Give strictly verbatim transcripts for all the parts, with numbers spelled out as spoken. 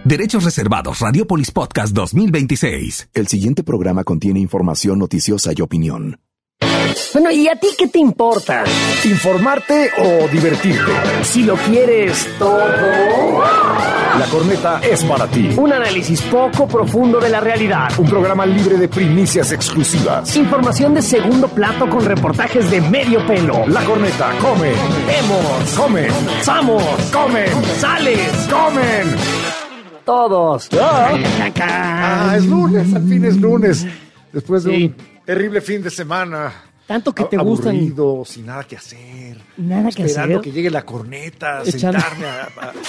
Derechos reservados. Radiopolis Podcast dos mil veintiséis. El siguiente programa contiene información noticiosa y opinión. Bueno, ¿y a ti qué te importa? ¿Informarte o divertirte? Si lo quieres todo... La Corneta es para ti. Un análisis poco profundo de la realidad. Un programa libre de primicias exclusivas. Información de segundo plato con reportajes de medio pelo. La Corneta come. Vemos. Comen. Somos. Comen. Sales. Comen. Todos. Ah, es lunes, al fin es lunes. Después de Sí. un terrible fin de semana. Tanto que te aburrido, gustan. sin nada que hacer. Nada que Esperando hacer. que llegue la corneta, Echando- sentarme a,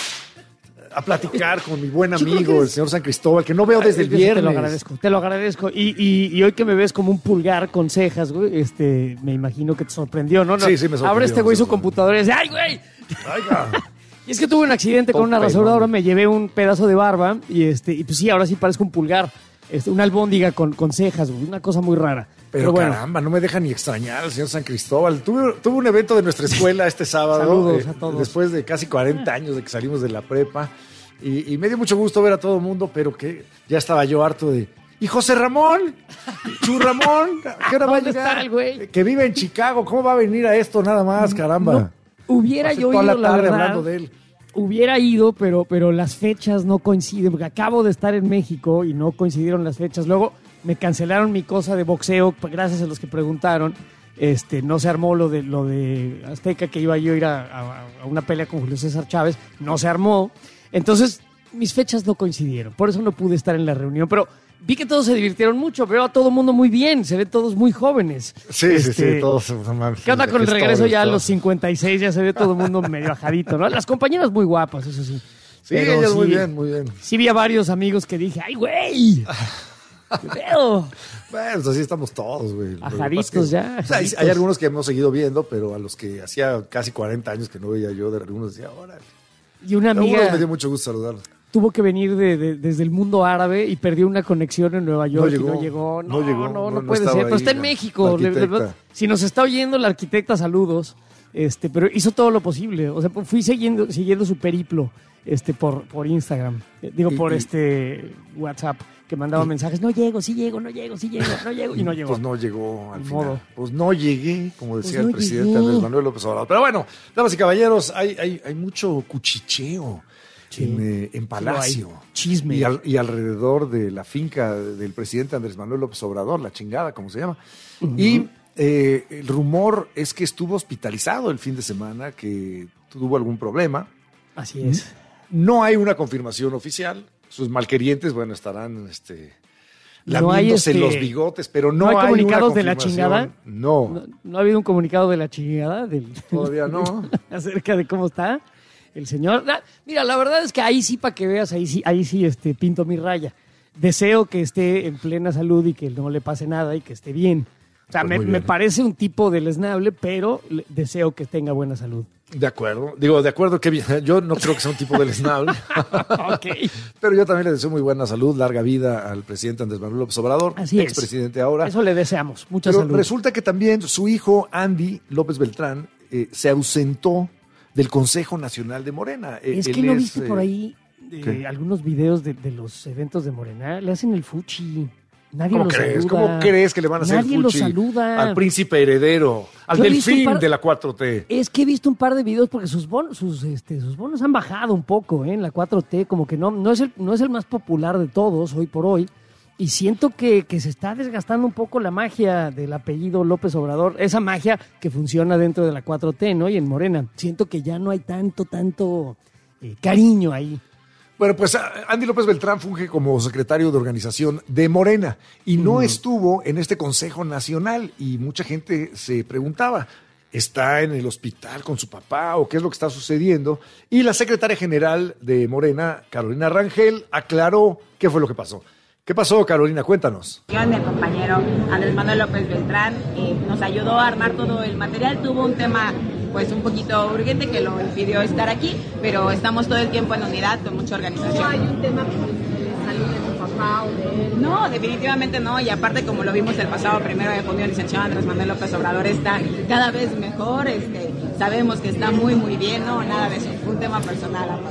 a, a platicar con mi buen Yo creo amigo, que el es- señor San Cristóbal, que no veo desde el Te viernes. lo agradezco, te lo agradezco. Y, y, y hoy que me ves como un pulgar con cejas, güey, este, me imagino que te sorprendió, ¿no? no Sí, sí, me sorprendió, Abre este güey me su sorprendió. computadora y dice, ¡ay, güey! Oiga. Y es que tuve un accidente con una Tope, rasuradora, ¿no? me llevé un pedazo de barba y este y pues sí, ahora sí parezco un pulgar, este, una albóndiga con, con cejas, güey, una cosa muy rara. Pero, Pero, bueno, caramba, no me deja ni extrañar al señor San Cristóbal. Tuve, tuve un evento de nuestra escuela este sábado. Saludos eh, a todos. Después de casi cuarenta años de que salimos de la prepa. Y, y me dio mucho gusto ver a todo el mundo, pero que ya estaba yo harto de... ¿Y José Ramón? ¿Chu Ramón? ¿Qué hora va a ¿Dónde llegar? está el güey? Que vive en Chicago. ¿Cómo va a venir a esto nada más, caramba? no, hubiera Pasé yo toda ido, la la tarde verdad, hablando de él. hubiera ido, pero, pero las fechas no coinciden, porque acabo de estar en México y no coincidieron las fechas. Luego me cancelaron mi cosa de boxeo, pues, gracias a los que preguntaron. Este, no se armó lo de lo de Azteca, que iba yo a ir a, a- a una pelea con Julio César Chávez, no se armó. Entonces, mis fechas no coincidieron, por eso no pude estar en la reunión, pero vi que todos se divirtieron mucho, veo a todo el mundo muy bien, se ven todos muy jóvenes. Sí, sí, Este, sí, todos. No mames, ¿Qué onda con el gestores, regreso ya a todos. los cincuenta y seis? Ya se ve todo el mundo medio ajadito, ¿no? Las compañeras muy guapas, eso sí. Sí, Pero ellas muy sí- bien, muy bien. Sí vi a varios amigos que dije, ¡ay, güey! ¿Qué pedo? Bueno, pues así estamos todos, güey. Lo que pasa Ajaditos es que- ya, o sea, hay, ajaditos. hay algunos que hemos seguido viendo, pero a los que hacía casi cuarenta años que no veía yo, de algunos decía, ahora. Y una Algunos amiga me dio mucho gusto saludarlos. tuvo que venir de, de- desde el mundo árabe y perdió una conexión en Nueva York No llegó, y no llegó. No, no llegó, no, no, no- no puede estaba ser. Pero ahí está en la- México. la Le- le- arquitecta. si nos está oyendo la arquitecta, saludos. Este, pero hizo todo lo posible. O sea, fui siguiendo, siguiendo su periplo este, por, por Instagram. Eh, Digo, Y- por y- este WhatsApp, que mandaba mensajes. No llego, sí llego, no llego, sí llego, no llego. Y no llegó. Pues no llegó al Ni final. modo. Pues no llegué, como decía Pues no el presidente llegué. Andrés Manuel López Obrador. Pero bueno, damas y caballeros, hay, hay, hay mucho cuchicheo Sí. en, eh, en Palacio. hay. Chisme. Y, al- y alrededor de la finca del presidente Andrés Manuel López Obrador, la chingada, como se llama. Y eh, el rumor es que estuvo hospitalizado el fin de semana, que tuvo algún problema. Así es. No hay una confirmación oficial. Sus malquerientes, bueno, estarán este, No hay, lamiéndose este, los bigotes, pero no, ¿no hay hay comunicados una de la confirmación. chingada? No, No, no ha habido un comunicado de la chingada del, todavía no. acerca de cómo está el señor. Na- mira, la verdad es que ahí sí, para que veas, ahí sí, ahí sí este, pinto mi raya. Deseo que esté en plena salud y que no le pase nada y que esté bien. O sea, Pues me, muy me bien. parece un tipo deleznable, pero le- deseo que tenga buena salud. De acuerdo. Digo, de acuerdo que bien. Yo no creo que sea un tipo deleznable. Ok. Pero yo también le deseo muy buena salud, larga vida al presidente Andrés Manuel López Obrador, Así es. expresidente ahora. Eso le deseamos. Mucha Pero salud. resulta que también su hijo, Andy López Beltrán, eh, se ausentó del Consejo Nacional de Morena. Eh, Es él que no es, viste eh, por ahí eh, ¿qué? algunos videos de, de los eventos de Morena. Le hacen el fuchi. Nadie ¿Cómo lo crees? saluda. ¿Cómo crees que le van a hacer Nadie fuchi lo saluda. al príncipe heredero, al Yo he visto un delfín par- de la cuatro T? Es que he visto un par de videos porque sus bonos, sus, este, sus bonos han bajado un poco, ¿eh? En la cuatro T, como que no, no, es el, no es el más popular de todos hoy por hoy. Y siento que, que se está desgastando un poco la magia del apellido López Obrador, esa magia que funciona dentro de la cuatro T, ¿no? Y en Morena. Siento que ya no hay tanto, tanto eh, cariño ahí. Bueno, pues a- Andy López Beltrán funge como secretario de organización de Morena y no estuvo en este Consejo Nacional y mucha gente se preguntaba, ¿está en el hospital con su papá o qué es lo que está sucediendo? Y la secretaria general de Morena, Carolina Rangel, aclaró qué fue lo que pasó. ¿Qué pasó, Carolina? Cuéntanos. Mi compañero Andrés Manuel López Beltrán eh, nos ayudó a armar todo el material. Tuvo un tema pues un poquito urgente que lo impidió estar aquí, pero estamos todo el tiempo en unidad con mucha organización. ¿No hay un tema de salud de tu papá o de él? No, definitivamente no, y aparte como lo vimos el pasado primero de junio, el licenciado Andrés Manuel López Obrador está cada vez mejor, este, sabemos que está muy muy bien, no, nada de eso, fue un tema personal aparte.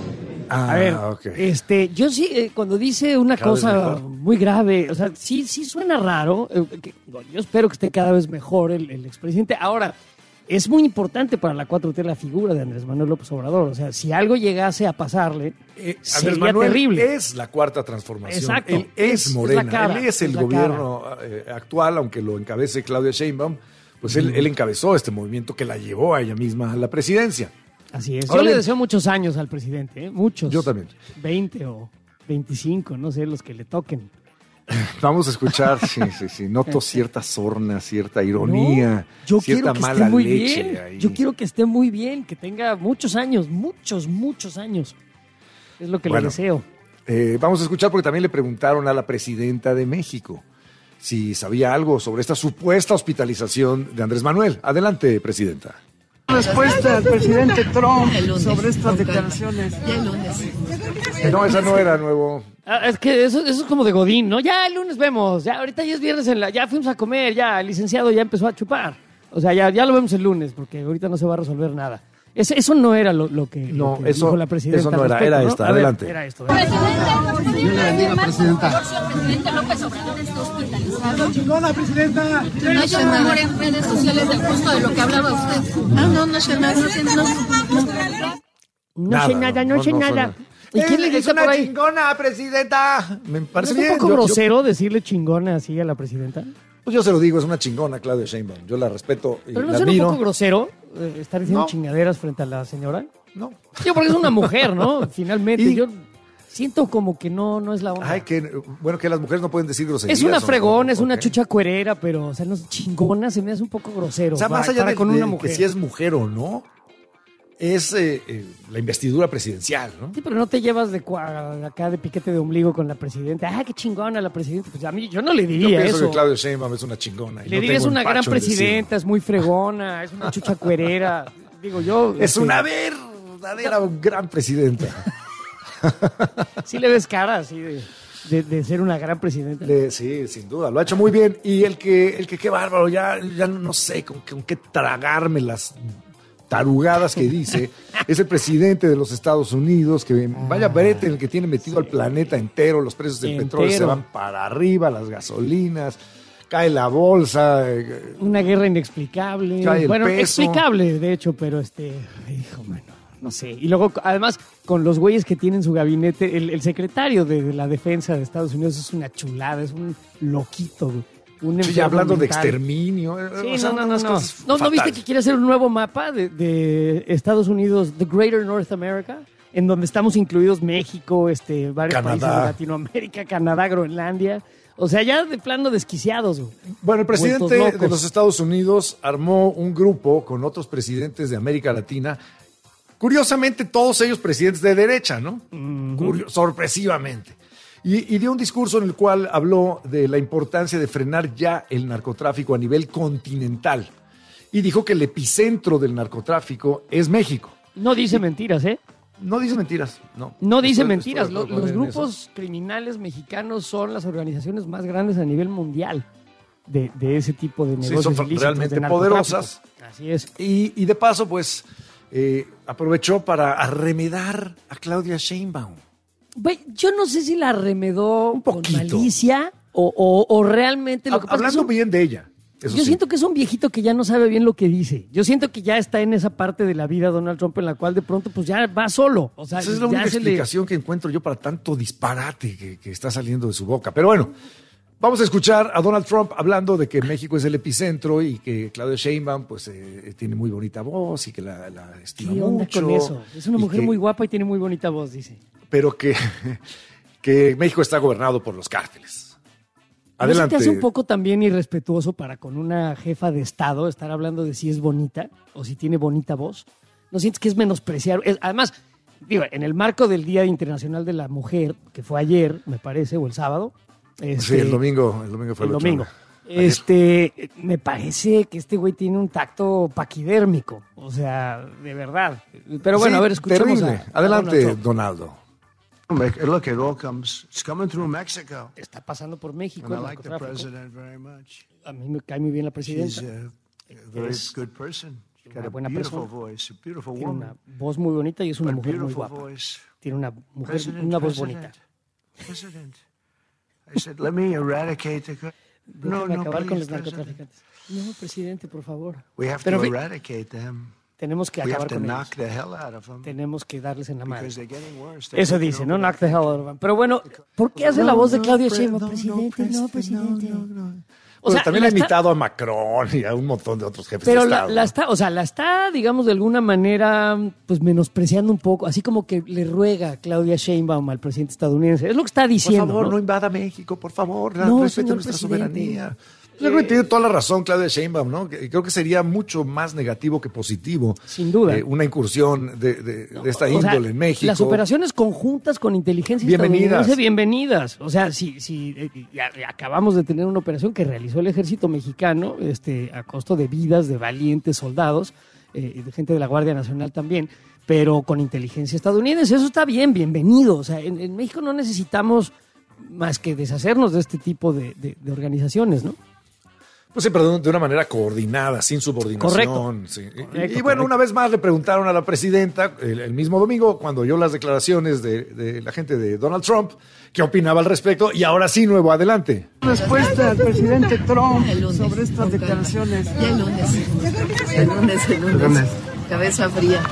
Ah, A ver, ok. este, yo sí, eh, cuando dice una Cada vez cosa mejor. muy grave, o sea, sí, sí suena raro. eh, que- yo espero que esté cada vez mejor el, el expresidente. Ahora, es muy importante para la cuatro T la figura de Andrés Manuel López Obrador. O sea, si algo llegase a pasarle, Eh, Andrés sería Manuel terrible. es la cuarta transformación. Exacto. Él es, Es- es Morena. la cara, Él es el es la gobierno eh, actual, aunque lo encabece Claudia Sheinbaum. Pues él, él encabezó este movimiento que la llevó a ella misma a la presidencia. Así es. Ahora Yo le bien- deseo muchos años al presidente, ¿eh? Muchos. Yo también. veinte o veinticinco, no sé, los que le toquen. Vamos a escuchar, sí, sí, sí. Noto cierta sorna, cierta ironía, No, yo cierta quiero que mala esté muy leche bien. ahí. Yo quiero que esté muy bien, que tenga muchos años, muchos, muchos años. Es lo que Bueno. le deseo. Eh, vamos a escuchar porque también le preguntaron a la presidenta de México si sabía algo sobre esta supuesta hospitalización de Andrés Manuel. Adelante, presidenta. Respuesta al presidente Trump sobre estas declaraciones. No, esa no era nuevo. Ah, es que eso, eso es como de Godín, ¿no? Ya el lunes vemos, ya ahorita ya es viernes, en la, ya fuimos a comer, ya el licenciado ya empezó a chupar. O sea, ya, ya lo vemos el lunes, porque ahorita no se va a resolver nada. Ese- eso no era lo, lo que, No, lo que eso- dijo la presidenta. eso no al era, respecto, era ¿no? esta, A ver, adelante. era esto. ¿verdad? Dios le bendiga, presidenta. El presidente López Obrador está hospitalizado. ¡Chingona, presidenta! No hay rumor en redes sociales del justo de lo que hablaba usted. Ah, no, no sé nada. No, sé- no, no. No Nada, sé nada, no, no, sé no nada. suena. ¿Y quién le Es dice una por ahí? chingona, presidenta. Me ¿No parece es un bien. poco Yo- yo- grosero decirle chingona así a la presidenta? Pues yo se lo digo, es una chingona Claudia Sheinbaum. Yo la respeto y ¿Pero no la suena un admiro. poco grosero eh, estar diciendo No. chingaderas frente a la señora? No. Yo porque es una mujer, ¿no? Finalmente, Y- yo siento como que no, no es la onda. Ay, que bueno, que las mujeres no pueden decir groserías. es una ¿o no? fregona, es una Ok. chucha cuerera, pero, o sea, no es chingona, se me hace un poco grosero. O sea, más para- allá para de, con de una mujer. que si es mujer o no, es eh, eh, la investidura presidencial, ¿no? Sí, pero no te llevas de cua- acá de piquete de ombligo con la presidenta. Ah, qué chingona la presidenta. Pues a mí yo no le Yo diría pienso eso. que Claudia Sheinbaum es una chingona. y Le no diría es tengo una gran empacho en presidenta, es muy fregona, es una chucha cuerera. Digo yo. decirlo. Es este, una verdadera gran presidenta. Sí le ves cara así de, de, de ser una gran presidenta. Le- sí, sin duda, lo ha hecho muy bien. Y el que, el que qué bárbaro, ya, ya no sé con, qué- con qué tragarme las tarugadas que dice, es el presidente de los Estados Unidos, que vaya brete en el que tiene metido al planeta entero, los precios del Entero. petróleo se van para arriba, las gasolinas, cae la bolsa, eh, Una guerra inexplicable. Cae el Bueno, peso. explicable, de hecho, pero este. Hijo, bueno, no sé. Y luego, además, con los güeyes que tienen su gabinete, el, el secretario de, de la defensa de Estados Unidos es una chulada, es un loquito, güey. Un sí, enfermo ya hablando de mental. exterminio. eh, Sí, o sea, no, no, no, unas no. cosas No, ¿no viste fatales. que quiere hacer un nuevo mapa de, de Estados Unidos, The Greater North America, en donde estamos incluidos México, este, varios Canadá. países de Latinoamérica, Canadá, Groenlandia? O sea, ya de plano desquiciados, güey. Bueno, el presidente Vueltos locos. de los Estados Unidos armó un grupo con otros presidentes de América Latina. Curiosamente, todos ellos presidentes de derecha, ¿no? Curio- sorpresivamente. Y, y dio un discurso en el cual habló de la importancia de frenar ya el narcotráfico a nivel continental. Y dijo que el epicentro del narcotráfico es México. No dice mentiras, ¿eh? No dice mentiras, no. No dice Estoy- mentiras. estoy de Lo- acuerdo Los en grupos criminales mexicanos son las organizaciones más grandes a nivel mundial de, de ese tipo de Sí, negocios son ilícitos, realmente de narcotráfico. poderosas. Así es. Y, y de paso, pues, eh, aprovechó para arremedar a Claudia Sheinbaum. Güey, yo no sé si la remedó Un con poquito. malicia o, o- o realmente lo que pasa es que Hablando es un- bien de ella. Eso yo sí. siento que es un viejito que ya no sabe bien lo que dice. Yo siento que ya está en esa parte de la vida Donald Trump en la cual de pronto pues ya va solo. O sea, Esa es la ya única se le- explicación que encuentro yo para tanto disparate que, que está saliendo de su boca. Pero bueno, vamos a escuchar a Donald Trump hablando de que México es el epicentro y que Claudia Sheinbaum pues eh, tiene muy bonita voz y que la, la estima ¿Qué onda mucho. con eso? Es una y mujer que- muy guapa y tiene muy bonita voz, dice. Pero que, que México está gobernado por los cárteles. ¿No se Adelante. te hace un poco también irrespetuoso para con una jefa de Estado estar hablando de si es bonita o si tiene bonita voz? ¿No sientes que es menospreciar? Es- además, digo, en el marco del Día Internacional de la Mujer, que fue ayer, me parece, o el sábado. Sí, este, el domingo, el domingo fue el el otro. domingo. Ayer. Este, me parece que este güey tiene un tacto paquidérmico. O sea, de verdad. Pero bueno, Sí, a ver, escuchemos terrible. a- a Adelante, Donald Trump. Donaldo. Look, it all comes, it's coming through Mexico. Está pasando por México. And I el like the narcotráfico. president very much. A mí me cae muy bien la She's presidenta. a, a very Es good person. She's got una a buena beautiful persona. voice, a beautiful Tiene woman. una voz muy bonita y es una But mujer muy beautiful guapa. voice tiene una mujer, President, una voz President, bonita. President. I said, let me eradicate the... Déjame no, no, acabar please, con los President. narcotraficantes. No, presidente, por favor. We have Pero to vi- eradicate them. Tenemos que We acabar have to con knock ellos. the hell out of them. Tenemos que darles en la madre. Because they're getting worse. They're Eso taking dice, over ¿no? the Knock the hell out of them. Pero bueno, ¿por qué hace la voz de Claudia Sheinbaum? Presidente, no, presidente. O Bueno, sea, también la ha está- imitado a Macron y a un montón de otros jefes Pero de la, Estado. la está, o sea, la está, digamos, de alguna manera, pues menospreciando un poco, así como que le ruega Claudia Sheinbaum al presidente estadounidense. Es lo que está Por diciendo. favor, no, ¿no? invada México, por favor, No, respete señor nuestra presidente. soberanía. Yo creo que tiene toda la razón Claudia Sheinbaum, ¿no? Que- Creo que sería mucho más negativo que positivo. Sin duda. eh, una incursión de, de- de esta O sea, índole en México. Las operaciones conjuntas con inteligencia Bienvenidas. estadounidense, bienvenidas. O sea, si, si eh, ya- ya acabamos de tener una operación que realizó el ejército mexicano este, a costo de vidas de valientes soldados, eh, y de gente de la Guardia Nacional también, pero con inteligencia estadounidense. Eso está bien, bienvenido. O sea, en, en México no necesitamos más que deshacernos de este tipo de, de- de organizaciones, ¿no? Pues sí, pero de una manera coordinada, sin subordinación. Correcto. Sí. Y- Correcto, y, bueno, correcto. una vez más le preguntaron a la presidenta el, el mismo domingo, cuando oyó las declaraciones de, de la gente de Donald Trump, qué opinaba al respecto. Y ahora sí, nuevo, adelante. Respuesta al presidente Trump El lunes, sobre estas con calma. declaraciones. Ya el lunes. El lunes, el lunes. Cabeza fría.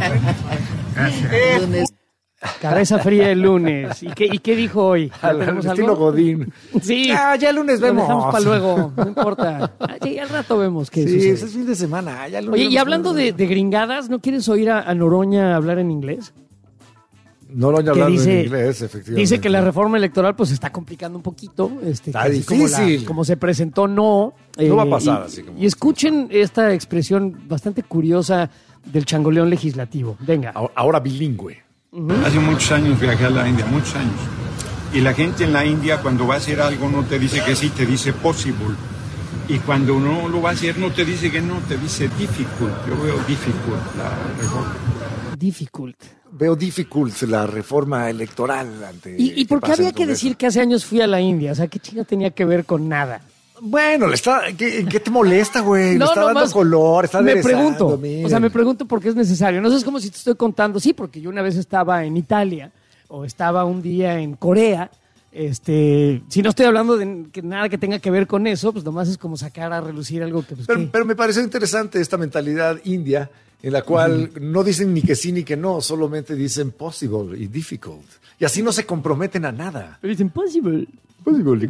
El lunes. Cabeza fría el lunes. ¿Y qué, y qué dijo hoy? ¿Ya Al, al tenemos estilo algo? Godín. Sí. Ah, ya el lunes Lo vemos. dejamos para luego, no importa. Ah, sí, al rato vemos qué Sí, sucede. ese es fin de semana. ah, ya el lunes Oye, y vemos hablando cómo- de, de gringadas, ¿no quieres oír a, a Noroña hablar en inglés? No lo han Que hablado dice, en inglés, efectivamente. dice que la reforma electoral pues se está complicando un poquito. Este, Está que así como la- difícil. Como, se presentó, no. No va a Eh, pasar y, así como- Y escuchen esta expresión bastante curiosa del changoleón legislativo. Venga. Ahora- Ahora bilingüe. Hace muchos años viajé a la India, muchos años. Y la gente en la India cuando va a hacer algo no te dice que sí, te dice possible. Y cuando no lo va a hacer no te dice que no, te dice difficult. Yo veo difficult la reforma. Difficult. Veo difficult la reforma electoral ante. ¿Y, y por qué pasa en había el que Congreso. decir que hace años fui a la India? O sea, ¿qué chinga tenía que ver con nada? Bueno, le está, ¿qué, ¿en qué te molesta, güey? Le está dando más color, está me aderezando, pregunto, miren. o sea, me pregunto por qué es necesario. No sé, es como si te estoy contando, sí, porque yo una vez estaba en Italia o estaba un día en Corea. Este, si no estoy hablando de que nada que tenga que ver con eso, pues nomás es como sacar a relucir algo que pues Pero, ¿qué? pero me pareció interesante esta mentalidad india en la cual no dicen ni que sí ni que no, solamente dicen possible y difficult. Y así no se comprometen a nada. Pero es imposible. Possible.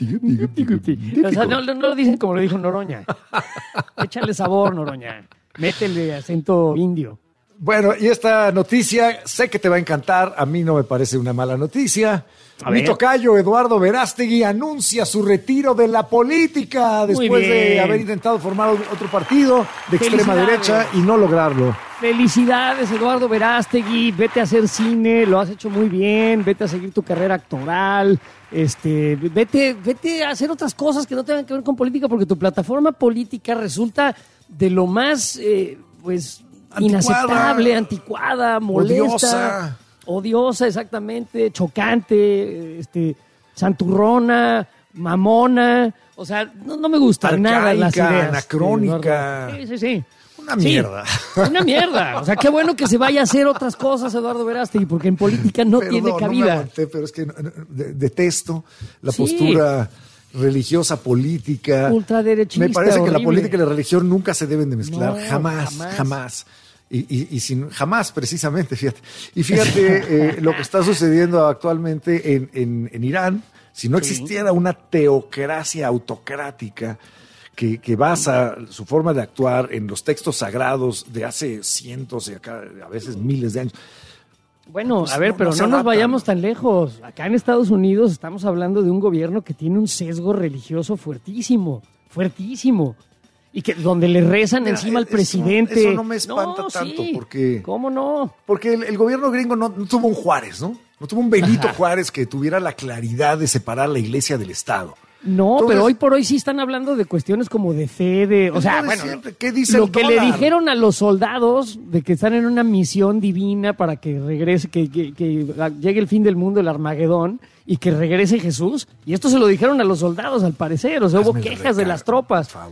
O sea, no, no, no lo dicen como lo dijo Noroña. Échale sabor, Noroña. Métele acento indio. Bueno, y esta noticia sé que te va a encantar, a mí no me parece una mala noticia. A Mi ver. tocayo Eduardo Verástegui anuncia su retiro de la política Muy después de bien. haber intentado formar otro partido de extrema Felicidades. derecha y no lograrlo. Felicidades, Eduardo Verástegui. Vete a hacer cine, lo has hecho muy bien. Vete a seguir tu carrera actoral. Este, vete, vete a hacer otras cosas que no tengan que ver con política, porque tu plataforma política resulta de lo más, eh, pues, Anticuada, inaceptable, anticuada, molesta, odiosa. odiosa, exactamente, chocante, este, santurrona, mamona. O sea, no, no me gustan nada las Arcaica, ideas. anacrónica. Eduardo. Sí, sí, sí. Una Sí, mierda. una mierda. O sea, qué bueno que se vaya a hacer otras cosas, Eduardo Verástegui, porque en política no Perdón, tiene no me cabida. aguanté, pero es que no- no- de- detesto la Sí. postura religiosa política. Ultraderechista, Me parece que la horrible. política y la religión nunca se deben de mezclar, No, jamás, jamás. jamás. Y, y, y sin, jamás, precisamente, fíjate. Y fíjate eh, lo que está sucediendo actualmente en, en, en Irán. Si no existiera una teocracia autocrática que, que basa su forma de actuar en los textos sagrados de hace cientos y acá, a veces miles de años. Bueno, Pues a ver, no- pero no no, se nos adaptan. vayamos tan lejos. Acá en Estados Unidos estamos hablando de un gobierno que tiene un sesgo religioso fuertísimo, fuertísimo. Y que donde le rezan Mira, encima al eso- presidente. eso no me espanta tanto, porque- ¿Cómo no? Porque el, el gobierno gringo no, no tuvo un Juárez, ¿no? No tuvo un Benito Juárez que tuviera la claridad de separar la iglesia del Estado. No, Entonces- pero hoy por hoy sí están hablando de cuestiones como de fe, de... O Es sea, lo de bueno, siempre. ¿Qué dice lo el que le dólar? dijeron a los soldados de que están en una misión divina para que regrese, que, que- que llegue el fin del mundo, el Armagedón, y que regrese Jesús. Y esto se lo dijeron a los soldados, al parecer. O sea, hubo Hazme el quejas de recargo, las tropas. Por favor.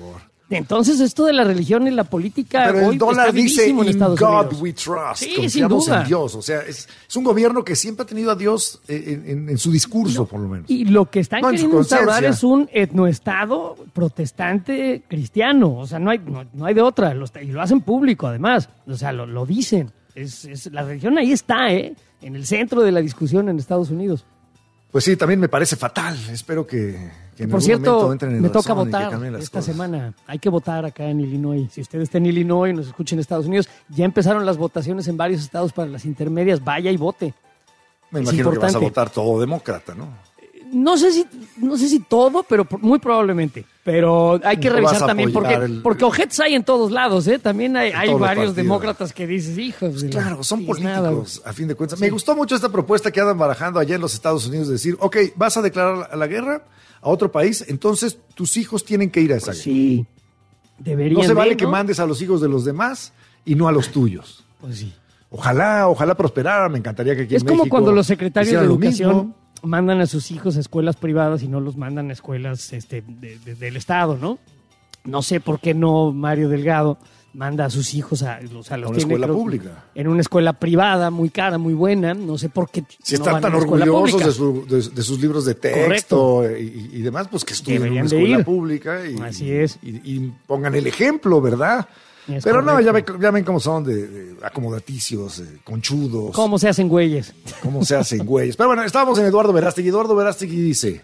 Entonces, esto de la religión y la política Pero hoy el dólar está dice, vivísimo en in Estados God Unidos. we trust, Sí, confiamos sin duda. en Dios. O sea, es, es un gobierno que siempre ha tenido a Dios en, en, en su discurso, por lo menos. Y lo que están No, en su queriendo instaurar conciencia. es un etnoestado protestante cristiano. O sea, no hay, no, no hay de otra. Los- y lo hacen público, además. O sea, lo, lo dicen. Es, es- la religión ahí está, ¿eh? En el centro de la discusión en Estados Unidos. Pues sí, también me parece fatal. Espero que, que en Por algún cierto, momento entren en me toca razón y que votar cambien las esta cosas. semana. Hay que votar acá en Illinois. Si usted está en Illinois y nos escucha en Estados Unidos, ya empezaron las votaciones en varios estados para las intermedias. Vaya y vote. Me es imagino que vas a importante. votar todo demócrata, ¿no? No sé si, no sé si todo, pero por- muy probablemente. Pero hay que No revisar vas a también porque, apoyar el- porque ojetes hay en todos lados, ¿eh? También hay, hay todos los varios partidos. demócratas que dices, hijos. de la Claro, son tiznada, políticos, a fin de cuentas. Me gustó mucho esta propuesta que andan barajando allá en los Estados Unidos de decir, ok, vas a declarar la guerra a otro país, entonces tus hijos tienen que ir a esa guerra. Sí, deberían. No se vale de, que ¿no? mandes a los hijos de los demás y no a los tuyos. Pues sí. Ojalá, ojalá prosperara. Me encantaría que aquí Es en como México cuando los secretarios de hicieran lo educación mismo. mandan a sus hijos a escuelas privadas y no los mandan a escuelas este, de- de- del Estado, ¿no? No sé por qué no Mario Delgado manda a sus hijos a, o sea, los A una tiene, escuela creo, pública. En una escuela privada, muy cara, muy buena. No sé por qué. Si no están van a tan una escuela orgullosos pública. de, su- de- de sus libros de texto y, y demás, pues que estudien en Deberían una de escuela ir. pública y, Así es. y, y pongan el ejemplo, ¿verdad? Es Pero no, ya, ve- correcto. ya ven cómo son de, de acomodaticios, eh, conchudos, ¿Cómo se hacen güeyes? cómo se hacen güeyes. Pero bueno, estábamos en Eduardo Verástegui. Eduardo Verástegui dice,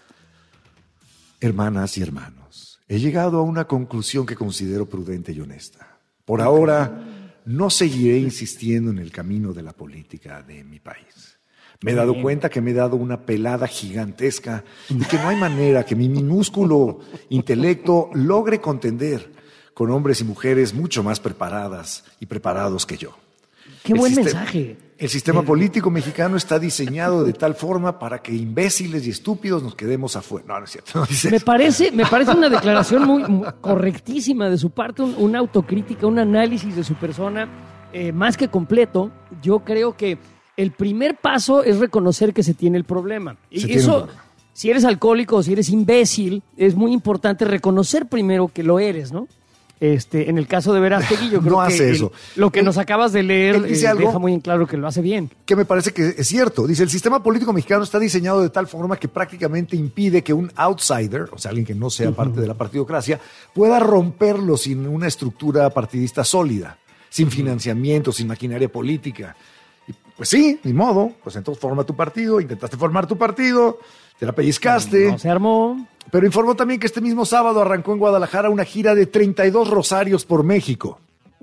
hermanas y hermanos, he llegado a una conclusión que considero prudente y honesta. Por ahora, no seguiré insistiendo en el camino de la política de mi país. Me he dado cuenta que me he dado una pelada gigantesca y que no hay manera que mi minúsculo intelecto logre contender con hombres y mujeres mucho más preparadas y preparados que yo. Qué El buen sistema- mensaje. El sistema político mexicano está diseñado de tal forma para que imbéciles y estúpidos nos quedemos afuera. No, no es cierto. No dice Me eso. parece, me parece una declaración muy, muy correctísima de su parte, un- una autocrítica, un análisis de su persona eh, más que completo. Yo creo que el primer paso es reconocer que se tiene el problema. Y Se tiene un eso, problema. si eres alcohólico o si eres imbécil, es muy importante reconocer primero que lo eres, ¿no? Este, en el caso de Verástegui, yo creo No que hace el- eso. lo que Él- nos acabas de leer él dice eh, algo- deja muy en claro que lo hace bien. Que me parece que es cierto. Dice, el sistema político mexicano está diseñado de tal forma que prácticamente impide que un outsider, o sea, alguien que no sea parte de la partidocracia, pueda romperlo sin una estructura partidista sólida, sin financiamiento, sin maquinaria política. Y pues sí, ni modo, pues entonces forma tu partido, intentaste formar tu partido, te la pellizcaste. No se armó. Pero informó también que este mismo sábado arrancó en Guadalajara una gira de treinta y dos rosarios por México.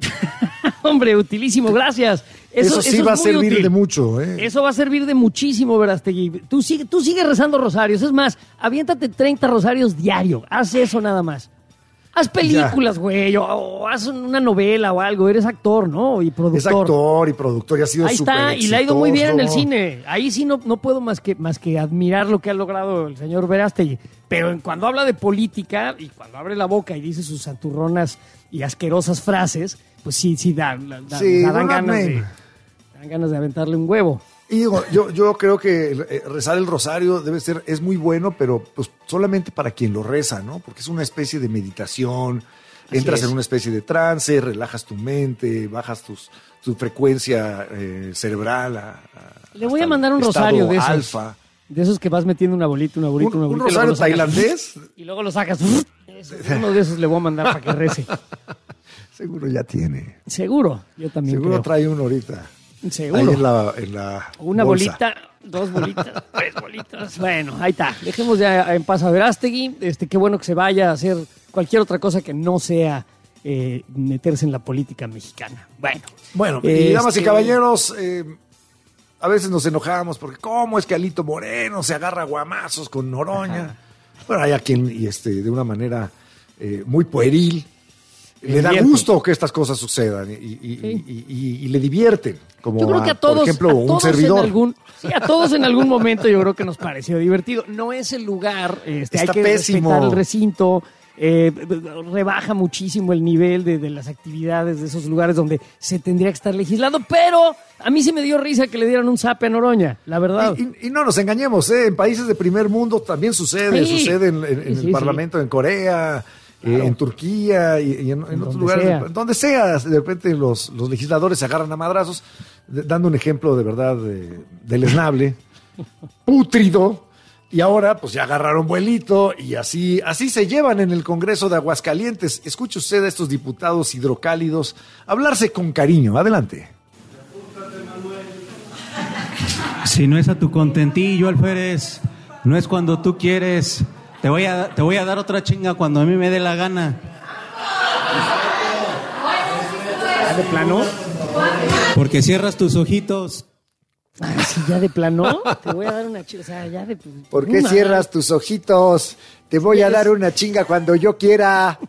Hombre, utilísimo, gracias. Eso, sí es va a muy servir útil. de mucho, ¿eh? Eso va a servir de muchísimo, Verástegui. Tú sigue, tú sigue rezando rosarios. Es más, aviéntate treinta rosarios diario. Haz eso nada más. Haz películas, güey, o, o haz una novela o algo. Eres actor, ¿no? Y productor. Es actor y productor y ha sido Ahí súper está, y le ha ido muy bien en el exitoso. cine. Ahí sí no, no puedo más que, más que admirar lo que ha logrado el señor Verástegui. Pero en- cuando habla de política y cuando abre la boca y dice sus santurronas y asquerosas frases, pues sí, sí, da, da- Sí, da- dan, don't ganas name. de, dan ganas de aventarle un huevo. Y digo, yo, yo creo que eh, rezar el rosario debe ser, es muy bueno, pero pues solamente para quien lo reza, ¿no? Porque es una especie de meditación, Así entras es. en una especie de trance, relajas tu mente, bajas tus, tu frecuencia eh, cerebral. A, a- Le voy a hasta mandar un el rosario estado de esos. alfa. De esos que vas metiendo una bolita, una bolita, ¿Un- una un bolita. y luego rosario lo sacas, tailandés? Y luego lo sacas. Eso, uno de esos le voy a mandar para que rece. Seguro ya tiene. Seguro, yo también Seguro creo. trae uno ahorita. Seguro. Ahí en la, en la Una bolsa. bolita, dos bolitas, tres bolitas. Bueno, ahí está. Dejemos ya en paz a Verástegui. Este, qué bueno que se vaya a hacer cualquier otra cosa que no sea eh, meterse en la política mexicana. Bueno. Bueno, y Este- damas y caballeros, eh, a veces nos enojamos porque cómo es que Alito Moreno se agarra a guamazos con Noroña. Bueno, hay a quien, y este, de una manera eh, muy pueril, le da Divierte. gusto que estas cosas sucedan y, y- Sí. y- y- y le divierten. Como Yo creo que a todos, por ejemplo, a un todos servidor. En algún, sí, a todos en algún momento yo creo que nos pareció divertido. No es el lugar, este, hay Está que pésimo. respetar el recinto. eh, rebaja muchísimo el nivel de, de las actividades de esos lugares donde se tendría que estar legislando, pero a mí sí me dio risa que le dieran un zape a Noroña, la verdad. Y, y- y no nos engañemos, ¿eh? En países de primer mundo también sucede, Sí. sucede en, en- en Sí, el sí, Parlamento en Corea, eh, en Turquía y, y en, en otros lugares, sea. donde sea, de repente los, los legisladores se agarran a madrazos, de, dando un ejemplo de verdad de, deleznable, pútrido, y ahora pues ya agarraron vuelito y así, así se llevan en el Congreso de Aguascalientes. Escuche usted a estos diputados hidrocálidos hablarse con cariño. Adelante. Si no es a tu contentillo, Alférez, no es cuando tú quieres, te voy a, te voy a dar otra chinga cuando a mí me dé la gana. ¿De plano? Porque cierras tus ojitos. Ah, sí, ya de plano, te voy a dar una chinga, o sea, ya de... ¿Por qué una. cierras tus ojitos? Te voy a dar una chinga cuando yo quiera.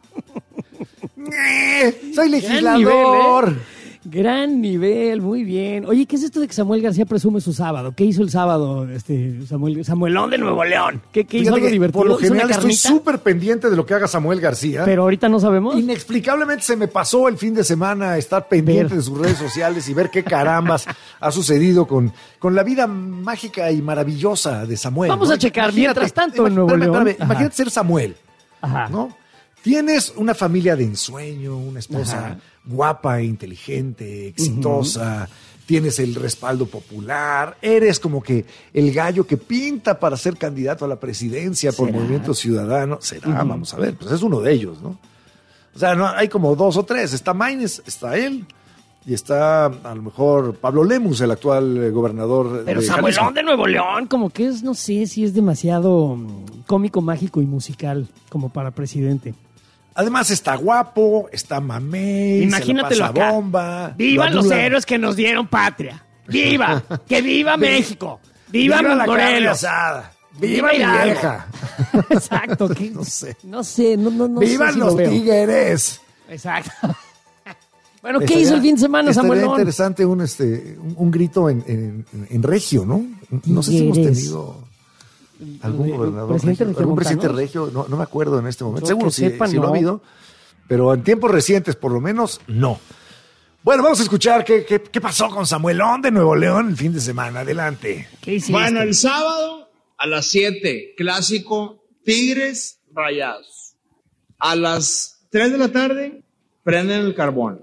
Soy legislador. Gran nivel, ¿eh? Gran nivel, muy bien. Oye, ¿qué es esto de que Samuel García presume su sábado? ¿Qué hizo el sábado este Samuel, Samuelón de Nuevo León? ¿Qué, qué hizo algo divertido? Por lo general estoy súper pendiente de lo que haga Samuel García. Pero ahorita no sabemos. Inexplicablemente se me pasó el fin de semana estar pendiente ver. de sus redes sociales y ver qué carambas ha sucedido con, con la vida mágica y maravillosa de Samuel. Vamos ¿no? a checar mientras tanto en Nuevo espérame, León. Espérame, imagínate ser Samuel, Ajá. ¿no? Tienes una familia de ensueño, una esposa Ajá. guapa, inteligente, exitosa, uh-huh. tienes el respaldo popular, eres como que el gallo que pinta para ser candidato a la presidencia por Movimiento Ciudadano. Será, uh-huh. vamos a ver, pues es uno de ellos, ¿no? O sea, no, hay como dos o tres. Está Maínez, está él, y está a lo mejor Pablo Lemus, el actual gobernador. Pero de Samuelón de Nuevo León, como que es, no sé si es demasiado cómico, mágico y musical como para presidente. Además está guapo, está mamey, imagínatelo se la pasa acá. Bomba. ¡Vivan los héroes que nos dieron patria! ¡Viva! ¡Que viva México! ¡Viva, viva la Morelos! Asada! ¡Viva, viva mi vieja! Exacto. ¿Qué? No sé. No sé, no, no, no ¡Vivan sé si los tigres! Exacto. Bueno, ¿qué estaría, hizo el fin de semana, Samuel? Sería interesante un, este, un, un grito en, en, en regio, ¿no? No sé si hemos tenido... ¿Algún gobernador presidente regio? ¿Algún presidente regio? No, no me acuerdo en este momento. Seguro si, sepa, si no. lo ha habido, pero en tiempos recientes, por lo menos, no. Bueno, vamos a escuchar qué, qué, qué pasó con Samuelón de Nuevo León el fin de semana. Adelante. ¿Qué hiciste? Bueno, el sábado a las siete, clásico Tigres Rayados. A las tres de la tarde, prenden el carbón.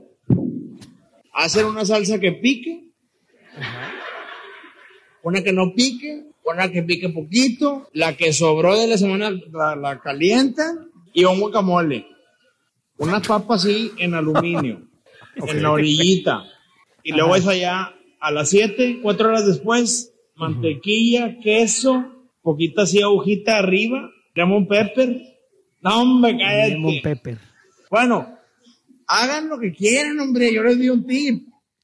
Hacen una salsa que pique, Ajá. una que no pique, una que pique poquito, la que sobró de la semana la, la calientan y un guacamole. Una papa así en aluminio, okay. en la orillita. Y Ajá. luego eso allá a las siete, cuatro horas después, mantequilla, uh-huh. queso, poquita así agujita arriba, lemon pepper. No, hombre, cállate. Lemon pepper. Bueno, hagan lo que quieran, hombre, yo les di un tip.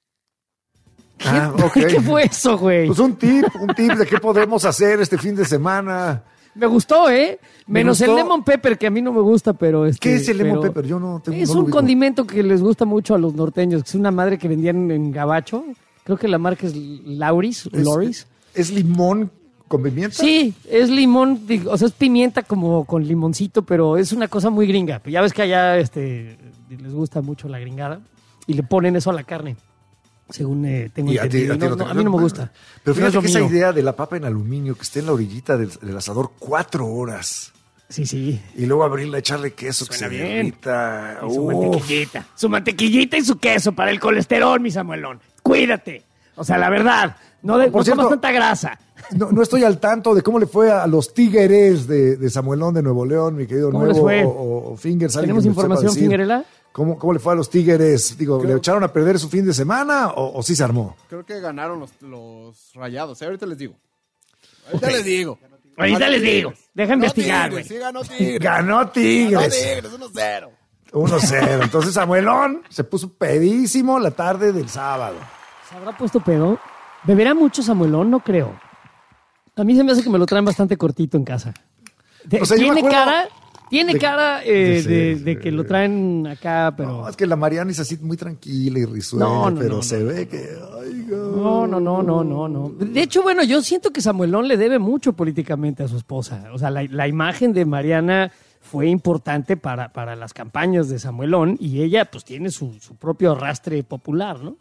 ¿Qué, ah, okay. ¿Qué fue eso, güey? Pues un tip, un tip de qué podemos hacer este fin de semana. Me gustó, ¿eh? Menos gustó. el lemon pepper, que a mí no me gusta, pero... Este, ¿Qué es el lemon pepper? Yo no tengo... Es no un condimento que les gusta mucho a los norteños, que es una madre que vendían en Gabacho. Creo que la marca es Lauris, es, Loris. ¿Es limón con pimienta? Sí, es limón, o sea, es pimienta como con limoncito, pero es una cosa muy gringa. Ya ves que allá este, les gusta mucho la gringada y le ponen eso a la carne. Según eh, tengo y entendido. A, ti, a, ti no, no no, a mí no me gusta. Pero fíjate no que esa idea de la papa en aluminio que esté en la orillita del, del asador cuatro horas. Sí, sí. Y luego abrirla, echarle queso, Suena que se bien. derrita. Y su mantequillita. Su mantequillita y su queso para el colesterol, mi Samuelón. Cuídate. O sea, la verdad, no, de, Por no cierto, comas tanta grasa. No, no estoy al tanto de cómo le fue a los Tigres de, de Samuelón de Nuevo León, mi querido ¿Cómo Nuevo les fue? o, o Fingers. ¿Tenemos información, Fingerela? ¿Cómo, ¿Cómo le fue a los Tigres? Digo, Creo... ¿le echaron a perder su fin de semana o, o sí se armó? Creo que ganaron los, los Rayados. ¿eh? Ahorita les digo. Ahorita okay. les digo. Ahorita ganó les tigres. digo. Deja investigar, güey. Sí, ganó Tigres. Ganó Tigres. Ganó Tigres, uno cero. uno cero. Entonces Samuelón se puso pedísimo la tarde del sábado. ¿Se habrá puesto pedo? ¿Beberá mucho Samuelón? No creo. A mí se me hace que me lo traen bastante cortito en casa. O sea, ¿Tiene cara... Tiene de, cara eh, de, ser, de, de que lo traen acá, pero... No, es que la Mariana es así muy tranquila y risueña, no, no, pero no, se no, ve no. que... Ay, no, no, no, no, no, no. De hecho, bueno, yo siento que Samuelón le debe mucho políticamente a su esposa. O sea, la, la imagen de Mariana fue importante para, para las campañas de Samuelón y ella pues tiene su, su propio arrastre popular, ¿no?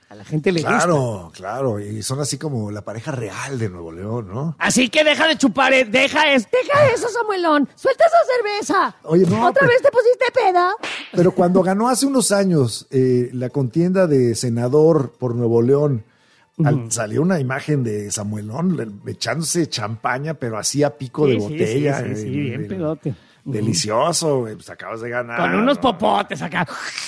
A la gente le claro, gusta. Claro, claro. Y son así como la pareja real de Nuevo León, ¿no? Así que deja de chupar, eh, deja es, deja eso, Samuelón. Suelta esa cerveza. Oye, no. ¿Otra pero, vez te pusiste peda? Pero cuando ganó hace unos años eh, la contienda de senador por Nuevo León, uh-huh. al, salió una imagen de Samuelón echándose champaña, pero así a pico sí, de sí, botella. Sí, sí, sí, eh, bien eh, pedote. Delicioso, güey. Pues acabas de ganar. Con unos ¿no? popotes acá.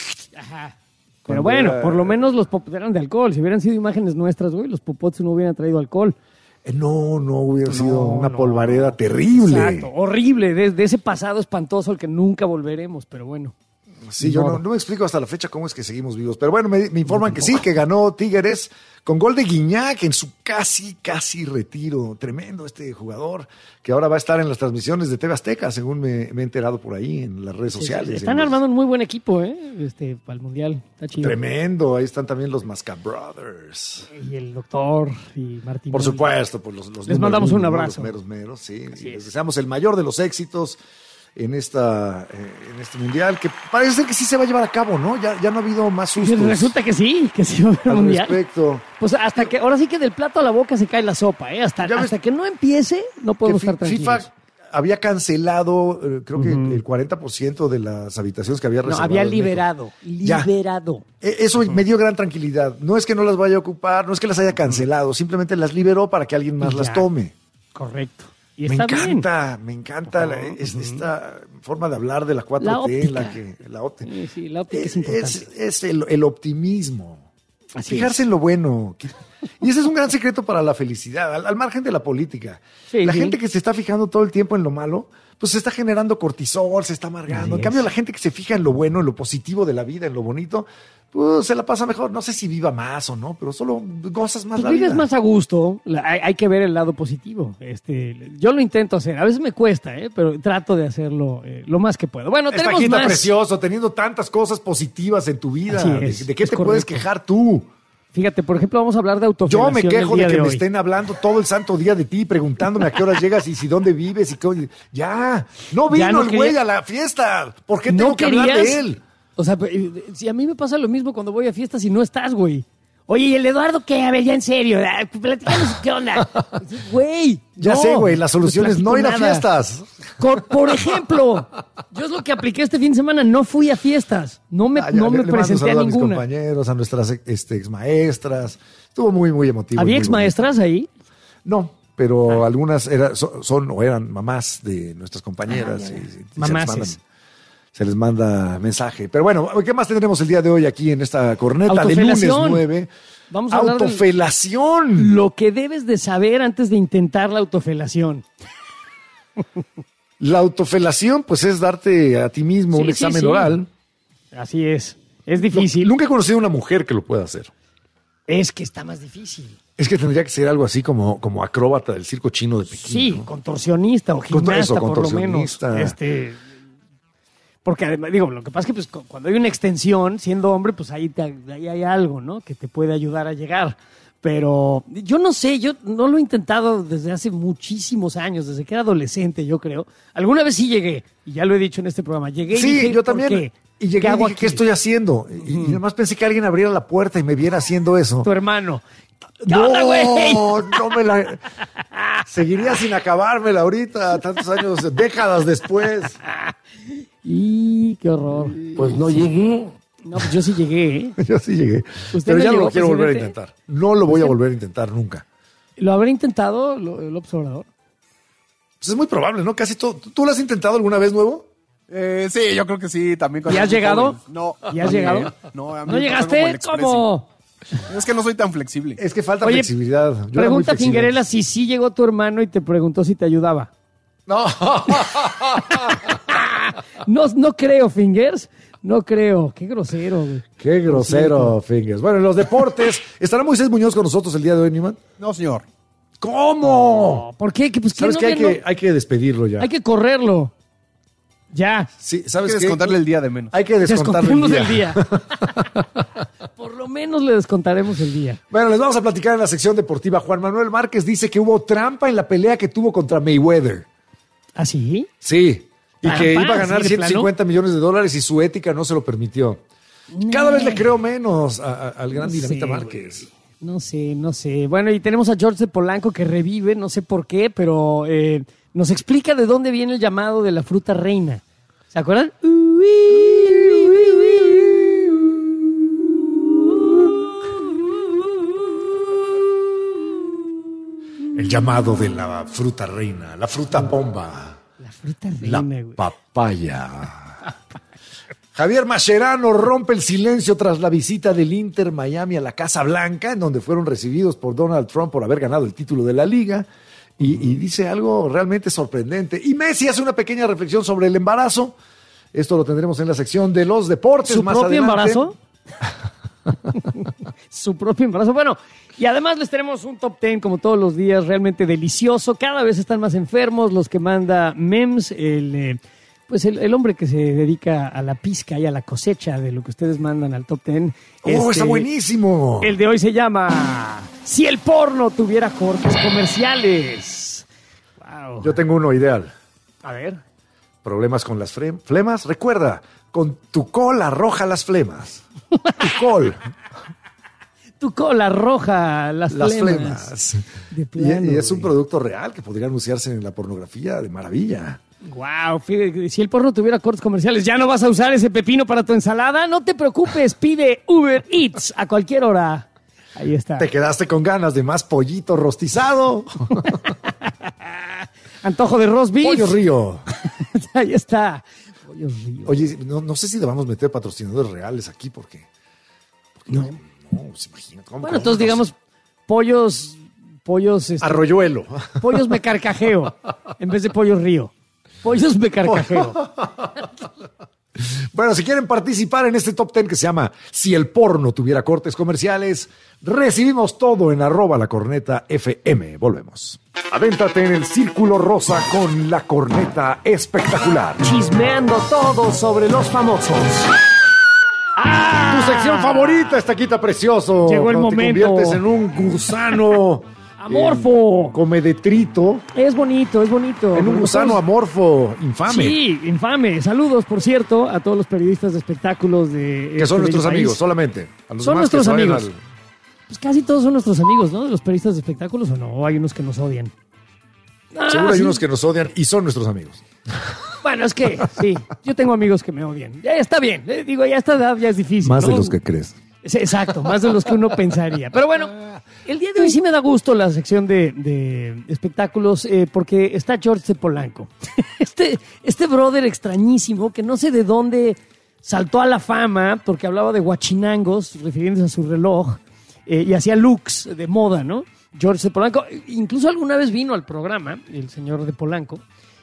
Ajá. Pero bueno, era... por lo menos los popotes eran de alcohol. Si hubieran sido imágenes nuestras, güey, los popotes no hubieran traído alcohol. Eh, no, no hubiera no, sido una no, polvareda no. terrible. Exacto, horrible, de, de ese pasado espantoso al que nunca volveremos, pero bueno. Sí, yo no, no me explico hasta la fecha cómo es que seguimos vivos. Pero bueno, me, me informan que sí, que ganó Tigres con gol de Guiñac en su casi, casi retiro. Tremendo este jugador, que ahora va a estar en las transmisiones de T V Azteca, según me, me he enterado por ahí en las redes sí, sociales. Sí, están armando un muy buen equipo, ¿eh? Este, para el Mundial. Está chido. Tremendo, ahí están también los Masca Brothers. Y el doctor y Martín. Por supuesto, pues los, los les mandamos uno, un abrazo. Los meros, meros, sí. Y les deseamos el mayor de los éxitos en esta eh, en este mundial, que parece ser que sí se va a llevar a cabo, ¿no? Ya, ya no ha habido más sustos. Resulta que sí, que sí va a haber al mundial. Respecto. Pues hasta que, ahora sí que del plato a la boca se cae la sopa, ¿eh? Hasta, hasta que no empiece, no podemos estar tranquilos. FIFA había cancelado, eh, creo uh-huh. que el cuarenta por ciento de las habitaciones que había reservado. No, había liberado, liberado. Ya. Eso uh-huh. me dio gran tranquilidad. No es que no las vaya a ocupar, no es que las haya cancelado, uh-huh. simplemente las liberó para que alguien más ya. las tome. Correcto. Y me está encanta, bien. me encanta la, es, esta forma de hablar de la cuatro T, la en la que la óptica. Sí, sí, la óptica es, es importante. Es, es el, el optimismo. Así Fijarse es. en lo bueno. Y ese es un gran secreto para la felicidad, al, al margen de la política. Sí, la sí. gente que se está fijando todo el tiempo en lo malo, pues se está generando cortisol, se está amargando. Así en cambio, es. la gente que se fija en lo bueno, en lo positivo de la vida, en lo bonito, pues se la pasa mejor. No sé si viva más o no, pero solo gozas más pues la vives vida. más a gusto. Hay, hay que ver el lado positivo. Este, yo lo intento hacer. A veces me cuesta, ¿eh? Pero trato de hacerlo eh, lo más que puedo. Bueno, es tenemos más. Precioso, teniendo tantas cosas positivas en tu vida. Es, ¿De, de qué te correcto. puedes quejar tú? Fíjate, por ejemplo, vamos a hablar de autofelación. Yo me quejo de que de me hoy. estén hablando todo el santo día de ti, preguntándome a qué horas llegas y si dónde vives y qué... Ya, no vino ya no el quería... güey a la fiesta. ¿Por qué tengo ¿No que querías? hablar de él? O sea, si a mí me pasa lo mismo cuando voy a fiestas y no estás, güey. Oye, ¿y el Eduardo qué? A ver, ya en serio, platícanos qué onda. Güey, Ya no, sé, güey, la solución es no ir nada. a fiestas. Por, por ejemplo, yo es lo que apliqué este fin de semana, no fui a fiestas, no me, ah, ya, no me le, presenté le a ninguna. A mis compañeros, a nuestras este, exmaestras, estuvo muy, muy emotivo. ¿Había exmaestras ahí? No, pero ah. algunas era, son, son o eran mamás de nuestras compañeras. Ah, y, y mamás. Se les manda mensaje. Pero bueno, ¿qué más tendremos el día de hoy aquí en esta corneta de lunes nueve? Vamos a hablar autofelación. De lo que debes de saber antes de intentar la autofelación. La autofelación, pues, es darte a ti mismo sí, un examen sí, sí. oral. Así es. Es difícil. No, nunca he conocido a una mujer que lo pueda hacer. Es que está más difícil. Es que tendría que ser algo así como, como acróbata del circo chino de Pekín. Sí, ¿no? contorsionista o gimnasta, Eso, por lo menos. Este... Porque además, digo, lo que pasa es que pues, cuando hay una extensión, siendo hombre, pues ahí, te, ahí hay algo, ¿no? Que te puede ayudar a llegar. Pero yo no sé, yo no lo he intentado desde hace muchísimos años, desde que era adolescente, yo creo. Alguna vez sí llegué, y ya lo he dicho en este programa. Llegué sí, y dije, yo también. ¿por qué? Y llegué ¿Qué y dije, aquí? ¿qué estoy haciendo? Y, uh-huh. y además pensé que alguien abriera la puerta y me viera haciendo eso. Tu hermano. No, onda, no me la... Seguiría sin acabármela ahorita, tantos años, décadas después. Y qué horror. Pues no llegué. No, pues yo sí llegué. ¿eh? Yo sí llegué. ¿Usted Pero no ya llegó, no lo quiero volver a presidente? intentar. No lo voy a volver a intentar nunca. ¿Lo habrá intentado el observador? Pues es muy probable, ¿no? Casi todo. ¿Tú lo has intentado alguna vez, Nuevo? Eh, sí, yo creo que sí. También ¿Y has llegado? No. ¿Y has llegado? No, a mí ¿No llegaste? ¿Cómo? Es que no soy tan flexible. Es que falta Oye, flexibilidad. Yo pregunta a Fingerella si sí llegó tu hermano y te preguntó si te ayudaba. No. no, no creo, Fingers. No creo. Qué grosero, güey. Qué grosero, Fingers. Bueno, en los deportes, ¿estará Moisés Muñoz con nosotros el día de hoy, Newman? No, señor. ¿Cómo? No, ¿por qué? Pues, ¿Sabes no, que hay, no, que hay que despedirlo ya? Hay que correrlo. Ya. Sí, ¿sabes hay que descontarle el día de menos. Hay que descontarle el día. el día. Por lo menos le descontaremos el día. Bueno, les vamos a platicar en la sección deportiva. Juan Manuel Márquez dice que hubo trampa en la pelea que tuvo contra Mayweather. ¿Ah, sí? Sí. Y ¿Trampa? que iba a ganar ¿Sí, ciento cincuenta millones de dólares y su ética no se lo permitió. Cada vez le creo menos a, a, al gran No Dinamita sé, Márquez. No sé, no sé. Bueno, y tenemos a George de Polanco que revive, no sé por qué, pero eh, nos explica de dónde viene el llamado de la fruta reina. ¿Se acuerdan? El llamado de la fruta reina, la fruta bomba. La fruta reina, La güey. papaya. Javier Mascherano rompe el silencio tras la visita del Inter Miami a la Casa Blanca, en donde fueron recibidos por Donald Trump por haber ganado el título de la liga. Y, y dice algo realmente sorprendente. Y Messi hace una pequeña reflexión sobre el embarazo. Esto lo tendremos en la sección de los deportes. ¿Su más propio adelante. embarazo? Su propio embarazo. Bueno, y además les tenemos un top ten como todos los días, realmente delicioso. Cada vez están más enfermos los que manda Mems, el... Eh, Pues el, el hombre que se dedica a la pizca y a la cosecha de lo que ustedes mandan al top ten. ¡Oh, este, está buenísimo! El de hoy se llama Si el porno tuviera cortes comerciales. Wow. Yo tengo uno ideal. A ver. ¿Problemas con las fre- flemas? Recuerda, con tu col arroja las flemas. Tu col. Tu cola roja, las, las flemas. flemas. De Y, plano, y es un güey. producto real que podría anunciarse en la pornografía de maravilla. Wow, fíjate, si el porno tuviera cortes comerciales, ¿ya no vas a usar ese pepino para tu ensalada? No te preocupes, pide Uber Eats a cualquier hora. Ahí está. ¿Te quedaste con ganas de más pollito rostizado? Antojo de roast beef. Pollo Río. Ahí está. Pollo Río. Oye, no, no sé si debamos meter patrocinadores reales aquí porque... porque no. No, pues imagínate. ¿cómo Bueno, entonces digamos pollos... Pollos... Este, Arroyuelo. Pollos me carcajeo en vez de pollo río. Pollos me carcajeo. Bueno, si quieren participar en este top ten que se llama Si el porno tuviera cortes comerciales, recibimos todo en arroba la corneta F M. Volvemos. Avéntate en el círculo rosa con la corneta espectacular. Chismeando todo sobre los famosos. ¡Ah! Tu sección favorita, Estaquita Precioso. Llegó el Cuando momento. Te conviertes en un gusano... Amorfo. Eh, come detrito. Es bonito, es bonito. En un gusano amorfo, infame. Sí, infame. Saludos, por cierto, a todos los periodistas de espectáculos de... Que son este nuestros bello amigos, país. solamente. A los Son demás que nuestros se vayan amigos. al- Pues casi todos son nuestros amigos, ¿no? De los periodistas de espectáculos, ¿o no? ¿O hay unos que nos odian? Ah, Seguro hay sí. unos que nos odian y son nuestros amigos. Bueno, es que sí, yo tengo amigos que me odian. Ya está bien, eh, digo, ya a esta edad ya es difícil. Más de ¿no? los que crees. Sí, exacto, más de los que uno pensaría. Pero bueno, el día de hoy sí me da gusto la sección de, de espectáculos eh, porque está George de Polanco. Este, este brother extrañísimo que no sé de dónde saltó a la fama porque hablaba de guachinangos, refiriéndose a su reloj, eh, y hacía looks de moda, ¿no? George de Polanco. Incluso alguna vez vino al programa, el señor de Polanco.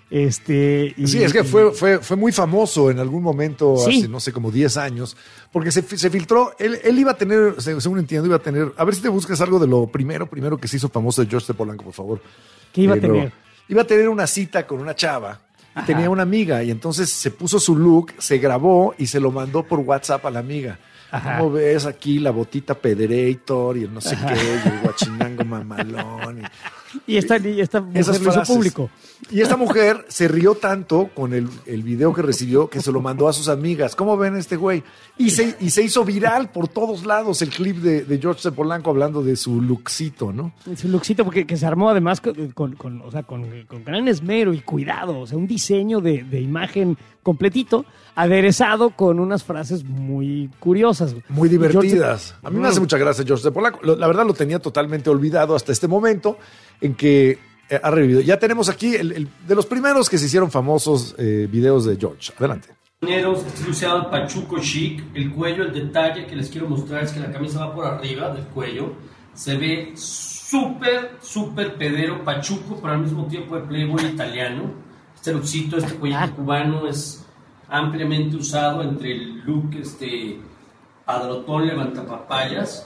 Este, y- Sí, es que fue, fue, fue muy famoso en algún momento, Sí. hace no sé, como diez años, porque se, se filtró, él, él iba a tener, se- según entiendo, iba a tener, a ver si te buscas algo de lo primero, primero que se hizo famoso de George de Polanco, por favor. ¿Qué iba a Eh, pero tener? Iba a tener una cita con una chava y Ajá. tenía una amiga y entonces se puso su look, se grabó y se lo mandó por WhatsApp a la amiga. Ajá. ¿Cómo ves aquí la botita Pederator y el no sé Ajá. qué, y el guachinango mamalón? Y, Y esta, y esta mujer esas lo hizo frases. público. Y esta mujer se rió tanto con el, el video que recibió que se lo mandó a sus amigas. ¿Cómo ven a este güey? Y se, y se hizo viral por todos lados el clip de, de George de Polanco hablando de su lookcito, ¿no? Su lookcito, porque que se armó además con, con- con, o sea, con, con gran esmero y cuidado. O sea, un diseño de, de imagen completito, aderezado con unas frases muy curiosas. Muy Y George- divertidas. A mí me hace mucha gracia George de Polanco. Lo- La verdad lo tenía totalmente olvidado hasta este momento en que eh, ha revivido. Ya tenemos aquí el, el- de los primeros que se hicieron famosos eh, videos de George. Adelante. Estoy usando el pachuco chic, el cuello, el detalle que les quiero mostrar es que la camisa va por arriba del cuello, se ve súper, súper pedero pachuco, pero al mismo tiempo de playboy italiano. Este lookcito, este cuellito cubano es ampliamente usado entre el look este padrotón levantapapayas.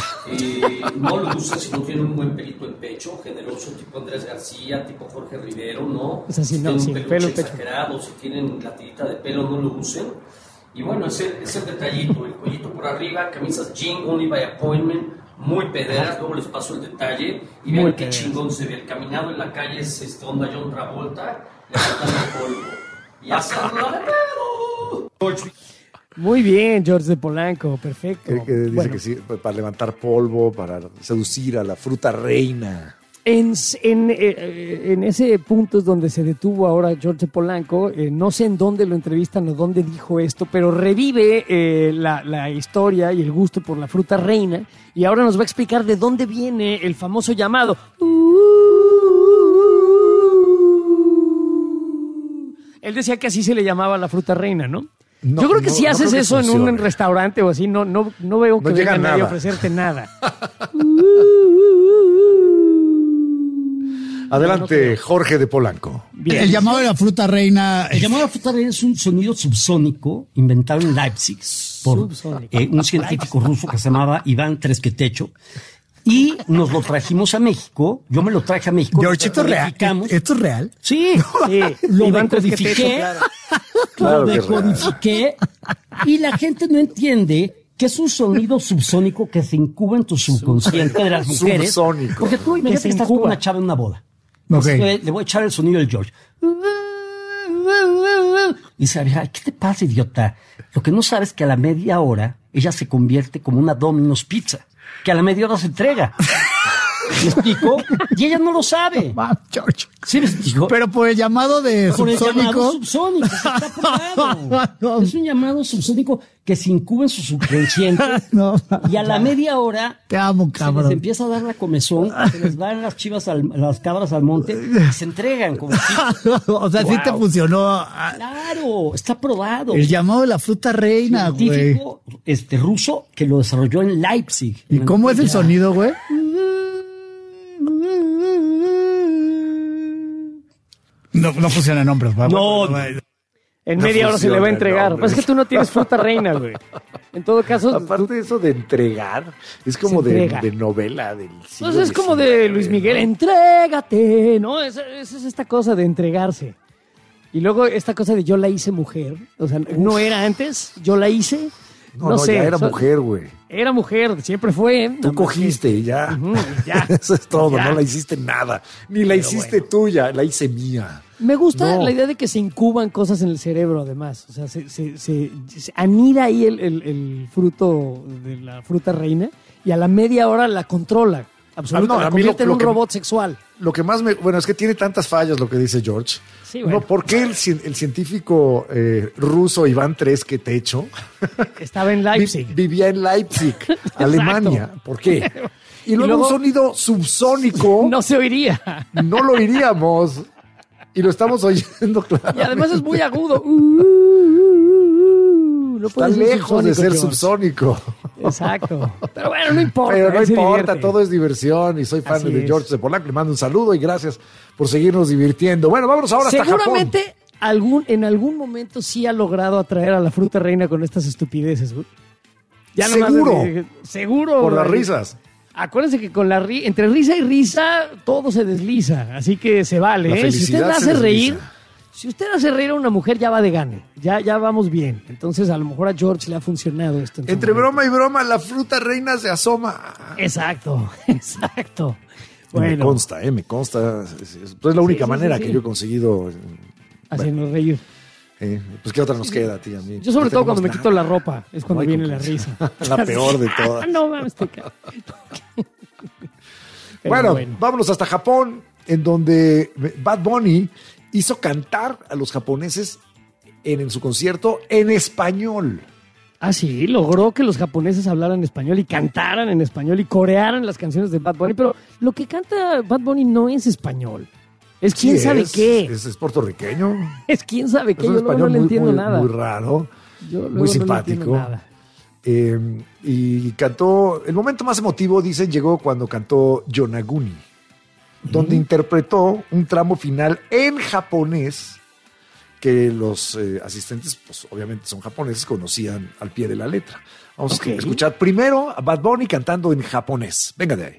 Eh, no lo usa si no tiene un buen pelito en pecho, generoso, tipo Andrés García, tipo Jorge Rivero, ¿no? O sea, si Si no, tienen sin un pelo peluche en pecho. exagerado, si tienen la tirita de pelo, no lo usen. Y bueno, es el, es el detallito, el cuellito por arriba, camisas jean, only by appointment, muy pederas, luego les paso el detalle y Muy vean qué pederas. chingón se ve. El caminado en la calle es este, onda John Travolta, levantando polvo. Y hacerlo de pedo. Muy bien, George de Polanco, perfecto. Que, que dice Bueno, que sí, para levantar polvo, para seducir a la fruta reina. En, en, eh, en ese punto es donde se detuvo ahora George Polanco. Eh, no sé en dónde lo entrevistan o dónde dijo esto, pero revive eh, la, la historia y el gusto por la fruta reina. Y ahora nos va a explicar de dónde viene el famoso llamado. Él decía que así se le llamaba la fruta reina, ¿no? No, Yo creo que no, si no haces creo que eso en funcione. un restaurante o así, no, no, no veo que No llega venga nadie a nada. ofrecerte nada. Adelante, Jorge de Polanco. El llamado de la fruta reina. El llamado de la fruta reina es un sonido subsónico inventado en Leipzig por eh, un científico ruso que se llamaba Iván Tresquetecho. Y nos lo trajimos a México. Yo me lo traje a México. George, ¿esto es real? ¿Esto es real? Sí, Sí, lo Iván decodifiqué. Tresquetecho, claro. Claro lo que es real. decodifiqué. Y la gente no entiende que es un sonido subsónico que se incuba en tu subconsciente de las mujeres. Subsónico. Porque tú imagínate se que estás con incuba. una chava en una boda. Ok. Entonces, le voy a echar el sonido del George. Y dice, "Ay, ¿qué te pasa, idiota? Lo que no sabes es que a la media hora ella se convierte como una Domino's Pizza, que a la media hora se entrega". ¿Me explico? Y ella no lo sabe. George. ¿Sí me explico? Pero por el llamado de Por el llamado subsónico. subsónico, eso está probado. Es un llamado subsónico que se incuba en su subconsciente. No, y a la media hora te amo, se les cabrón. empieza a dar la comezón, se les van las chivas, al, las cabras al monte y se entregan. Como O sea, sí te Wow. funcionó. Claro, está probado. El llamado de la fruta reina, güey. Científico este, ruso que lo desarrolló en Leipzig. ¿Y cómo es el sonido, güey? No, no funciona en hombres. ¿va? No, En No media hora se le va a funciona, entregar. no, Pues es que tú no tienes fruta reina, güey. En todo caso, Aparte de eso de entregar, es como Se de, entrega. de novela del siglo pues es como de diecinueve, Luis Miguel, ¿no? entrégate, ¿no? Esa esa es esta cosa de entregarse. Y luego esta cosa de yo la hice mujer. O sea, no era antes, yo la hice. No, No, no, sé. ya era so- mujer, güey. Era mujer, siempre fue. ¿eh? Tú cogiste y ya. Ujú, ya. Eso es todo, Ya. no la hiciste nada. Ni la hiciste tuya, la hice mía. Me gusta No. la idea de que se incuban cosas en el cerebro, además. O sea, se, se, se- se anida ahí el, el- el fruto de la fruta reina y a la media hora la controla. Absolutamente. Ah, no, la a mí lo- convierte en lo un que- robot sexual. Lo que más me... Bueno, es que tiene tantas fallas lo que dice George. Sí, bueno. No, ¿por qué el, cien- el científico eh, ruso Iván Tresquetecho Estaba en Leipzig. vi- vivía en Leipzig, Alemania? ¿Por qué? Y luego, luego- un sonido subsónico, No se oiría. no lo oiríamos. Y lo estamos oyendo, claro. Y además es muy agudo. Uh, uh, uh, uh. No Está puede ser lejos de ser George. subsónico. Exacto. Pero bueno, no importa. Pero no él se importa, divierte. todo es diversión y soy fan Así de es. George de Polanco. Le mando un saludo y gracias por seguirnos divirtiendo. Bueno, vámonos ahora hasta Japón. Seguramente algún, en algún momento sí ha logrado atraer a la fruta reina con estas estupideces, güey. Ya nomás Seguro. de- seguro. Por las güey. risas. Acuérdense que con la ri- entre risa y risa todo se desliza, así que se vale. La ¿eh? Si usted felicidad la se hace reír, desliza. si usted hace reír a una mujer ya va de gane, ya, ya vamos bien. Entonces a lo mejor a George le ha funcionado esto. en su Entre momento. broma y broma, la fruta reina se asoma. Exacto, exacto. Y Me Bueno, consta, eh, me consta. Es, es- pues es la única sí, manera sí, que sí. yo he conseguido. eh, haciendo reír. eh, pues qué otra nos queda a ti y a mí. Yo sobre No todo cuando me tenemos quito nada. la ropa, es cuando No hay viene la conclusión. risa. La peor de todas. No mames, te ca- Pero Bueno, bueno. vámonos hasta Japón, en donde Bad Bunny hizo cantar a los japoneses en, en su concierto en español. Ah, sí, logró que los japoneses hablaran español y cantaran en español y corearan las canciones de Bad Bunny, pero lo que canta Bad Bunny no es español. Es quién Sí, sabe es, qué. Es, es puertorriqueño. Es quién sabe qué. Es un Yo luego no español le muy, entiendo muy- nada. muy raro, Yo luego muy no le simpático. entiendo nada. Eh, y cantó, el momento más emotivo, dicen, llegó cuando cantó Yonaguni, donde interpretó un tramo final en japonés que los eh, asistentes, pues obviamente son japoneses, conocían al pie de la letra. Vamos Ok. a escuchar primero a Bad Bunny cantando en japonés. Venga de ahí.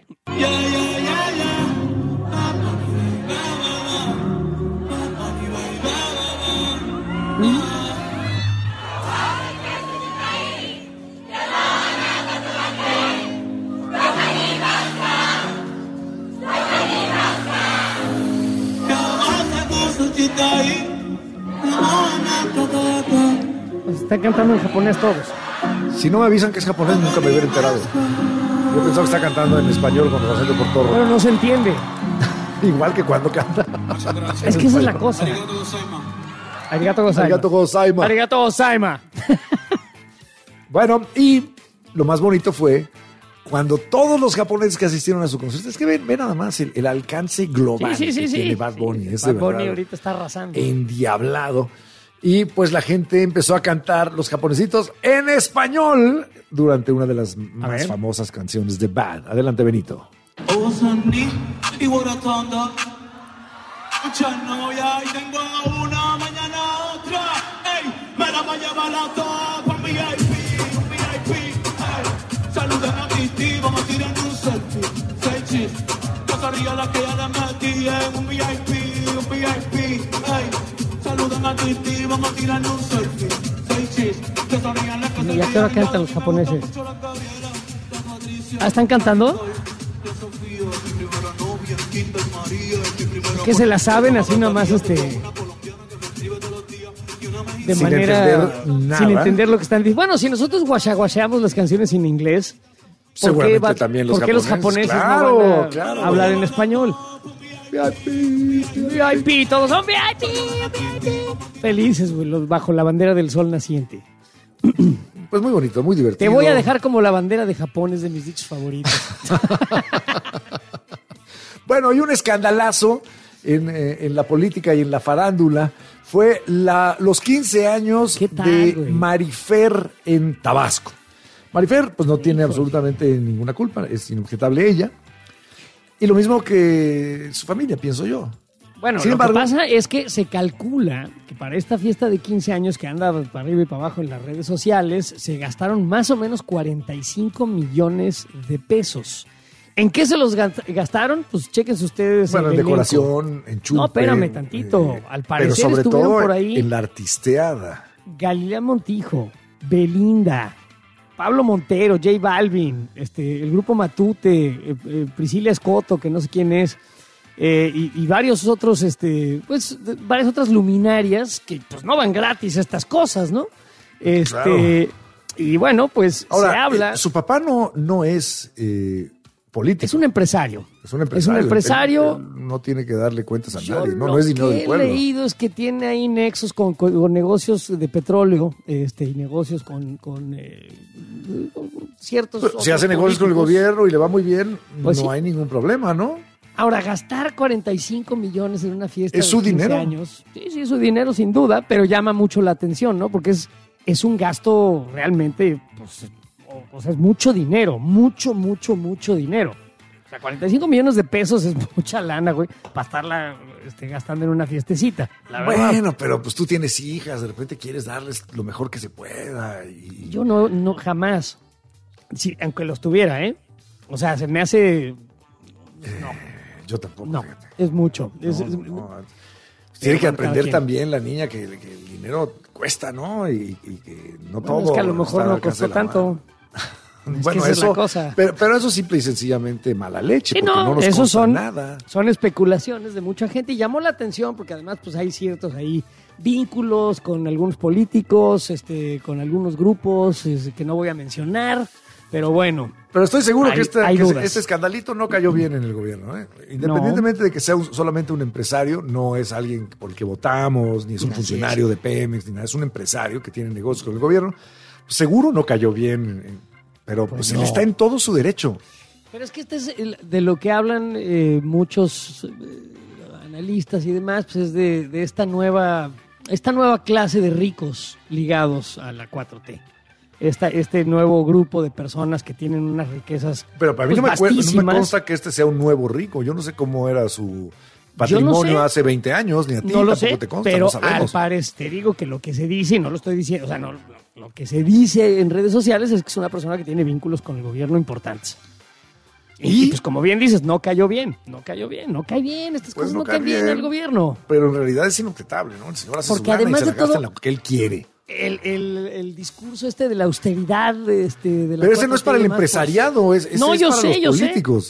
Pues están cantando en japonés todos. Si no me avisan que es japonés, nunca me hubiera enterado. Yo pensaba que está cantando en español con los acentos por todo. Pero no se entiende. Igual que cuando canta. Es que esa es la cosa. Arigato gozaima. Arigato gozaima. Arigato gozaima. Bueno, y lo más bonito fue cuando todos los japoneses que asistieron a su concierto, es que ven, ven nada más el, el alcance global sí, sí, sí, que sí. tiene Bad Bunny. Es Bad de Bunny verdad ahorita está arrasando. endiablado. Y pues la gente empezó a cantar los japonesitos en español durante una de las más ver. famosas canciones de Bad. Adelante, Benito. No, ya y tengo una, mañana otra. Ey, me la va a llevar la topa, un V I P, un V I P. Ey, saluden a Cristi, vamos a tirar un selfie. Seis chis, yo sabía la que ya le metí en un V I P, un V I P. Ey, saluden a Cristi, vamos a tirar un selfie. Seis chis, yo sabía la que ¿Y a qué hora cantan los japoneses? ¿Ah, están cantando? Que se la saben así nomás, este, de Sin manera entender nada. sin entender lo que están diciendo. Bueno, si nosotros guachaguacheamos las canciones en inglés, ¿por qué, Seguramente va- también los por qué los japoneses? japoneses Claro, no van a claro. hablar en español? V I P, todos son V I P, V I P. Felices, güey, los- bajo la bandera del sol naciente. Pues muy bonito, muy divertido. Te voy a dejar como la bandera de Japón, es de mis dichos favoritos. Bueno, y un escandalazo en, eh, en la política y en la farándula fue la, los quince años tal, de güey? Marifer en Tabasco. Marifer, pues no tiene absolutamente ninguna culpa, es inobjetable ella. Y lo mismo que su familia, pienso yo. Bueno, Sin lo embargo- que pasa es que se calcula que para esta fiesta de quince años que anda para arriba y para abajo en las redes sociales, se gastaron más o menos cuarenta y cinco millones de pesos. ¿En qué se los gast- gastaron? Pues chequense ustedes. Bueno, el en elenco. decoración, en chupe. No, espérame tantito. Al Pero parecer sobre estuvieron todo por ahí en la artisteada. Galilea Montijo, Belinda, Pablo Montero, J Balvin, este, el grupo Matute, eh, eh, Priscila Escoto, que no sé quién es, eh, y, y varios otros, este, pues, de- varias otras luminarias que pues no van gratis estas cosas, ¿no? Este, Claro. y bueno, pues Ahora, se habla. eh, su papá no, no es eh, político. Es un empresario. Es un empresario. empresario. Él- él no tiene que darle cuentas a Yo nadie. No, lo no es dinero que del pueblo. he leído es que tiene ahí nexos con, con- con negocios de petróleo, este, y negocios con, con eh, ciertos. Pero si otros hace negocios con el políticos. gobierno y le va muy bien, Pues no sí. hay ningún problema, ¿no? Ahora, gastar cuarenta y cinco millones en una fiesta ¿Es de su quince dinero? años, sí, sí, es su dinero sin duda, pero llama mucho la atención, ¿no? Porque es, es un gasto realmente, pues, o, o sea, es mucho dinero, mucho, mucho, mucho dinero. O sea, cuarenta y cinco millones de pesos es mucha lana, güey, para estarla este, gastando en una fiestecita. La verdad. Bueno, pero pues tú tienes hijas, de repente quieres darles lo mejor que se pueda. Y... Yo no, no jamás, sí, aunque los tuviera, ¿eh? O sea, se me hace... Yo tampoco. No, fíjate. es mucho. Es- No, es- no, no. Tiene que Cada aprender quien. también la niña que, que el dinero cuesta, ¿no? Y, y que no Bueno, todo. es que a lo mejor está al no alcance costó de la tanto. mano. Es Bueno, que esa es eso, la cosa. Pero, pero eso simple y sencillamente mala leche, Sí, porque no, no, nos esos consta son, nada. son especulaciones de mucha gente y llamó la atención porque además pues hay ciertos ahí vínculos con algunos políticos, este, con algunos grupos este, que no voy a mencionar, pero bueno. Pero estoy seguro hay- que, este, hay que dudas. este escandalito no cayó bien en el gobierno. ¿eh? Independientemente de que sea un- solamente un empresario, no es alguien por el que votamos, ni es un Así funcionario de Pemex, ni nada. Es un empresario que tiene negocios con el gobierno. Seguro no cayó bien, eh, pero pues, él no. está en todo su derecho. Pero es que este es el- de lo que hablan eh, muchos eh, analistas y demás, pues es de, de esta nueva, esta nueva clase de ricos ligados a la cuatro T. Esta, este nuevo grupo de personas que tienen unas riquezas Pero para mí pues, no, me acuerdo, no me vastísimas. consta que este sea un nuevo rico. Yo no sé cómo era su patrimonio sé. hace veinte años, ni a ti No lo tampoco sé, te consta, pero no al sabemos. parecer te digo que lo que se dice, y no lo estoy diciendo, o sea, no, lo, lo que se dice en redes sociales es que es una persona que tiene vínculos con el gobierno importantes. Y, ¿Y? pues como bien dices, no cayó bien, no cayó bien, no cae bien, estas Pues cosas no no, cae caen bien en bien. el gobierno. Pero en realidad es inobjetable, ¿no? El señor hace Porque su lana además y se de la gasta todo- en lo que él quiere. El, el, el discurso este de la austeridad, este, de la Pero ese no cuatro es para T y el demás, empresariado, pues, es, ese no, es yo para sé, los yo sé. políticos.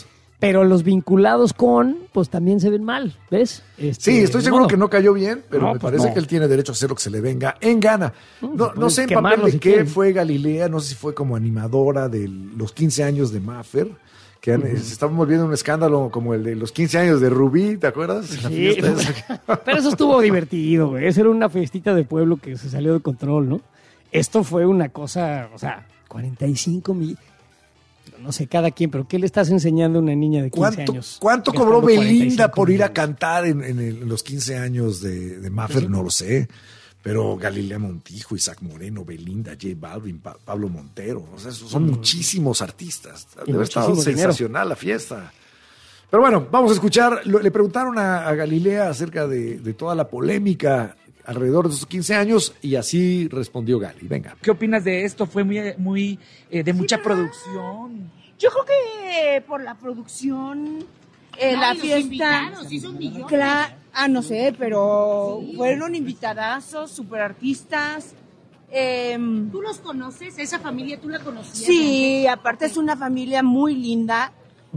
pero los vinculados con, pues también se ven mal, ¿ves? Este, Sí, estoy de seguro modo. que no cayó bien, pero No, me pues parece no. que él tiene derecho a hacer lo que se le venga en gana. No, no pueden sé en papel quemarlo de si qué quieren. fue Galilea, no sé si fue como animadora de los quince años de Maffer, que han- se estaban volviendo un escándalo como el de los quince años de Rubí, ¿te acuerdas? La Sí, fiesta esa. pero eso estuvo divertido, güey. Esa era una fiestita de pueblo que se salió de control, ¿no? Esto fue una cosa, o sea, cuarenta y cinco mil, no sé cada quien, pero ¿qué le estás enseñando a una niña de quince ¿Cuánto, años? cuánto Gastando cobró Belinda cuarenta y cinco por ir a millones? cantar en, en el- en los quince años de, de Maffer? No lo sé. Pero Galilea Montijo, Isaac Moreno, Belinda, J Balvin, Pa- Pablo Montero. O sea, esos son muchísimos artistas. Y Debe estar muchísimo dinero. sensacional la fiesta. Pero bueno, vamos a escuchar. Lo- le preguntaron a, a Galilea acerca de, de toda la polémica alrededor de sus quince años y así respondió Gali. Venga. ¿Qué opinas de esto? Fue muy, muy eh, de mucha producción. Yo creo que por la producción, eh, No, la y los fiesta. invitados, sí son millones. Cla- ah, no sé, pero fueron invitadazos, super artistas. em, ¿Tú los conoces? ¿Esa familia tú la conocías? sí, aparte es una familia muy linda.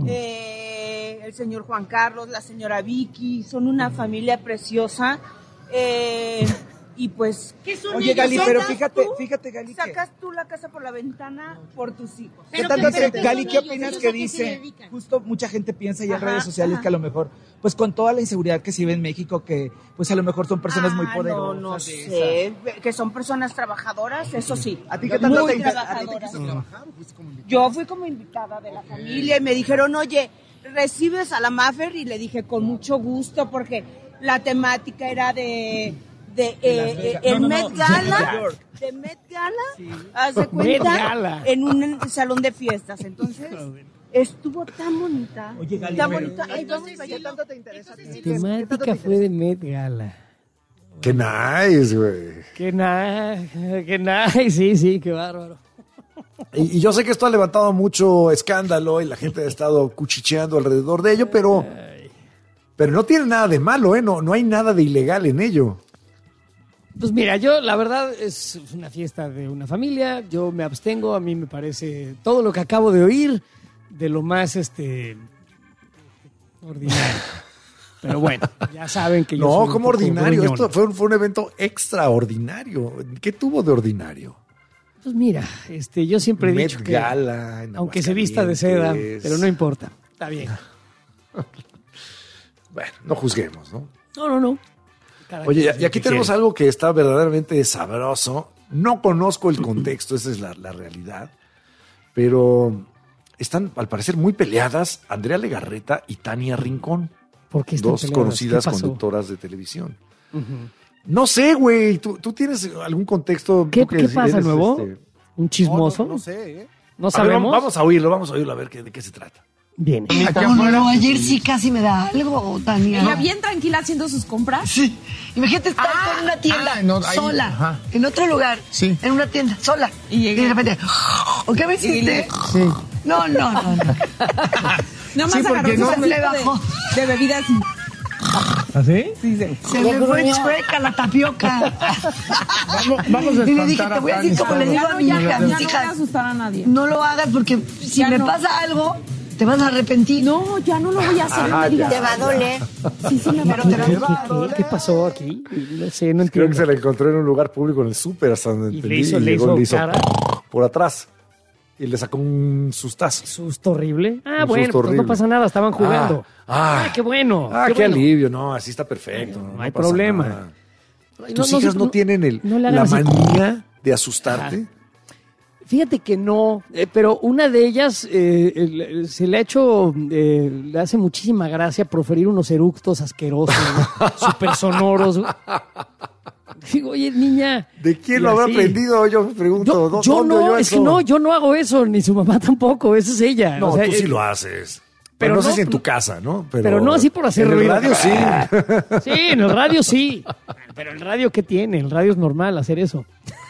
Eh, el señor Juan Carlos, la señora Vicky, son una familia preciosa. Eh, y pues, ¿Qué son Oye, ellos? Gali, pero sacas fíjate, tú- fíjate, Gali, que- sacas tú la casa por la ventana por tus hijos. ¿Qué tanto te- Gali, ¿qué opinas que dice? Justo mucha gente piensa ya en Ajá, redes sociales ajá. que a lo mejor, pues con toda la inseguridad que se ve en México, que pues a lo mejor son personas muy Ah, poderosas. No, no de sé, esas. que son personas trabajadoras, eso sí. ¿A ti qué tanto muy te inter- a ti te trabajadoras. quiso trabajar o fuiste como invitada? Yo fui como invitada de la familia y me dijeron, oye, ¿recibes a la Maffer? Y le dije, con mucho gusto, porque la temática era de... de eh, Las eh, Vegas. el No, no, Met no, Gala, Nueva York. de Met Gala, haz de Met cuenta, Gala. en un salón de fiestas. Entonces, estuvo tan bonita, Oye, Gali, tan pero- bonita. Ay, vamos Entonces, para allá. ¿qué tanto te interesa? Temática fue de Met Gala. Qué nice, güey. Qué nice, qué nice, sí, sí, qué bárbaro. Y, y yo sé que esto ha levantado mucho escándalo y la gente ha estado cuchicheando alrededor de ello, pero, pero no tiene nada de malo, ¿eh? No, no hay nada de ilegal en ello. Pues mira, yo la verdad es una fiesta de una familia, yo me abstengo, a mí me parece todo lo que acabo de oír de lo más este ordinario. Pero bueno, ya saben que yo soy No, un como poco ordinario. gruñón. Esto fue un, fue un evento extraordinario. ¿Qué tuvo de ordinario? Pues mira, este, yo siempre he Met dicho que Gala en aunque se vista de seda, Aguascalientes. pero no importa, está bien. Bueno, no juzguemos, ¿no? No, no, no. Cada Oye, quien y hace lo aquí que tenemos quiere. algo que está verdaderamente sabroso. No conozco el contexto, esa es la, la realidad. Pero están, al parecer, muy peleadas Andrea Legarreta y Tania Rincón. ¿Por qué están Dos peleadas? conocidas ¿Qué pasó? conductoras de televisión. Ujú. No sé, güey. ¿Tú, tú tienes algún contexto? ¿Qué, Tú que qué pasa eres, nuevo? este, ¿Un chismoso? No, no, no sé, ¿eh? ¿No A ver, sabemos? vamos a oírlo, vamos a oírlo a ver qué, de qué se trata. Bien. No, no, no, ayer sí casi me da algo, Tania. Ella bien tranquila haciendo sus compras. Sí. Imagínate estar en una tienda, ah, no, ahí, sola, ajá. en otro lugar, Sí. en una tienda, sola. Y llegué. de repente, ¿o qué me hiciste? Sí. No, no, no, no. Nada más Sí, porque agarró no su me vasito bajó. de, de bebidas. ¿Así? Sí, sí. Se me fue chueca la tapioca. Vamos, vamos a Y le dije, espantar te voy a a decir Tania. como le digo Ya a no, mi ya, hija, ya a no mis voy a hijas. asustar a nadie. No lo hagas porque si Ya me no. pasa algo, te vas a arrepentir. No, ya no lo voy a hacer. Ajá, no me digas. ya, Te va a doler. Sí, sí, me va a ¿Qué, doler. qué- qué- qué pasó aquí? No sé, no Creo entiendo. que se la encontró en un lugar público en el súper, hasta donde Y le entendí. hizo- y le llegó hizo y le hizo cara. por atrás. Y le sacó un sustazo. ¿Susto horrible? Ah, Un bueno, susto pues no horrible. pasa nada, estaban jugando. Ah, Ah, qué bueno. Ah, qué, bueno. alivio, no, así está perfecto. No, No hay pasa problema. nada. No, ¿Tus no, hijas no, no- tienen el, no le la hagan así. manía de asustarte? Fíjate que no, eh, pero una de ellas eh, eh, se le ha hecho, eh, le hace muchísima gracia proferir unos eructos asquerosos, ¿no? súper sonoros. Digo, oye, niña. ¿De quién y lo habrá así. aprendido? Yo me pregunto. Yo, ¿dó- yo dónde no, oyó es eso? que no, yo no hago eso, ni su mamá tampoco, esa es ella. No, O sea, tú sí eh, lo haces. pero Pero no, sé no- si en tu casa, ¿no? Pero, pero no así por hacer en el ruido. radio sí. Sí, en el radio sí. Pero el radio, ¿qué tiene? El radio es normal hacer eso.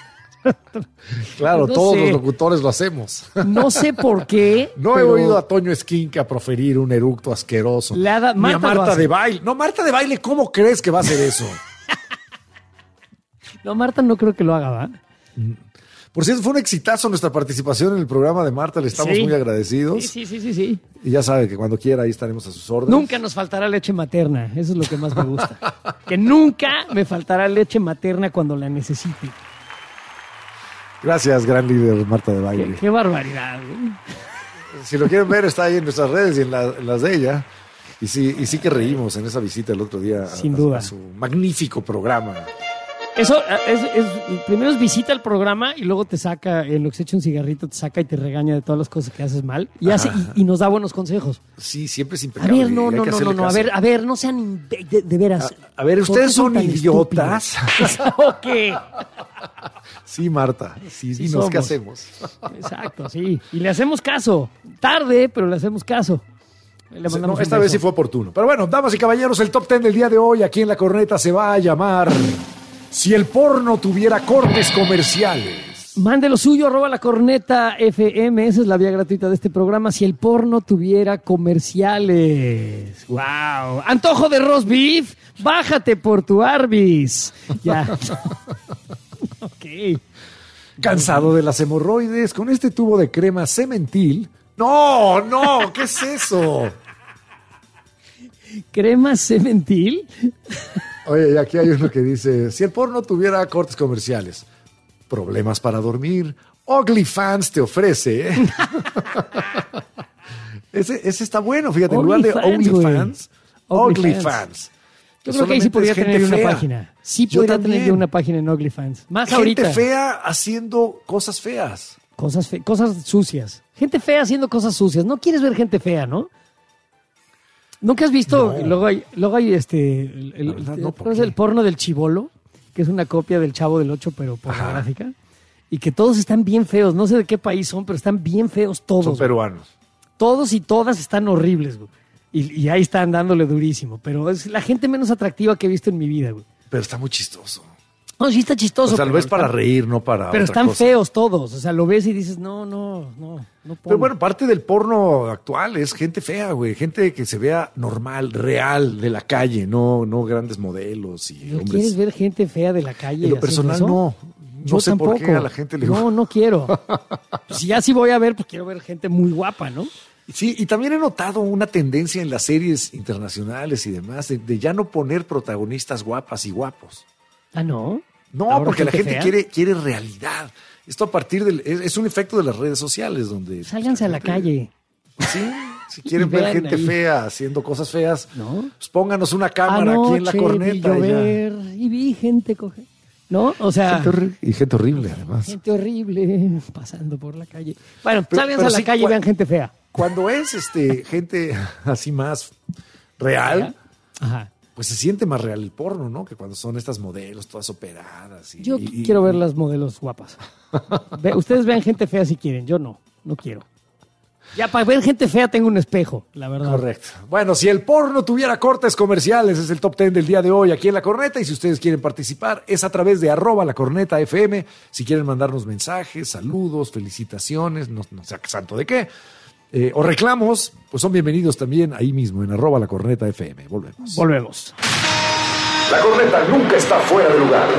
Claro, No todos sé. los locutores lo hacemos. No sé por qué. No he pero- oído a Toño Esquinca proferir un eructo asqueroso. Le ha da- Ni a Marta lo Marta hace. de Baile. No, Marta de Baile, ¿cómo crees que va a hacer eso? No, Marta no creo que lo haga, ¿va? Por cierto, fue un exitazo nuestra participación en el programa de Marta, le estamos Sí. muy agradecidos. Sí, sí, sí, sí, sí. Y ya sabe que cuando quiera ahí estaremos a sus órdenes. Nunca nos faltará leche materna, eso es lo que más me gusta. Que nunca me faltará leche materna cuando la necesite. Gracias, gran líder Marta de Qué, Baile. qué barbaridad, güey. Si lo quieren ver, está ahí en nuestras redes y en, la- en las de ella. Y sí, y sí que reímos en esa visita el otro día a- Sin a, duda. a su magnífico programa. Eso es, es- primero es visita al programa y luego te saca, en lo que se echa un cigarrito, te saca y te regaña de todas las cosas que haces mal y, hace, Ajá. y, y nos da buenos consejos. Sí, siempre es A impecable. ver, no, hay no, que no, no, hacerle no, a caso. ver, a ver, no sean imbe- de, de veras. A ver, ¿Por ustedes qué son tan idiotas. estúpidos? ¿O qué? Sí, Marta. Sí, Sí dinos, ¿qué somos. hacemos? Exacto, sí. Y le hacemos caso. Tarde, pero le hacemos caso. Le No, mandamos un esta vez beso. sí fue oportuno. Pero bueno, damas y caballeros, el top ten del día de hoy aquí en La Corneta se va a llamar Si el porno tuviera cortes comerciales. Mande lo suyo, arroba la corneta F M. Esa es la vía gratuita de este programa. Si el porno tuviera comerciales. ¡Wow! Antojo de roast beef. Bájate por tu Arby's. Ya. Ok. Cansado de las hemorroides, con este tubo de crema cementil. No, no, ¿qué es eso? ¿Crema cementil? Oye, y aquí hay uno que dice, si el porno tuviera cortes comerciales, problemas para dormir, OnlyFans te ofrece. ¿eh? ese, ese está bueno, fíjate, en lugar de OnlyFans, güey. OnlyFans, OnlyFans. OnlyFans. Yo creo que ahí sí Solamente podría es gente tener una fea. página. Sí Yo podría también. tener yo una página en OnlyFans. Más Gente ahorita. fea haciendo cosas feas. Cosas, fe- cosas sucias. Gente fea haciendo cosas sucias. No quieres ver gente fea, ¿no? ¿Nunca has visto? No. Luego hay, luego hay este, el, el- La verdad, no, ¿por ¿cuál es qué? el porno del chibolo, que es una copia del Chavo del Ocho, pero pornográfica. Y que todos están bien feos. No sé de qué país son, pero están bien feos todos. Son güey. peruanos. Todos y todas están horribles, güey. Y, y ahí están dándole durísimo. Pero es la gente menos atractiva que he visto en mi vida, güey. Pero está muy chistoso. No, sí está chistoso. O sea, lo pero ves para están- reír, no para Pero otra están cosa. feos todos. O sea, lo ves y dices, no, no, no, no puedo. Pero bueno, parte del porno actual es gente fea, güey. Gente que se vea normal, real, de la calle, no, no grandes modelos y ¿No hombres. quieres ver gente fea de la calle? En lo haciendo personal, eso? no. No Yo sé por qué tampoco. a la gente le No, no quiero. Si ya sí voy a ver, pues quiero ver gente muy guapa, ¿no? Sí, y también he notado una tendencia en las series internacionales y demás de, de ya no poner protagonistas guapas y guapos. Ah, ¿no? No, ¿Ahora porque la gente gente fea? quiere, quiere realidad. Esto a partir del... Es, es un efecto de las redes sociales donde... Sálganse a la calle. Sí, si quieren Y ver vean gente ahí. fea haciendo cosas feas, ¿No? pues pónganos una cámara aquí en la Anoche corneta. vi y ya. llover y vi gente coger. ¿No? O sea, Gente horri- y gente horrible, además. gente horrible pasando por la calle. Bueno, Pero- sálganse pero a la sí, calle y cua- vean gente fea. Cuando es este gente así más real, Ajá. pues se siente más real el porno, ¿no? Que cuando son estas modelos todas operadas. Y, Yo y- quiero ver las modelos guapas. Ve- ustedes vean gente fea si quieren, yo no, no quiero. Ya para ver gente fea tengo un espejo, la verdad. Correcto. Bueno, si el porno tuviera cortes comerciales, es el top ten del día de hoy aquí en La Corneta. Y si ustedes quieren participar, es a través de arroba La Corneta F M. Si quieren mandarnos mensajes, saludos, felicitaciones, no, no sé santo de qué, eh, o reclamos, pues son bienvenidos también ahí mismo en arroba La Corneta F M. Volvemos. Volvemos. La corneta nunca está fuera de lugar.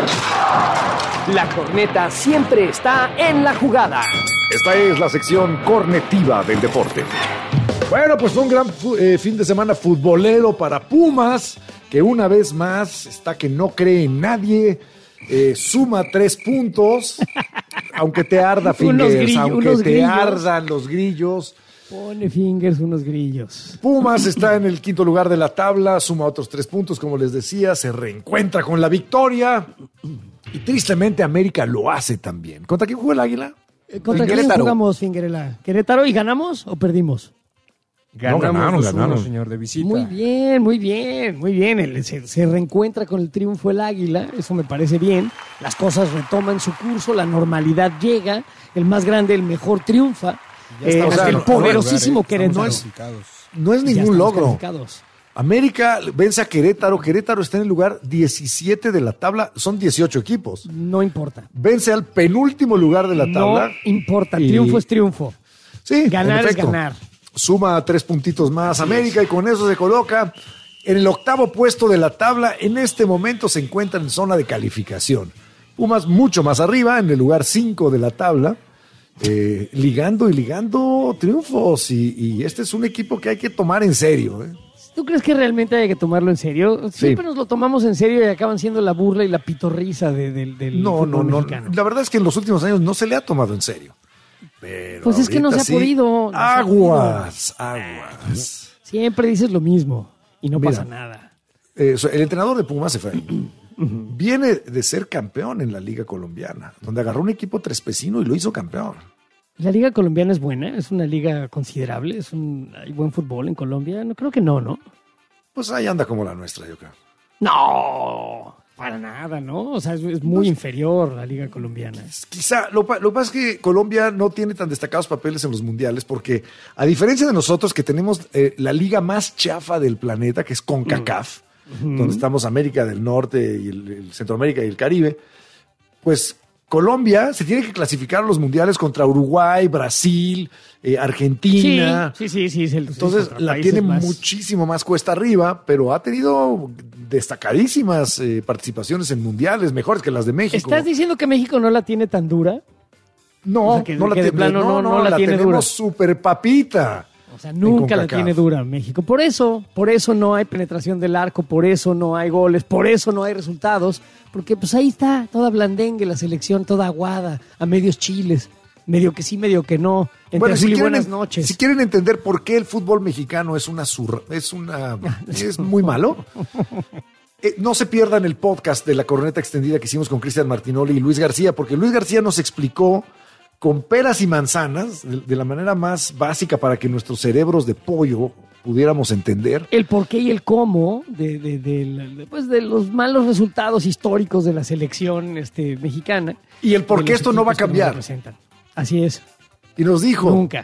La corneta siempre está en la jugada. Esta es la sección cornetiva del deporte. Bueno, pues fue un gran fu- eh, fin de semana futbolero para Pumas, que una vez más está que no cree en nadie, eh, suma tres puntos, aunque te arda Unos Fingers, grillo- aunque unos te grillos. ardan los grillos. Pone fingers unos grillos. Pumas está en el quinto lugar de la tabla, suma otros tres puntos, como les decía, se reencuentra con la victoria y tristemente América lo hace también. ¿Contra quién jugó el Águila? Eh, ¿Contra En quién Querétaro. jugamos, Fingerela? ¿Querétaro y ganamos o perdimos? Ganamos ganaron, dos uno, ganaron. señor, de visita. Muy bien, muy bien, muy bien. El- se, se reencuentra con el triunfo el Águila, eso me parece bien. Las cosas retoman su curso, la normalidad llega, el más grande, el mejor triunfa. Ya Eh, estamos ante en el el primer poderosísimo lugar, ¿eh? Querétaro. Estamos calificados. No es Ya ningún estamos logro. calificados. América vence a Querétaro. Querétaro está en el lugar diecisiete de la tabla. Son dieciocho equipos. No importa. Vence al penúltimo lugar de la tabla. No importa, Y- triunfo es triunfo. Sí, Ganar en es efecto. ganar. Suma tres puntitos más América y con eso se coloca en el octavo puesto de la tabla. En este momento se encuentra en zona de calificación. Pumas mucho más arriba, en el lugar cinco de la tabla, eh, ligando y ligando triunfos. Y, y este es un equipo que hay que tomar en serio. ¿eh? ¿Tú crees que realmente hay que tomarlo en serio? Siempre sí. Nos lo tomamos en serio y acaban siendo la burla y la pitorrisa de, de, del no, fútbol no, no. mexicano. La verdad es que en los últimos años no se le ha tomado en serio. Pero pues es que no se ha sí. podido. No aguas, se ha podido. aguas. Siempre dices lo mismo y no Mira, pasa nada. Eh, el entrenador de Pumas, Efraín, viene de ser campeón en la Liga Colombiana, donde agarró un equipo trespecino y lo hizo campeón. La Liga Colombiana es buena, es una liga considerable, es un, hay buen fútbol en Colombia. No creo que no, ¿no? Pues ahí anda como la nuestra, yo creo. No, para nada, ¿no? O sea, es, es muy pues, inferior la Liga Colombiana. Quizá, lo, lo que pasa es que Colombia no tiene tan destacados papeles en los mundiales porque, a diferencia de nosotros que tenemos eh, la liga más chafa del planeta, que es CONCACAF, mm. donde estamos América del Norte y el, el Centroamérica y el Caribe, pues Colombia se tiene que clasificar a los mundiales contra Uruguay, Brasil, eh, Argentina. Sí, sí, sí. sí Entonces la tiene más... muchísimo más cuesta arriba, pero ha tenido destacadísimas eh, participaciones en mundiales, mejores que las de México. ¿Estás diciendo que México no la tiene tan dura? No, o sea, que, no, la que tiene, plano, no, no, no, la, la tiene tenemos dura. súper papita. O sea, nunca la tiene dura México. Por eso, por eso no hay penetración del arco, por eso no hay goles, por eso no hay resultados. Porque pues ahí está, toda blandengue, la selección, toda aguada, a medios chiles, medio que sí, medio que no. Entre bueno, si y quieren, buenas noches. Si quieren entender por qué el fútbol mexicano es una surra, es una es muy malo, eh, no se pierdan el podcast de la corneta extendida que hicimos con Cristian Martinoli y Luis García, porque Luis García nos explicó con peras y manzanas, de, de la manera más básica para que nuestros cerebros de pollo pudiéramos entender. El por qué y el cómo de, de, de, de, pues de los malos resultados históricos de la selección este, mexicana. Y el por qué esto no va a cambiar. Así es. Y nos dijo... Nunca.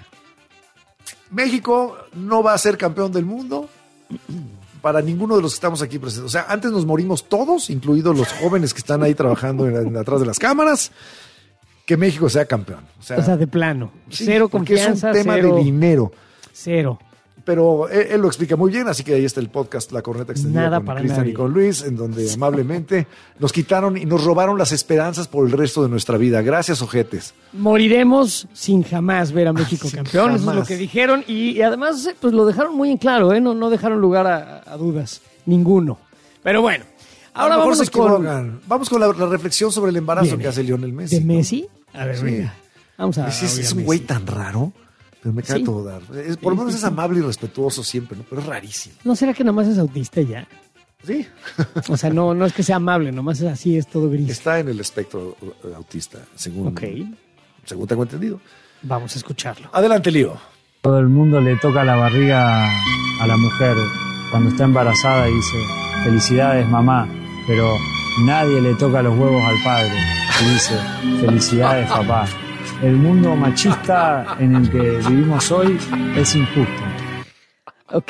México no va a ser campeón del mundo para ninguno de los que estamos aquí presentes. O sea, antes nos morimos todos, incluidos los jóvenes que están ahí trabajando en, en, atrás de las cámaras, que México sea campeón. O sea, o sea de plano. Sí, cero confianza, es un tema cero, de dinero. Cero. Pero él, él lo explica muy bien, así que ahí está el podcast La Corneta Extendida Nada con para Cristian nadie. y con Luis, en donde amablemente nos quitaron y nos robaron las esperanzas por el resto de nuestra vida. Gracias, ojetes. Moriremos sin jamás ver a México Sin campeón, jamás. eso es lo que dijeron, y, y además pues lo dejaron muy en claro, ¿eh? no, no dejaron lugar a, a dudas, ninguno. Pero bueno, ahora a lo mejor vamos se con... equivocan. Vamos con la, la reflexión sobre el embarazo Viene. que hace Lionel Messi. ¿De Messi? ¿no? A ver, Sí. venga. Vamos a, Es, a es, oír es a un Messi. güey tan raro, pero me cae Sí. todo dar. Es- por lo Sí, menos sí, es sí. amable y respetuoso siempre, ¿no? Pero es rarísimo. ¿No será que nomás es autista y ya? Sí. O sea, no, no es que sea amable, nomás es así, es todo gris. Está en el espectro eh, autista, según, Ok, según tengo entendido. vamos a escucharlo. Adelante, Lío. Todo el mundo le toca la barriga a la mujer cuando está embarazada y dice, felicidades mamá, pero nadie le toca los huevos al padre y dice, felicidades papá. El mundo machista en el que vivimos hoy es injusto. Ok.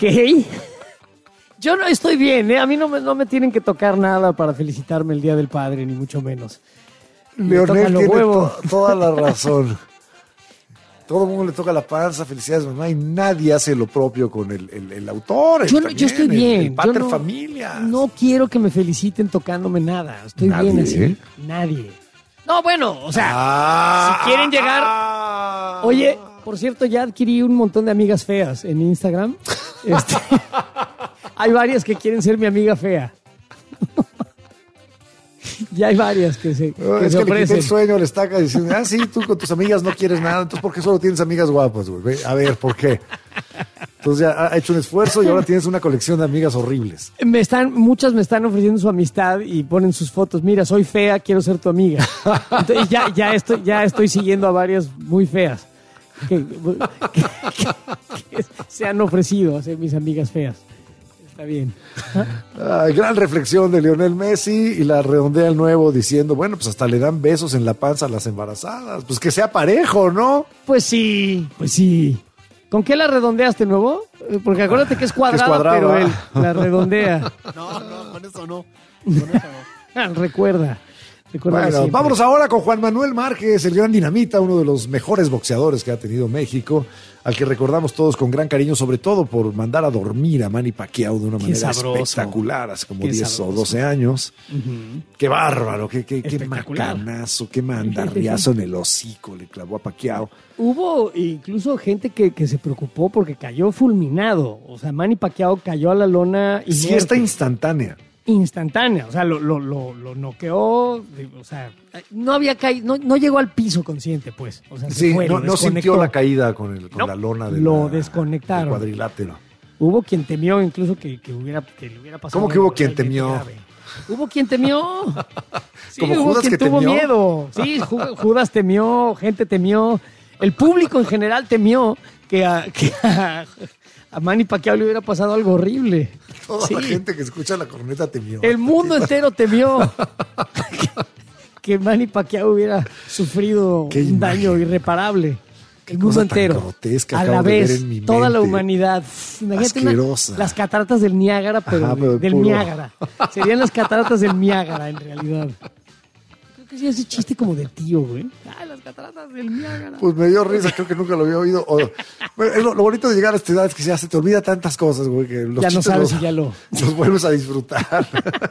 Yo no estoy bien, ¿eh? A mí no me, no me tienen que tocar nada para felicitarme el Día del Padre, ni mucho menos. Me tocan Leonel los tiene huevos. to- toda la razón. Todo el mundo le toca la panza, felicidades mamá, y nadie hace lo propio con el, el, el autor. el Yo, no- también, yo estoy el- bien. El, pater yo no, familia. no quiero que me feliciten tocándome nada. Estoy Nadie, bien así. ¿eh? Nadie. No, bueno, o sea, Ah, si quieren llegar... Oye, por cierto, ya adquirí un montón de amigas feas en Instagram. Este, hay varias que quieren ser mi amiga fea. Ya hay varias que se, No, que es se que le quité ofrecen. el sueño, le estaca diciendo, ah, sí, tú con tus amigas no quieres nada, entonces ¿por qué solo tienes amigas guapas, güey? Ve, A ver, ¿por qué? Entonces ya ha hecho un esfuerzo y ahora tienes una colección de amigas horribles. Me están, muchas me están ofreciendo su amistad y ponen sus fotos. Mira, soy fea, quiero ser tu amiga. Entonces, ya, ya, estoy, ya estoy siguiendo a varias muy feas que, que- que- que se han ofrecido a ser mis amigas feas. Está bien. Ah, gran reflexión de Lionel Messi y la redondea el nuevo diciendo, bueno, pues hasta le dan besos en la panza a las embarazadas. Pues que sea parejo, ¿no? Pues sí, pues sí. ¿Con qué la redondeaste, nuevo? Eh, Porque acuérdate que es cuadrada, cuadrada. pero él la redondea. No, no, con eso no. Con eso no. Recuerda. Recuérdalo Bueno, siempre. vámonos ahora con Juan Manuel Márquez, el gran dinamita, uno de los mejores boxeadores que ha tenido México, al que recordamos todos con gran cariño, sobre todo por mandar a dormir a Manny Pacquiao de una Qué manera sabroso. espectacular hace como Qué diez sabroso. o doce años. Ujú. Qué bárbaro, qué, qué, qué Espectacular. macanazo, qué mandarriazo en el hocico le clavó a Pacquiao. Hubo incluso gente que, que se preocupó porque cayó fulminado. O sea, Manny Pacquiao cayó a la lona y Siesta instantánea. instantánea. O sea, lo, lo, lo, lo noqueó. O sea, no había caído, no, no llegó al piso consciente, pues. O sea, se Sí, fue, no, lo no sintió desconectó. la caída con, el, con No, la lona de lo la- desconectaron. del cuadrilátero. Hubo quien temió incluso que, que hubiera, que le hubiera pasado. ¿Cómo que hubo algo quien realmente temió? grave. Hubo quien temió. Sí, ¿Como hubo Judas quien que tuvo temió? miedo. Sí, Ju- Judas temió, gente temió. El público en general temió que a, que a, a Manny Pacquiao le hubiera pasado algo horrible. Toda Sí. la gente que escucha la corneta temió. El mundo entero temió que Manny Pacquiao hubiera sufrido Qué un imagen. daño irreparable. El mundo cosa tan entero. grotesca A acabo la de ver vez, en mi toda la mente. humanidad. Imagínate una- Asquerosa. las cataratas del Niágara, pero, Ajá, de- pero del puro. Niágara. Serían las cataratas del Niágara, en realidad. Creo que sí, ese chiste como de tío, güey. Ay, las cataratas del Niágara. Pues me dio risa, creo que nunca lo había oído. O- bueno, es lo, lo bonito de llegar a esta edad es que ya se te olvida tantas cosas, güey, que los Ya no chistes sabes los, si ya lo- los vuelves a disfrutar.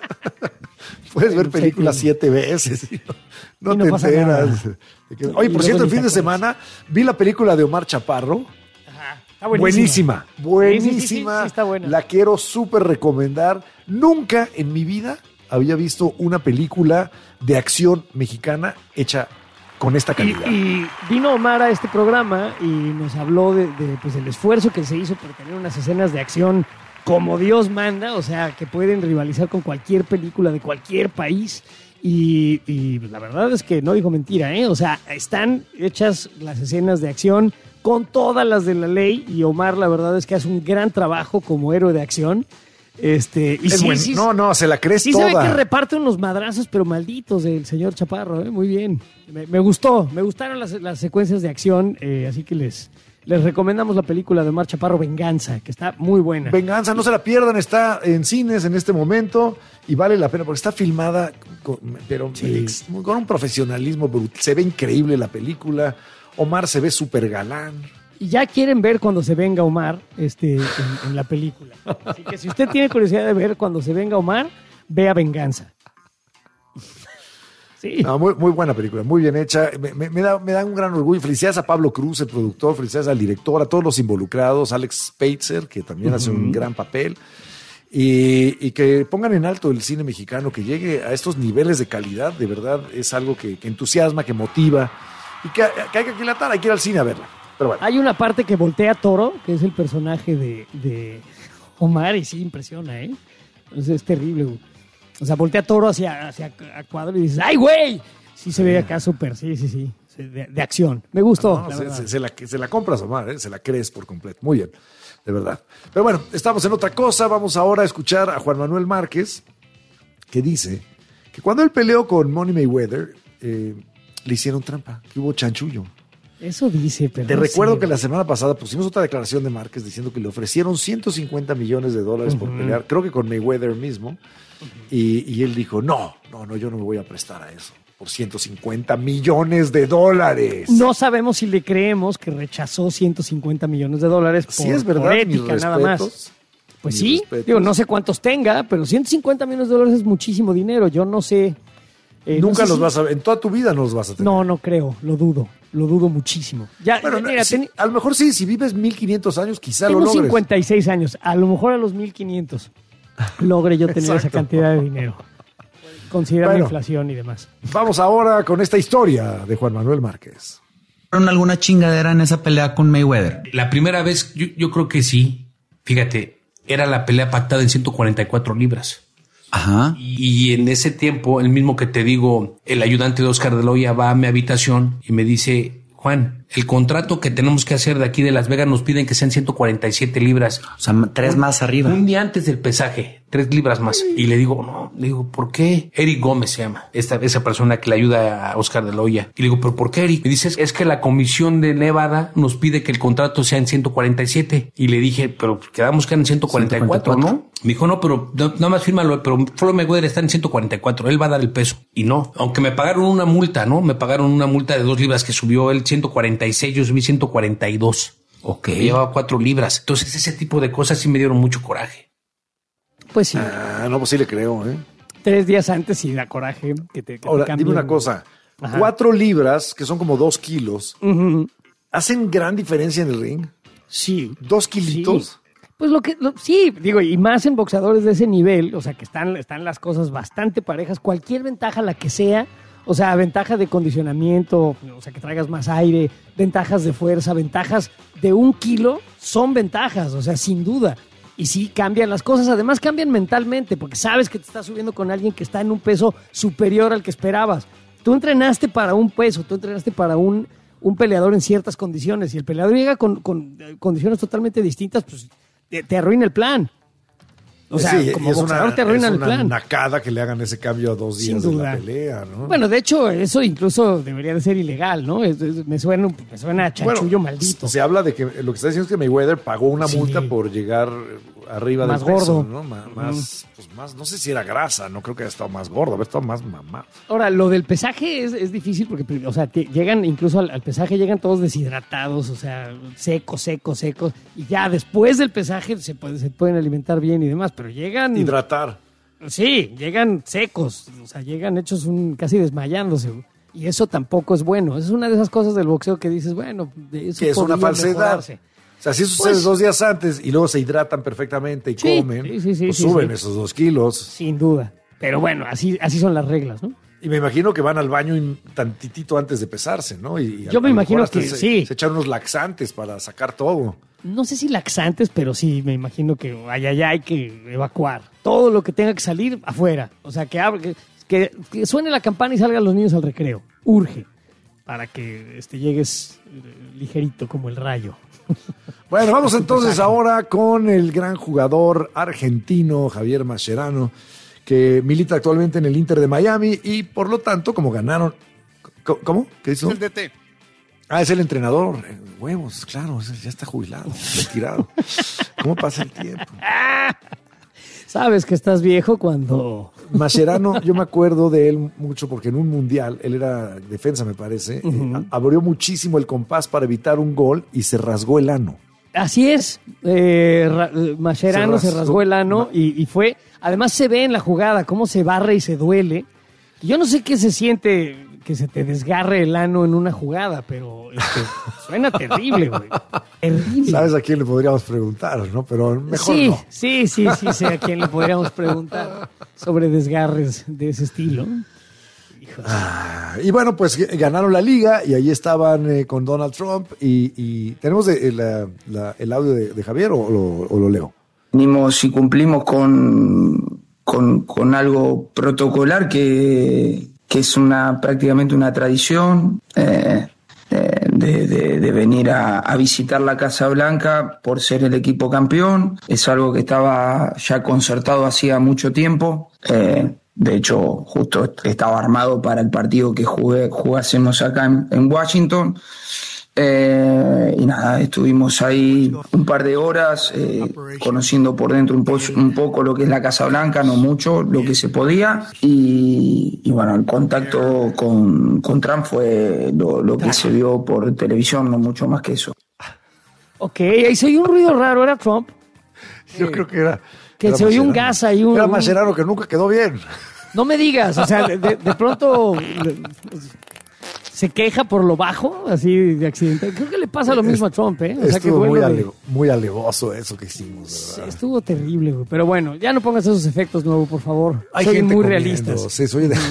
Puedes ver películas siete veces y no, no Y no te pasa enteras. nada. De que- Y Oye, por luego cierto, el ni fin te de semana vi la película de Omar Chaparro. Está Buenísima, Sí, buenísima. sí, sí, sí, sí, está buena. La quiero súper recomendar. Nunca en mi vida había visto una película de acción mexicana hecha con esta Y, calidad. y vino Omar a este programa y nos habló de, de, pues, del esfuerzo que se hizo por tener unas escenas de acción como Dios manda, o sea, que pueden rivalizar con cualquier película de cualquier país. Y, y la verdad es que no dijo mentira, ¿eh? O sea, están hechas las escenas de acción con todas las de la ley y Omar la verdad es que hace un gran trabajo como héroe de acción. Este, y Es sí, buen- sí, no, no, se la crees sí se ve toda. que reparte unos madrazos, pero malditos del señor Chaparro, ¿eh? Muy bien. Me, me gustó, me gustaron las, las secuencias de acción, eh, así que les, les recomendamos la película de Omar Chaparro, Venganza, que está muy buena. Venganza, no se la pierdan, está en cines en este momento y vale la pena porque está filmada con, pero ex- con un profesionalismo brutal. Se ve increíble la película. Omar se ve súper galán. Y ya quieren ver cuando se venga Omar este, en, en la película. Así que si usted tiene curiosidad de ver cuando se venga Omar, vea Venganza. Sí. No, muy, muy buena película, muy bien hecha. Me, me- me da, me da un gran orgullo. Felicidades a Pablo Cruz, el productor, felicidades al director, a todos los involucrados, Alex Spacer, que también hace un Ujú. gran papel. Y, y que pongan en alto el cine mexicano, que llegue a estos niveles de calidad, de verdad es algo que, que entusiasma, que motiva y que, que hay que aquilatar, hay que ir al cine a verla. Pero bueno. Hay una parte que voltea Toro, que es el personaje de, de Omar, y sí impresiona, ¿eh? Entonces es terrible, güey. O sea, voltea Toro hacia, hacia a cuadro y dices, ¡ay, güey! Sí se ve acá súper, sí, sí, sí. De, de acción. Me gustó. No, la se, verdad. se- se la, se la compras, Omar, ¿eh? Se la crees por completo. Muy bien, de verdad. Pero bueno, estamos en otra cosa. Vamos ahora a escuchar a Juan Manuel Márquez, que dice que cuando él peleó con Money Mayweather, eh, le hicieron trampa, que hubo chanchullo. Eso dice, pero Te no recuerdo sé, que la semana pasada pusimos otra declaración de Márquez diciendo que le ofrecieron ciento cincuenta millones de dólares por Ujú. pelear, creo que con Mayweather mismo, y, y él dijo, no, no, no, yo no me voy a prestar a eso, por ciento cincuenta millones de dólares. No sabemos si le creemos que rechazó ciento cincuenta millones de dólares por, Sí, es verdad, por mis ética, nada más. respetos. Pues Mis sí, respetos. digo, no sé cuántos tenga, pero ciento cincuenta millones de dólares es muchísimo dinero. Yo no sé. eh, no Nunca sé los si- vas a ver, en toda tu vida no los vas a tener. No, no creo, lo dudo, lo dudo muchísimo. Ya, Bueno, ya, no, mira, sí, ten- a lo mejor sí, si vives mil quinientos años, quizá tengo lo logres. cincuenta y seis años, a lo mejor a los mil quinientos logre yo tener esa Exacto. cantidad de dinero. Considerando Bueno. la inflación y demás. Vamos ahora con esta historia de Juan Manuel Márquez. ¿Alguna chingadera en esa pelea con Mayweather? La primera vez, yo, yo creo que sí. Fíjate, era la pelea pactada en ciento cuarenta y cuatro libras. Ajá. Y, y en ese tiempo, el mismo que te digo, el ayudante de Oscar de la Hoya va a mi habitación y me dice, Juan, el contrato que tenemos que hacer de aquí de Las Vegas nos piden que sean ciento cuarenta y siete libras. O sea, tres más arriba. Un día antes del pesaje, tres libras más. Y le digo, no, le digo, ¿por qué? Eric Gómez se llama, esta, esa persona que le ayuda a Oscar de la Hoya. Y le digo, ¿pero por qué, Eric? Me dice, es que la comisión de Nevada nos pide que el contrato sea en ciento cuarenta y siete. Y le dije, pero quedamos que eran ciento cuarenta y cuatro, ¿no? Me dijo, no, pero no, nada más fírmalo, pero Floyd Mayweather está en ciento cuarenta y cuatro, él va a dar el peso. Y no, aunque me pagaron una multa, ¿no? Me pagaron una multa de dos libras que subió él ciento cuarenta y seis, yo subí ciento cuarenta y dos. Ok. Llevaba cuatro libras. Entonces ese tipo de cosas sí me dieron mucho coraje. Pues sí. Ah, no, pues sí le creo, ¿eh? Tres días antes sí da coraje que te, que Ahora, te dime una cosa. Ajá. Cuatro libras, que son como dos kilos, uh-huh. ¿hacen gran diferencia en el ring? Sí. ¿Dos kilitos? Sí. Pues lo que, lo, sí, digo, y más en boxeadores de ese nivel, o sea, que están, están las cosas bastante parejas, cualquier ventaja, la que sea, o sea, ventaja de condicionamiento, o sea, que traigas más aire, ventajas de fuerza, ventajas de un kilo, son ventajas, o sea, sin duda. Y sí, cambian las cosas, además cambian mentalmente, porque sabes que te estás subiendo con alguien que está en un peso superior al que esperabas. Tú entrenaste para un peso, tú entrenaste para un, un peleador en ciertas condiciones, y el peleador llega con, con condiciones totalmente distintas, pues te, te arruina el plan. O sea, sí, como es boxeador una, te arruina es el plan. Es una nacada que le hagan ese cambio a dos días Sin de duda. la pelea, ¿no? Bueno, de hecho, eso incluso debería de ser ilegal, ¿no? Es, es, me, suena, me suena a chanchullo bueno, maldito. Se habla de que lo que está diciendo es que Mayweather pagó una sí. multa por llegar arriba más del peso, gordo. ¿no? Más, mm. más, pues más, no sé si era grasa, no creo que haya estado más gordo, haber estado más mamá. Ahora, lo del pesaje es, es difícil porque, o sea, te, llegan incluso al, al pesaje, llegan todos deshidratados, o sea, secos, secos, secos, y ya después del pesaje se, puede, se pueden alimentar bien y demás, pero llegan... Hidratar. Sí, llegan secos, o sea, llegan hechos un, casi desmayándose, y eso tampoco es bueno. Es una de esas cosas del boxeo que dices, bueno, de eso que es una falsedad. Mejorarse. O sea, si eso sucede Pues, dos días antes y luego se hidratan perfectamente y sí, comen, sí, sí, sí, pues sí, suben sí. esos dos kilos. Sin duda. Pero bueno, así, así son las reglas, ¿no? Y me imagino que van al baño un tantitito antes de pesarse, ¿no? Y Yo a, me a imagino que se, sí. Se echan unos laxantes para sacar todo. No sé si laxantes, pero sí, me imagino que allá ya hay que evacuar. Todo lo que tenga que salir afuera. O sea, que, que, que, que suene la campana y salgan los niños al recreo. Urge. Para que este, llegues ligerito como el rayo. Bueno, vamos entonces ahora con el gran jugador argentino Javier Mascherano, que milita actualmente en el Inter de Miami y por lo tanto, como ganaron... ¿Cómo? ¿Qué hizo? El D T. Ah, es el entrenador. Huevos, claro, ya está jubilado, retirado. ¿Cómo pasa el tiempo? Sabes que estás viejo cuando... Mascherano, yo me acuerdo de él mucho porque en un mundial, él era defensa me parece, uh-huh. eh, abrió muchísimo el compás para evitar un gol y se rasgó el ano. Así es, eh, ra- Mascherano se rasgó, se rasgó el ano y, y fue, además se ve en la jugada cómo se barre y se duele. Yo no sé qué se siente que se te desgarre el ano en una jugada, pero este, suena terrible, güey. Terrible. ¿Sabes a quién le podríamos preguntar, no? Pero mejor sí, no. Sí, sí, sí, sé a quién le podríamos preguntar sobre desgarres de ese estilo. Ah, y bueno, pues ganaron la liga y ahí estaban eh, con Donald Trump y, y tenemos de, la, la, el audio de, de Javier o lo, o lo leo. Venimos y cumplimos con, con, con algo protocolar que, que es una prácticamente una tradición eh, de, de, de venir a, a visitar la Casa Blanca por ser el equipo campeón. Es algo que estaba ya concertado hacía mucho tiempo. Eh, De hecho, justo estaba armado para el partido que jugué, jugásemos acá en, en Washington. Eh, y nada, estuvimos ahí un par de horas eh, conociendo por dentro un, po- un poco lo que es la Casa Blanca, no mucho, lo que se podía. Y, y bueno, el contacto con, con Trump fue lo, lo que se vio por televisión, no mucho más que eso. Ok, ahí se oyó un ruido raro, ¿era Trump? Yo eh, creo que era... Que era se oyó un gas ahí. Un, era Mascherano que nunca quedó bien. No me digas, o sea, de, de pronto se queja por lo bajo, así de accidente. Creo que le pasa lo mismo a Trump, ¿eh? O sea, estuvo que muy, de... ale, muy alevoso eso que hicimos, ¿verdad? Estuvo terrible, güey. Pero bueno, ya no pongas esos efectos nuevos, por favor. Hay Soy gente muy comiendo. realistas. Sí, soy de...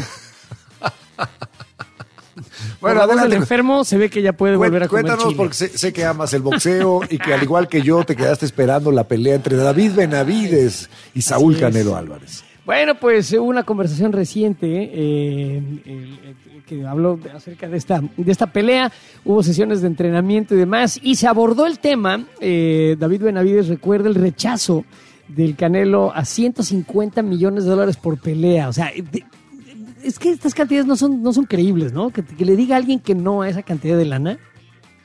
Bueno, adelante. El enfermo se ve que ya puede volver a comer Cuéntanos, chile. porque sé, sé que amas el boxeo y que al igual que yo te quedaste esperando la pelea entre David Benavides y Saúl Canelo Álvarez. Bueno, pues hubo una conversación reciente eh, el, el, que habló acerca de esta, de esta pelea. Hubo sesiones de entrenamiento y demás y se abordó el tema. Eh, David Benavides recuerda el rechazo del Canelo a ciento cincuenta millones de dólares por pelea. O sea, de, es que estas cantidades no son, no son creíbles, ¿no? Que, que le diga a alguien que no a esa cantidad de lana.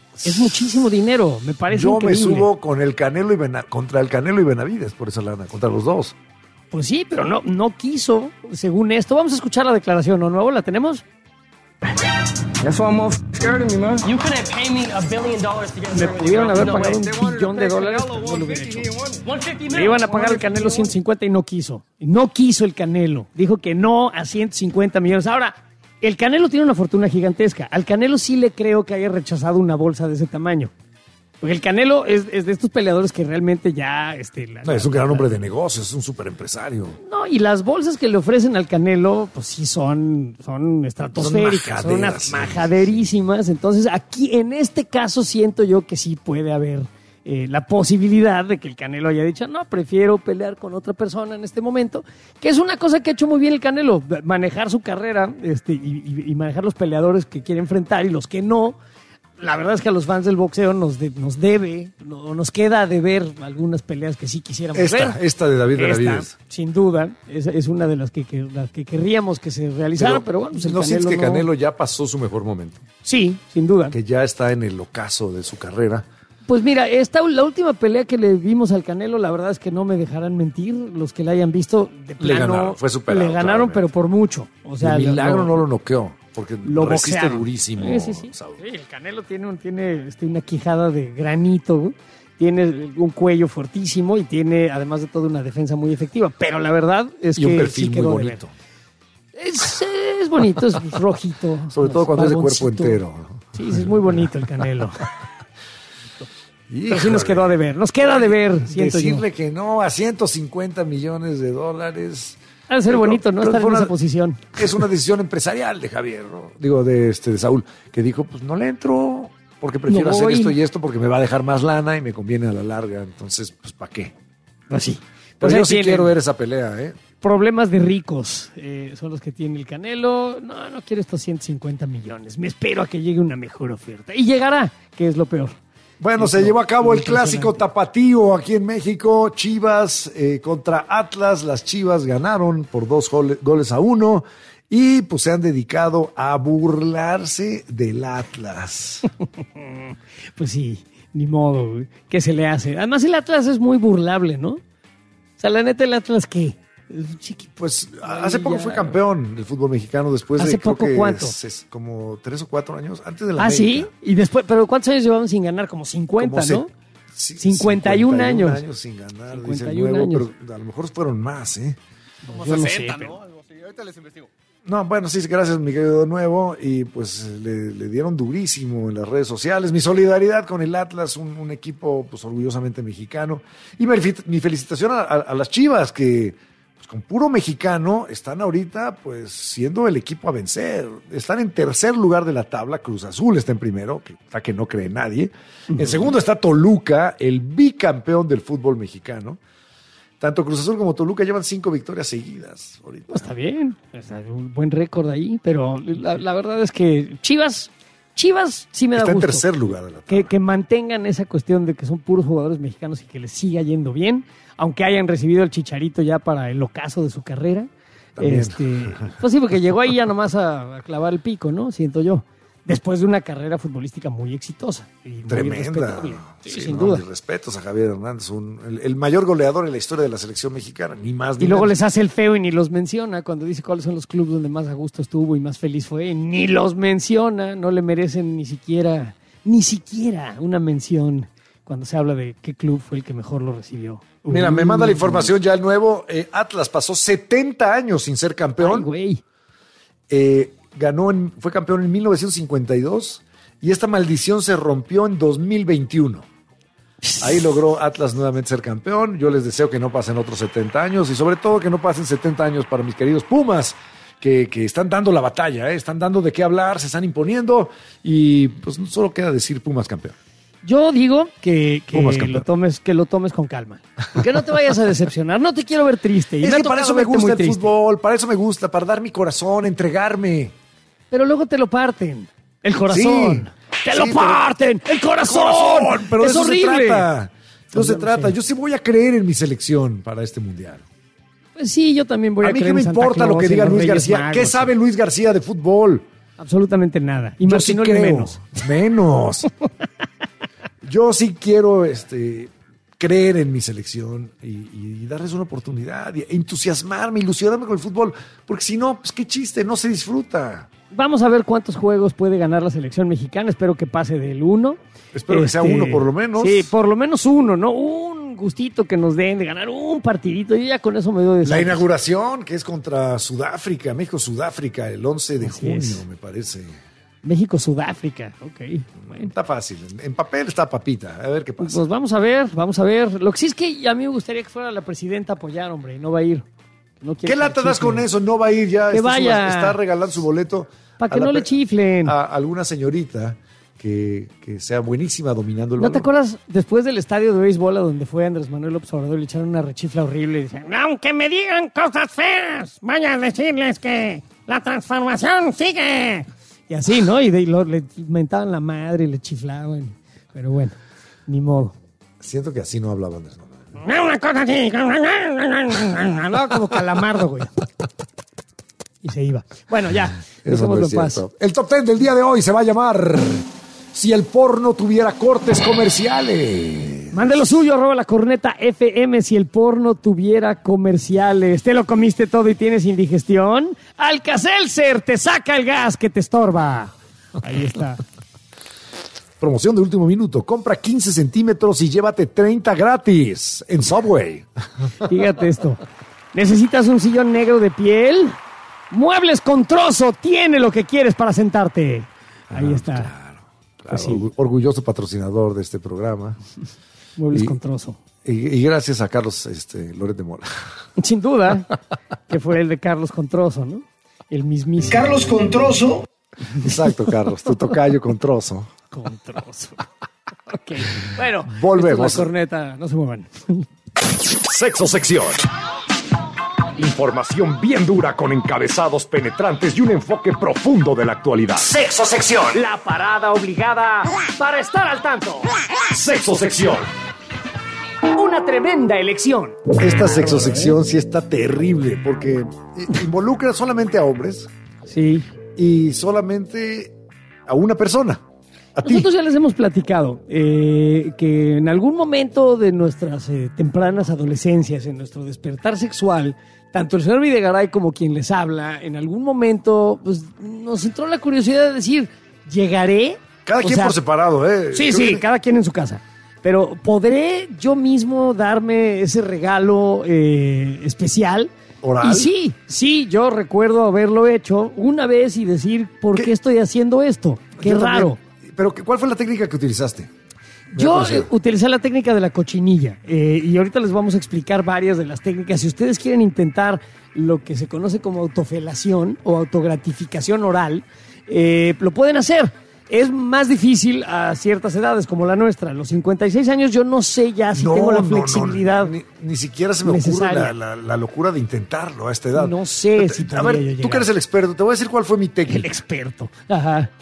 Es muchísimo dinero, me parece Yo increíble. me subo con el Canelo y Bena- contra el Canelo y Benavides por esa lana, contra los dos. Pues sí, pero no, no quiso, según esto. Vamos a escuchar la declaración, ¿no? ¿Nuevo? ¿La tenemos? That's why I'm all scared of me, man. You couldn't pay me a billion dollars to get Me Germany, pudieron bro. haber No pagado way. un billón de dólares, pero no lo hubiera hecho. one fifty Le iban a pagar al Canelo ciento cincuenta y no quiso. No quiso el Canelo. Dijo que no a ciento cincuenta millones. Ahora, el Canelo tiene una fortuna gigantesca. Al Canelo sí le creo que haya rechazado una bolsa de ese tamaño. Porque el Canelo es, es de estos peleadores que realmente ya... Este, la- No, es un gran hombre de negocios, es un super empresario. No, y las bolsas que le ofrecen al Canelo, pues sí son, son estratosféricas, son, unas majaderas, sí. majaderísimas. Entonces, aquí, en este caso, siento yo que sí puede haber eh, la posibilidad de que el Canelo haya dicho, no, prefiero pelear con otra persona en este momento, que es una cosa que ha hecho muy bien el Canelo, manejar su carrera este, y, y- y manejar los peleadores que quiere enfrentar y los que no. La verdad es que a los fans del boxeo nos, de- nos debe, no, nos queda de ver algunas peleas que sí quisiéramos Esta, ver. esta de David Esta, Benavides. sin duda, es, es una de las que, que- las que querríamos que se realizaran, pero, bueno, pues el ¿no sientes que no- Canelo ya pasó su mejor momento? Sí, sin duda. Que ya está en el ocaso de su carrera. Pues mira, esta, la última pelea que le vimos al Canelo, la verdad es que no me dejarán mentir, los que la hayan visto, de Le plano, ganaron, fue superado, le ganaron, claramente. pero por mucho. O sea, de milagro lo- no lo noqueó, porque lo resiste boxearon. durísimo. Sí, sí, sí. Saúl. Sí, el Canelo tiene, un, tiene este, una quijada de granito, güey. Tiene un cuello fuertísimo y tiene, además de todo, una defensa muy efectiva. Pero la verdad es Y que un perfil sí muy quedó de bonito. ver. Es, es bonito, es rojito. Sobre todo cuando es de cuerpo barboncito. entero. Sí, sí, es muy bonito el Canelo. Pero sí nos Híjole. quedó de ver, nos queda de ver, siento Decirle yo. que no a ciento cincuenta millones de dólares. Ha de ser Pero- bonito, ¿no? pero Estar fue en una- esa posición. Es una decisión empresarial de Javier, ¿no? Digo, de este de Saúl, que dijo, pues no le entro, porque prefiero No hacer voy. esto y esto porque me va a dejar más lana y me conviene a la larga. Entonces, pues ¿para qué? Así. Pero Pues yo ahí sí tienen. quiero ver esa pelea, ¿eh? Problemas de ricos eh, son los que tiene el Canelo. No, no quiero estos ciento cincuenta millones. Me espero a que llegue una mejor oferta. Y llegará, que es lo peor. Bueno, Es se lo- llevó a cabo lo el clásico tapatío aquí en México. Chivas eh, contra Atlas. Las Chivas ganaron por dos gole- goles a uno y pues se han dedicado a burlarse del Atlas. Pues sí, ni modo, güey. ¿Qué se le hace? Además, el Atlas es muy burlable, ¿no? O sea, la neta, el Atlas, ¿qué? Es un chiquito. Pues hace Ahí poco ya. fue campeón del fútbol mexicano después ¿Hace de creo poco que cuánto? es- es como tres o cuatro años antes de la Ah, América. sí. Y después, pero ¿cuántos años llevaban sin ganar? Como cincuenta, Como ¿no? se- sí, cincuenta y un años. sin ganar, dice cincuenta el y un nuevo, años. pero a lo mejor fueron más, ¿eh? Como Yo no sesenta, sé, ¿no? pero- Algo así. Ahorita les investigo. No, bueno, sí, gracias, mi querido de nuevo. Y pues le, le dieron durísimo en las redes sociales. Mi solidaridad con el Atlas, un, un equipo pues orgullosamente mexicano. Y mi, mi felicitación a, a- a las Chivas, que pues, con puro mexicano están ahorita pues siendo el equipo a vencer. Están en tercer lugar de la tabla. Cruz Azul está en primero, que está que no cree nadie. En segundo está Toluca, el bicampeón del fútbol mexicano. Tanto Cruz Azul como Toluca llevan cinco victorias seguidas ahorita. Está bien, está un buen récord ahí, pero la, la verdad es que Chivas, Chivas sí me da Está en gusto. tercer lugar de la que, que mantengan esa cuestión de que son puros jugadores mexicanos y que les siga yendo bien, aunque hayan recibido el Chicharito ya para el ocaso de su carrera. También. Este, pues sí, porque llegó ahí ya nomás a, a clavar el pico, ¿no? Siento yo. Después de una carrera futbolística muy exitosa. Y muy Tremenda. respetable. Sí, Sí, sin no, duda. mis respetos a Javier Hernández, un- el, el mayor goleador en la historia de la selección mexicana, ni más ni Y luego menos. les hace el feo y ni los menciona cuando dice cuáles son los clubes donde más a gusto estuvo y más feliz fue. Y ni los menciona, no le merecen ni siquiera, ni siquiera una mención cuando se habla de qué club fue el que mejor lo recibió. Mira, me manda la información ya el nuevo. eh, Atlas pasó setenta años sin ser campeón. Ay, güey. Eh, ganó, en- fue campeón en mil novecientos cincuenta y dos y esta maldición se rompió en dos mil veintiuno. Ahí logró Atlas nuevamente ser campeón. Yo les deseo que no pasen otros setenta años y sobre todo que no pasen setenta años para mis queridos Pumas, que, que están dando la batalla, ¿eh? Están dando de qué hablar, se están imponiendo y pues no solo queda decir Pumas campeón. Yo digo que, que Pumas campeón. lo tomes, que lo tomes con calma. Que no te vayas a decepcionar. No te quiero ver triste. Y Es me ha que para tocado eso me verte gusta muy el triste. fútbol, para eso me gusta, para dar mi corazón, entregarme. Pero luego te lo parten. El corazón. Sí, ¡Te sí, lo pero- parten! ¡El corazón! Corazón, pero de ¡Es eso horrible! se trata. No se Ya lo trata. sé. Yo sí voy a creer en mi selección para este mundial. Pues sí, yo también voy a, A mí creer qué me en Santa importa lo Claus, que en diga los Luis Reyes García. Magos. ¿Qué sabe Luis García de fútbol? Absolutamente nada. Y Yo Martinoli sí creo, menos. Menos. Yo sí quiero este, creer en mi selección y, y darles una oportunidad, y entusiasmarme, ilusionarme con el fútbol, porque si no, pues qué chiste, no se disfruta. Vamos a ver cuántos juegos puede ganar la selección mexicana. Espero que pase del uno. Espero que sea uno por lo menos. Sí, por lo menos uno, ¿no? Un gustito que nos den de ganar un partidito. Yo ya con eso me doy de La saltos. inauguración, que es contra Sudáfrica, México-Sudáfrica, el once de Así junio, es. me parece. México-Sudáfrica, ok. Bueno. Está fácil, en, en papel está papita, a ver qué pasa. Pues vamos a ver, vamos a ver. Lo que sí es que a mí me gustaría que fuera la presidenta a apoyar, hombre, y no va a ir. No quiere ¿Qué que lata le das chiflen. con eso? No va a ir ya. Que está, vaya. está regalando su boleto. Para a que la no le pe- chiflen. A alguna señorita que, que sea buenísima dominando el ¿No te balón. acuerdas después del estadio de béisbol a donde fue Andrés Manuel López Obrador y le echaron una rechifla horrible y decían, Aunque me digan cosas feas, vaya a decirles que la transformación sigue. y así, ¿no? Y, de, y lo- le mentaban la madre y le chiflaban. Pero bueno, ni modo. Siento que así no hablaba Andrés Manuel. Una cosa así. Hablaba como calamardo, güey. Y se iba. Bueno, ya, Eso no dejémoslo es en paz. cierto. El top ten del día de hoy se va a llamar Si el porno tuviera cortes comerciales. Mande lo suyo, arroba la corneta F M si el porno tuviera comerciales. ¿Te lo comiste todo y tienes indigestión? Alka-Seltzer te saca el gas que te estorba. Ahí está. Promoción de último minuto. Compra quince centímetros y llévate treinta gratis en Subway. Fíjate esto. ¿Necesitas un sillón negro de piel? Muebles con Trozo tiene lo que quieres para sentarte. Ahí está. Claro, Pues sí. orgu- orgulloso patrocinador de este programa. Muebles Y- con Trozo. Y, y gracias a Carlos este, Loret de Mola. Sin duda, que fue el de Carlos Controzo, ¿no? El mismísimo. Carlos Controzo. Exacto, Carlos. Tu tocayo con trozo. Con Trozo. Ok. Bueno, Volvemos. esta es la corneta. No se muevan. Sexo sección. Información bien dura con encabezados penetrantes y un enfoque profundo de la actualidad. Sexo sección. La parada obligada para estar al tanto. Sexo sección. Una tremenda elección. Esta sexosección sí está terrible porque i- involucra solamente a hombres. Sí. Y solamente a una persona. A ti. Nosotros ya les hemos platicado eh, que en algún momento de nuestras eh, tempranas adolescencias, en nuestro despertar sexual, tanto el señor Videgaray como quien les habla, en algún momento pues, nos entró la curiosidad de decir, ¿llegaré? Cada O quien sea, por separado, ¿eh? Sí, Creo sí, que- cada quien en su casa. Pero ¿podré yo mismo darme ese regalo eh, especial? ¿Oral? Y sí, sí, yo recuerdo haberlo hecho una vez y decir, ¿por qué, estoy haciendo esto? Qué Yo raro. también. Pero, ¿cuál fue la técnica que utilizaste? Me da Yo curiosidad. eh, utilicé la técnica de la cochinilla eh, y ahorita les vamos a explicar varias de las técnicas. Si ustedes quieren intentar lo que se conoce como autofelación o autogratificación oral, eh, lo pueden hacer. Es más difícil a ciertas edades como la nuestra. A los cincuenta y seis años yo no sé ya si No, tengo la no, no, flexibilidad. Ni, ni siquiera se me necesaria. ocurre la, la- la locura de intentarlo a esta edad. No sé si A podría ver, yo tú llegar. que eres el experto, te voy a decir cuál fue mi técnica. El experto. Ajá.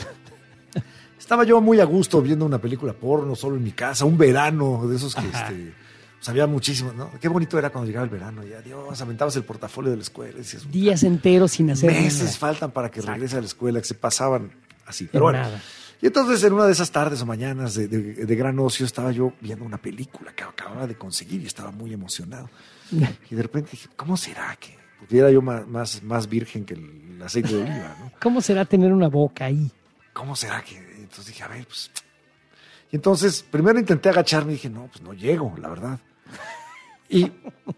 Estaba yo muy a gusto viendo una película porno solo en mi casa, un verano de esos que este, pues había muchísimos, ¿no? Qué bonito era cuando llegaba el verano y adiós, aventabas el portafolio de la escuela y decías, Días enteros sin hacer meses nada. faltan para que regrese a la escuela, que se pasaban así. Pero Pero bueno. nada. Y entonces en una de esas tardes o mañanas de, de- de gran ocio estaba yo viendo una película que acababa de conseguir y estaba muy emocionado. Y de repente dije, ¿cómo será que pudiera yo más, más, más virgen que el aceite de oliva, ¿no? ¿Cómo será tener una boca ahí? ¿Cómo será que...? Entonces dije, a ver, pues... Y entonces, primero intenté agacharme y dije, no, pues no llego, la verdad. Y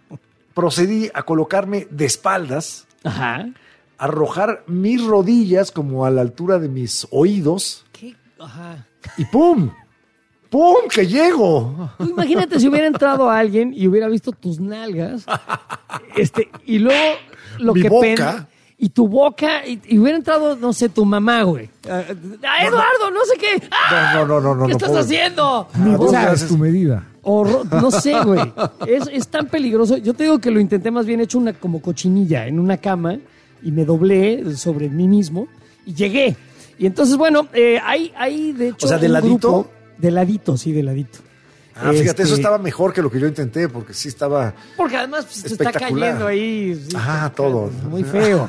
procedí a colocarme de espaldas, Ajá. arrojar mis rodillas como a la altura de mis oídos ¿Qué? Ajá. y ¡pum! ¡Pum! ¡Que llego! Tú imagínate si hubiera entrado alguien y hubiera visto tus nalgas, este, y luego lo Mi que boca. pen- y tu boca, y, y hubiera entrado, no sé, tu mamá, güey. Ah, ah, Eduardo, no sé qué. ¡Ah! No, no, no, no. ¿Qué no, estás pobre. haciendo? Mi O boca sea, es tu medida. horror- no sé, güey. Es, es tan peligroso. Yo te digo que lo intenté más bien hecho una como cochinilla en una cama y me doblé sobre mí mismo y llegué. Y entonces, bueno, eh, hay, hay de hecho. O sea, ¿de un ladito? grupo- de ladito, sí, de ladito. Ah, fíjate, Este, eso estaba mejor que lo que yo intenté, porque sí estaba... Porque además pues, te está espectacular. cayendo ahí. sí, Ah, está- todo. Muy feo.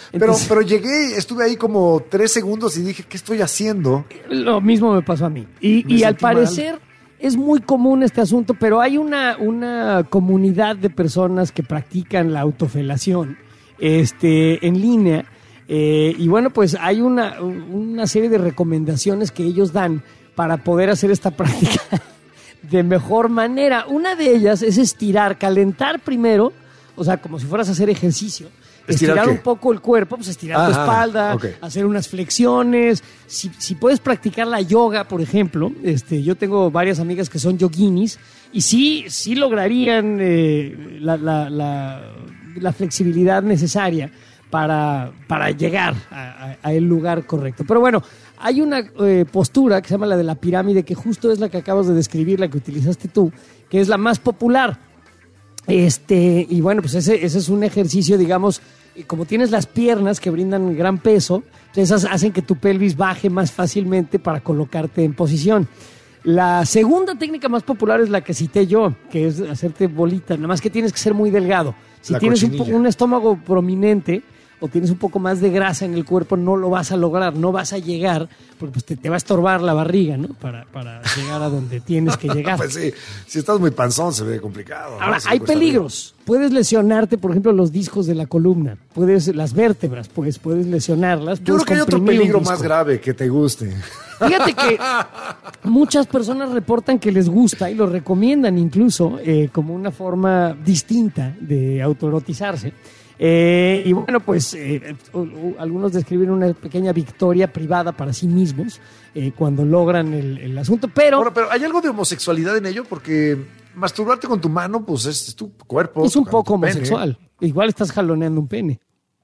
Pero, Entonces- pero llegué, estuve ahí como tres segundos y dije, ¿qué estoy haciendo? Lo mismo me pasó a mí. Y, Me y al sentí mal. parecer es muy común este asunto, pero hay una, una comunidad de personas que practican la autofelación este, en línea. Eh, y bueno, pues hay una, una serie de recomendaciones que ellos dan para poder hacer esta práctica de mejor manera. Una de ellas es estirar, calentar primero, o sea, como si fueras a hacer ejercicio. ¿Estirar Estirar qué? un poco el cuerpo, pues estirar tu Ajá, espalda, ok. hacer unas flexiones. Si, si puedes practicar la yoga, por ejemplo, este, yo tengo varias amigas que son yoguinis y sí, sí lograrían eh, la, la, la, la flexibilidad necesaria para, para llegar a, a- a el lugar correcto. Pero bueno, hay una eh, postura que se llama la de la pirámide, que justo es la que acabas de describir, la que utilizaste tú, que es la más popular. Este, y bueno, pues ese, ese es un ejercicio, digamos, y como tienes las piernas que brindan gran peso, pues esas hacen que tu pelvis baje más fácilmente para colocarte en posición. La segunda técnica más popular es la que cité yo, que es hacerte bolita, nada más que tienes que ser muy delgado. Si La tienes un, po- cochinilla. un estómago prominente o tienes un poco más de grasa en el cuerpo, no lo vas a lograr, no vas a llegar, porque pues te, te va a estorbar la barriga, ¿no? Para, para llegar a donde tienes que llegar. Pues sí, si estás muy panzón se ve complicado. ¿no? Ahora, Se hay cuesta peligros. Puedes lesionarte, por ejemplo, los discos de la columna. Puedes, las vértebras, pues, puedes lesionarlas. Yo creo puedes que hay otro comprimir un peligro disco. más grave que te guste. Fíjate que muchas personas reportan que les gusta y lo recomiendan incluso eh, como una forma distinta de autoerotizarse. Eh, y bueno, pues eh, u- u- algunos describen una pequeña victoria privada para sí mismos eh, cuando logran el, el asunto, pero... Ahora, pero ¿hay algo de homosexualidad en ello? Porque masturbarte con tu mano, pues es, es tu cuerpo. es un tu- poco tu pene. homosexual. Igual estás jaloneando un pene.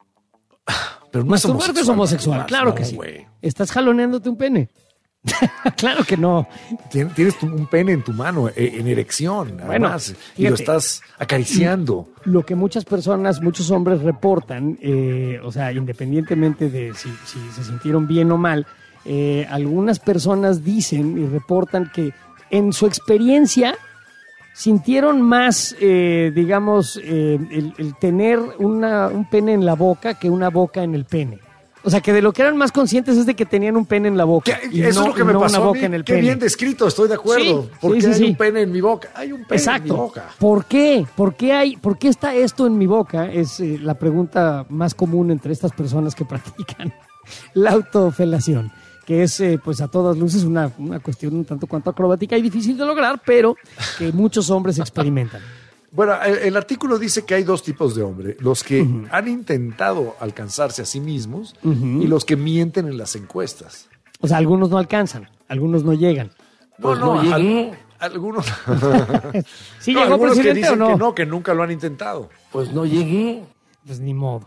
Pero no es Masturbarte es homosexual, Tomás, claro no, que sí. güey. Estás jaloneándote un pene. Claro que no. Tien- Tienes tu- un pene en tu mano, eh, en erección, Bueno, además, y lo fíjate. estás acariciando. Lo que muchas personas, muchos hombres reportan, eh, o sea, independientemente de si, si se sintieron bien o mal, eh, algunas personas dicen y reportan que en su experiencia sintieron más, eh, digamos, eh, el, el tener una, un pene en la boca que una boca en el pene. O sea, que de lo que eran más conscientes es de que tenían un pene en la boca. y Eso no- es lo que y me no pasó una a boca mí. en el Qué pene. bien descrito, estoy de acuerdo. Sí, porque sí, sí, hay sí. un pene en mi boca. Hay un pene Exacto. en mi boca. ¿Por qué? ¿Por qué hay? ¿Por qué está esto en mi boca? Es eh, la pregunta más común entre estas personas que practican la autofelación, que es, eh, pues, a todas luces una, una cuestión un tanto cuanto acrobática y difícil de lograr, pero que muchos hombres experimentan. Bueno, el, el artículo dice que hay dos tipos de hombres: los que han intentado alcanzarse a sí mismos Ujú. y los que mienten en las encuestas. O sea, algunos no alcanzan, algunos no llegan. No, Pues no, no llegué. al- algunos. ¿Sí No, llegó algunos que presidente dicen o no? que no, que nunca lo han intentado. Pues no llegué. Pues ni modo.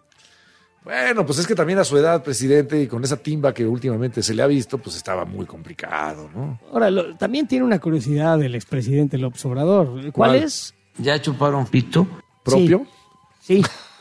Bueno, pues es que también a su edad, presidente, y con esa timba que últimamente se le ha visto, pues estaba muy complicado, ¿no? Ahora, lo- también tiene una curiosidad el expresidente López Obrador. ¿Cuál, ¿Cuál? es? ¿Ya chuparon pito? ¿Propio? Sí.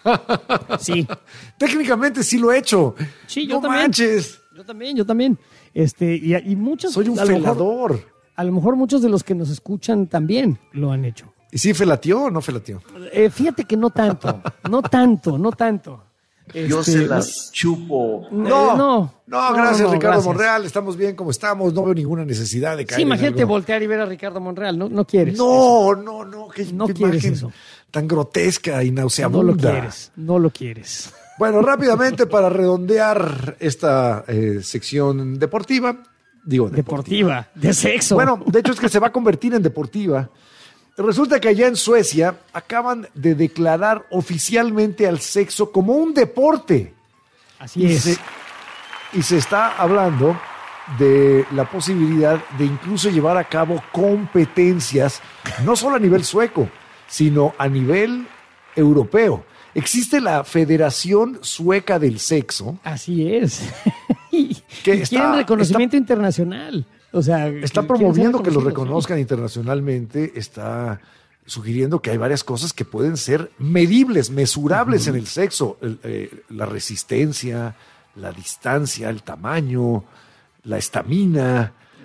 Sí. Técnicamente sí lo he hecho. Sí, yo no también. manches. Yo también, yo también. Este, y, y muchos. Soy un a lo mejor- felador. a lo mejor muchos de los que nos escuchan también lo han hecho. ¿Y sí felatió o no felatió? Eh, fíjate que no tanto, no tanto, no tanto. Yo Este, se las chupo. no, No, eh, no, no, gracias, no, Ricardo gracias. Monreal. Estamos bien como estamos. No veo ninguna necesidad de caer Sí, en imagínate algo. voltear y ver a Ricardo Monreal, no, no quieres. No, no, no. Qué, No qué quieres imagen eso. tan grotesca y no nauseabunda. lo quieres, no lo quieres. Bueno, rápidamente para redondear esta eh, sección deportiva, digo Deportiva, de sexo. Bueno, de hecho es que se va a convertir en deportiva. Resulta que allá en Suecia acaban de declarar oficialmente al sexo como un deporte. Así y es. Se, y se está hablando de la posibilidad de incluso llevar a cabo competencias, no solo a nivel sueco, sino a nivel europeo. Existe la Federación Sueca del Sexo. Así es. y Que y está- quieren reconocimiento internacional. O sea, Está quieren promoviendo ser que lo reconocidos, reconozcan internacionalmente, está sugiriendo que hay varias cosas que pueden ser medibles, mesurables en el sexo. El, eh, la resistencia, la distancia, el tamaño, la estamina.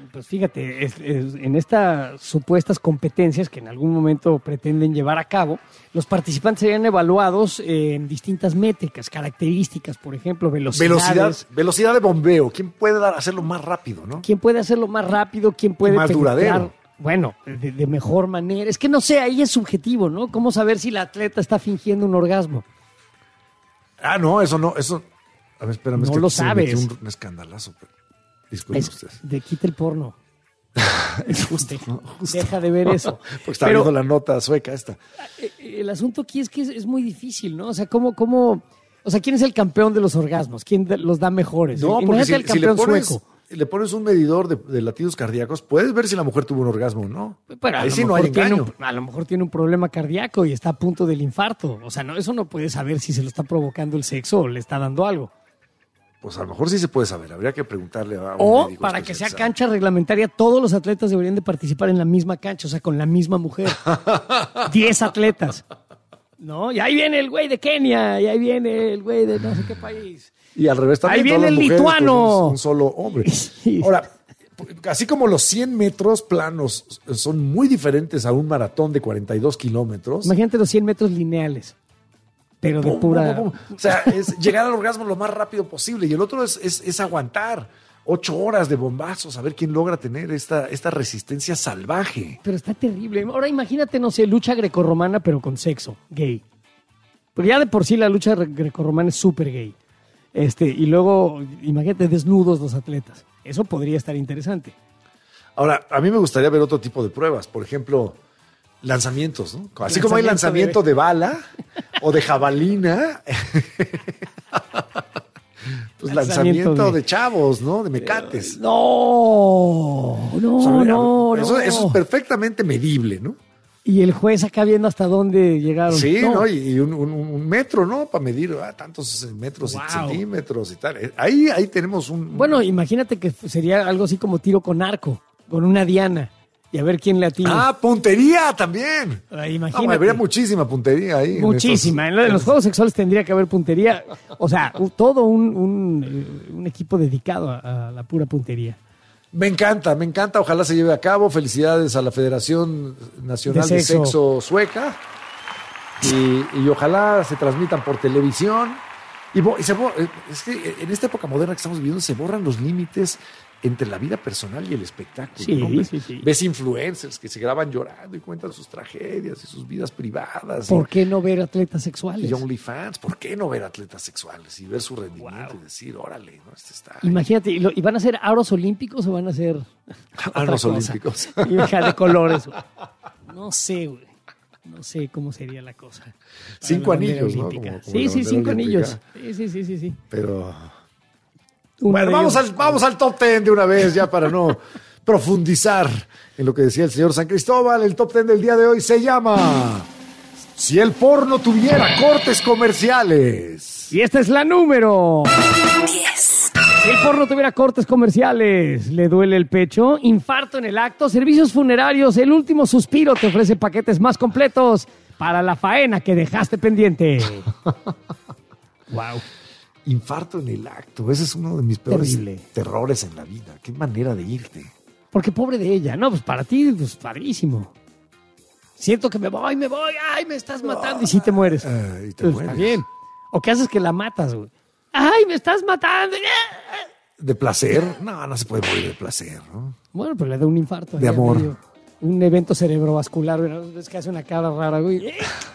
Pues fíjate, es- es- en estas supuestas competencias que en algún momento pretenden llevar a cabo, los participantes serían evaluados en distintas métricas, características, por ejemplo, velocidades. Velocidad, velocidad de bombeo. ¿Quién puede dar, hacerlo más rápido, no? ¿Quién puede hacerlo más rápido? ¿Quién puede más penetrar, duradero. Bueno, de, de mejor manera. Es que no sé, ahí es subjetivo, ¿no? ¿Cómo saber si el atleta está fingiendo un orgasmo? Ah, no, eso no, eso. A ver, espérame, es No que lo aquí se me metió sabes. Un, un escandalazo. Pero, disculpen Es- ustedes. de quita el porno. Es justo, ¿no? Justo. Deja de ver eso. Porque está Pero- viendo la nota sueca esta. El asunto aquí es que es, es muy difícil, ¿no? O sea, ¿cómo, cómo, o sea, ¿quién es el campeón de los orgasmos? ¿Quién de- los da mejores? No, porque Imagínate si, el si le, campeón pones, sueco. le pones un medidor de, de latidos cardíacos, puedes ver si la mujer tuvo un orgasmo o no. Pero a Ahí lo sí no hay mejor tiene engaño. un- a lo mejor tiene un problema cardíaco y está a punto del infarto. O sea, no, eso no puede saber si se lo está provocando el sexo o le está dando algo. Pues a lo mejor sí se puede saber. Habría que preguntarle a un O médico para que sea especializado. cancha reglamentaria, todos los atletas deberían de participar en la misma cancha, o sea, con la misma mujer. Diez atletas. ¿No? Y ahí viene el güey de Kenia, y ahí viene el güey de no sé qué país. Y al revés también. Ahí viene todas el las mujeres, lituano. pues, un, un solo hombre. Ahora, así como los cien metros planos son muy diferentes a un maratón de cuarenta y dos kilómetros. Imagínate los cien metros lineales, pero de Pum, pura... pum, pum, pum. O sea, es llegar al orgasmo lo más rápido posible. Y el otro es, es, es aguantar ocho horas de bombazos, a ver quién logra tener esta, esta resistencia salvaje. Pero está terrible. Ahora imagínate, no sé, lucha grecorromana, pero con sexo, gay. Porque ya de por sí la lucha re- grecorromana es súper gay. Este, y luego, imagínate, desnudos los atletas. Eso podría estar interesante. Ahora, a mí me gustaría ver otro tipo de pruebas. Por ejemplo, lanzamientos, ¿no? Así como hay Lanzamiento lanzamiento de, bala o de jabalina, pues Lanzamiento lanzamiento de- de... chavos, ¿no? De mecates. No, no, O sea, no, eso, no. eso es perfectamente medible, ¿no? Y el juez acá viendo hasta dónde llegaron. Sí, ¿no? Y, y un, un- un metro, ¿no? Para medir ah, tantos metros Wow. y centímetros y tal. Eh, Ahí, ahí tenemos un... Bueno, imagínate que sería algo así como tiro con arco, con una diana, y a ver quién le atina. Ah, puntería también. Ah, No, imagínate. habría muchísima puntería ahí. en Muchísima. estos- En, en los juegos sexuales tendría que haber puntería. O sea, u- todo un, un, eh, un equipo dedicado a, a la pura puntería. Me encanta, me encanta. Ojalá se lleve a cabo. Felicidades a la Federación Nacional De de Sexo. Sexo, Sueca. Y, y ojalá se transmitan por televisión. Y, bo- y se bo- eh, es que en esta época moderna que estamos viviendo se borran los límites entre la vida personal y el espectáculo. Sí, ¿no? Ves, sí, sí. ves influencers que se graban llorando y cuentan sus tragedias y sus vidas privadas. ¿Por y, qué no ver atletas sexuales? y OnlyFans. ¿Por qué no ver atletas sexuales y ver su rendimiento y decir, órale, ¿no? Este está... Imagínate, ¿y, lo- y van a ser aros olímpicos o van a ser otra Aros cosa? olímpicos. Y deja de colores, güey. No sé, güey. No sé cómo sería la cosa. para Cinco la bandera anillos, ¿no? olímpica. Como- como sí, la sí, bandera cinco olímpica. anillos. Sí, sí, sí, sí, sí. Pero... Uno Bueno, de vamos ellos- al, vamos al top ten de una vez, ya para no profundizar en lo que decía el señor San Cristóbal. El top ten del día de hoy se llama Si el porno tuviera cortes comerciales. Y esta es la número diez. Si el porno tuviera cortes comerciales, le duele el pecho, infarto en el acto, servicios funerarios, el último suspiro te ofrece paquetes más completos para la faena que dejaste pendiente. Wow. Infarto en el acto. Ese es uno de mis peores Terrible. terrores en la vida. Qué manera de irte. Porque pobre de ella. No, pues para ti, pues padrísimo. Siento que me voy, me voy, ay, me estás matando. Y si te mueres. Eh, y te Pues, mueres. está bien. ¿O qué haces que la matas, güey? Ay, me estás matando. ¿De placer? No, no se puede morir de placer, ¿no? Bueno, pues le da un infarto. De ahí a amor. medio. Un evento cerebrovascular, güey. Es que hace una cara rara, güey.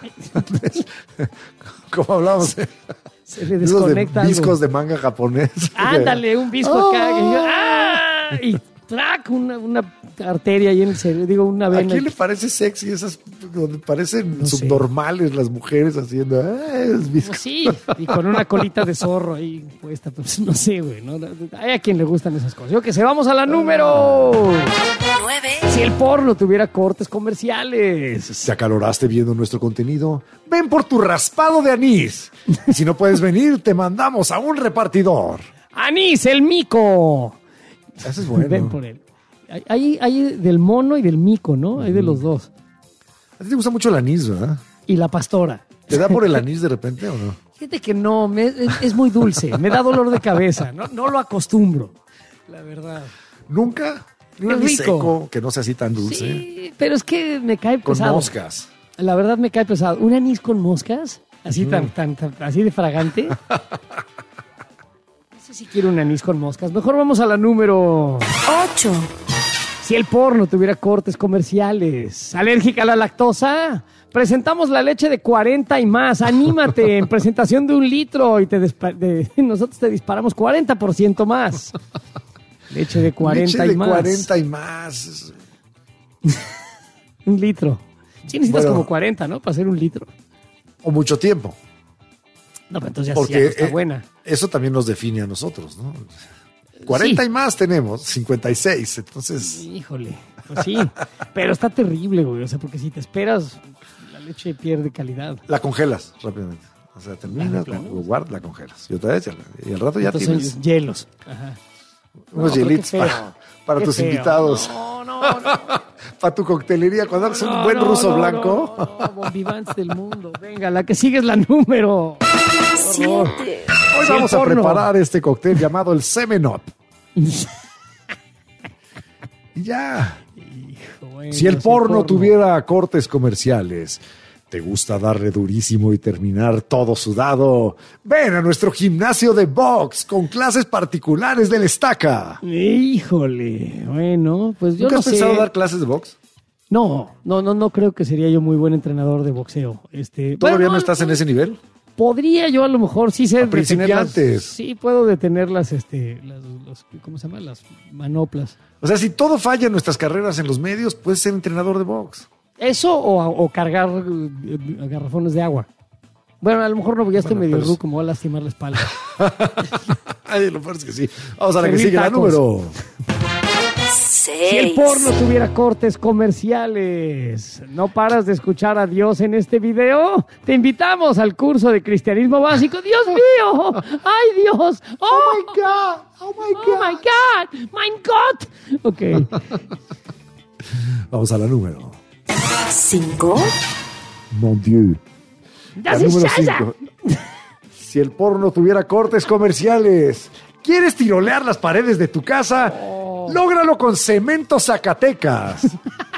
Como hablamos. Se le Esos de desconecta algo. discos de manga japonés. Ándale, un visco Oh. acá. Y, yo, ¡ah! Y trac, una, una arteria ahí en el cerebro. Digo, una ¿A vena. quién le parece sexy esas donde parecen No sé. subnormales las mujeres haciendo ah, es visco"? Pues sí, y con una colita de zorro ahí puesta. Pues no sé, güey. ¿no? Hay a quien le gustan esas cosas. Yo que sé, vamos a la número nueve. Si el porno tuviera cortes comerciales. ¿Te acaloraste viendo nuestro contenido? Ven por tu raspado de anís. Y si no puedes venir, te mandamos a un repartidor. ¡Anís, el mico! Ese es bueno. Ven por él. Hay, hay, hay del mono y del mico, ¿no? Hay de los dos. A ti te gusta mucho el anís, ¿verdad? Y la pastora. ¿Te da por el anís de repente o no? Fíjate que no, me- es, es muy dulce. Me da dolor de cabeza. No, no lo acostumbro, la verdad. ¿Nunca? Un Es anís rico. seco, que no sea así tan dulce. Sí, pero es que me cae Con pesado. moscas. La verdad me cae pesado. Un anís con moscas, así Ujú. tan, tan, tan- así de fragante. No sé si quiero un anís con moscas. Mejor vamos a la número ocho. Si el porno tuviera cortes comerciales. ¿Alérgica a la lactosa? Presentamos la leche de cuarenta y más. Anímate en presentación de un litro y te dispa- de- nosotros te disparamos cuarenta por ciento más. Leche de cuarenta Leche y de más. cuarenta y más. Un litro. Sí necesitas Bueno. como cuarenta, ¿no? Para hacer un litro. O mucho tiempo. No, pero entonces ya, Porque sí, ya no está eh, buena. eso también nos define a nosotros, ¿no? cuarenta Sí. y más tenemos, cincuenta y seis. Entonces, Híjole, pues sí. Pero está terrible, güey. O sea, porque si te esperas, la leche pierde calidad. la congelas rápidamente. O sea, terminas, plano. lo guardas, la congelas. Y otra vez, ya la- y al rato ya Entonces, tienes son hielos. Ajá. unos No, pero hielitos qué feo. para, para Qué tus feo. invitados. No, no, no. Para tu coctelería, cuando haces un No, buen no, ruso no, blanco. No, no, bombivants del mundo. Venga, la que sigue es la número Horror. Hoy Si vamos el a porno- preparar este cóctel llamado el Semen Up. Y ya. Bueno, Si el porno porno. tuviera cortes comerciales, ¿te gusta darle durísimo y terminar todo sudado? Ven a nuestro gimnasio de box con clases particulares del Estaca. Híjole, bueno, pues yo ¿Nunca no has sé. pensado dar clases de box? No, no, no, no creo que sería yo muy buen entrenador de boxeo. Este, ¿Todavía bueno, no estás en ese nivel? Podría yo a lo mejor sí sé A detener las- principiantes. Sí, puedo detener las, este, las, los- ¿cómo se llama? Las manoplas. O sea, si todo falla en nuestras carreras en los medios, puedes ser entrenador de box. Eso o, o cargar eh, garrafones de agua. Bueno, a lo mejor no, porque ya estoy Bueno, medio pero- ruco, me voy a lastimar la espalda. Ay, lo peor es que sí. Vamos a la que Servir sigue, la tacos. número. Si el porno tuviera cortes comerciales, ¿no paras de escuchar a Dios en este video? Te invitamos al curso de cristianismo básico. ¡Dios mío! ¡Ay, Dios! ¡Oh, my God! ¡Oh, my God! ¡My God! Ok. Vamos a la número. ¿Cinco? Mon Dieu. La Das ist número scheiße. cinco. Si el porno tuviera cortes comerciales, ¿quieres tirolear las paredes de tu casa? Lógralo con Cemento Zacatecas.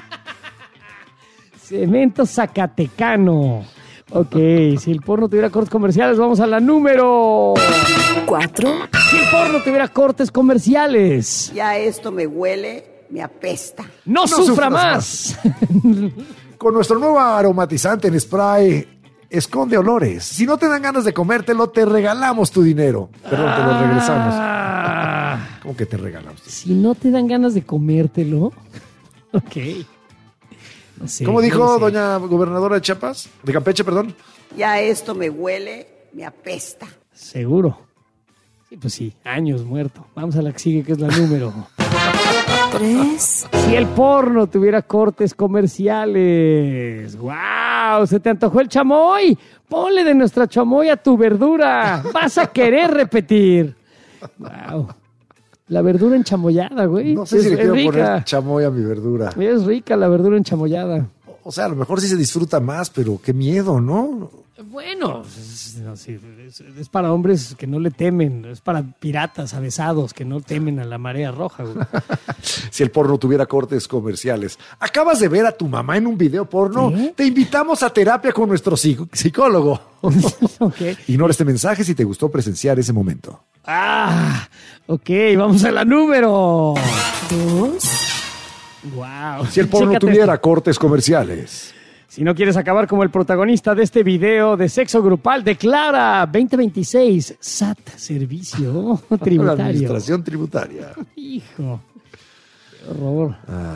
Cemento Zacatecano. Ok, si el porno tuviera cortes comerciales, vamos a la número cuatro. Si el porno tuviera cortes comerciales, Ya esto me huele, me apesta. no, No sufra sufras más. Con nuestro nuevo aromatizante en spray, esconde olores. Si no te dan ganas de comértelo, te regalamos tu dinero. Perdón, te lo regresamos. Ah, ¿Cómo que te regalamos? si no te dan ganas de comértelo, ok. No sé, ¿Cómo dijo no sé. doña gobernadora de Chiapas? De Campeche, perdón. Ya esto me huele, me apesta. Seguro. Sí, pues sí, años muerto. Vamos a la que sigue, que es la número tres. Si el porno tuviera cortes comerciales. ¡Wow! ¿Se te antojó el chamoy? Ponle de nuestra chamoy a tu verdura. Vas a querer repetir. ¡Wow! La verdura enchamoyada, güey. No sé es, si le es quiero rica. poner chamoy a mi verdura. Es rica la verdura enchamoyada. O sea, a lo mejor sí se disfruta más, pero qué miedo, ¿no? Bueno, es, no, sí, es- es para hombres que no le temen, es para piratas avesados que no temen a la marea roja, güey. Si el porno tuviera cortes comerciales. ¿Acabas de ver a tu mamá en un video porno? Te invitamos a terapia con nuestro psico- psicólogo. Ignora este mensaje si te gustó presenciar ese momento. Ah, ok, vamos a la número dos. Wow. Si el porno tuviera cortes comerciales. Si no quieres acabar como el protagonista de este video de sexo grupal, declara veinte veintiséis S A T, Servicio La Tributario. administración tributaria. Hijo, qué horror.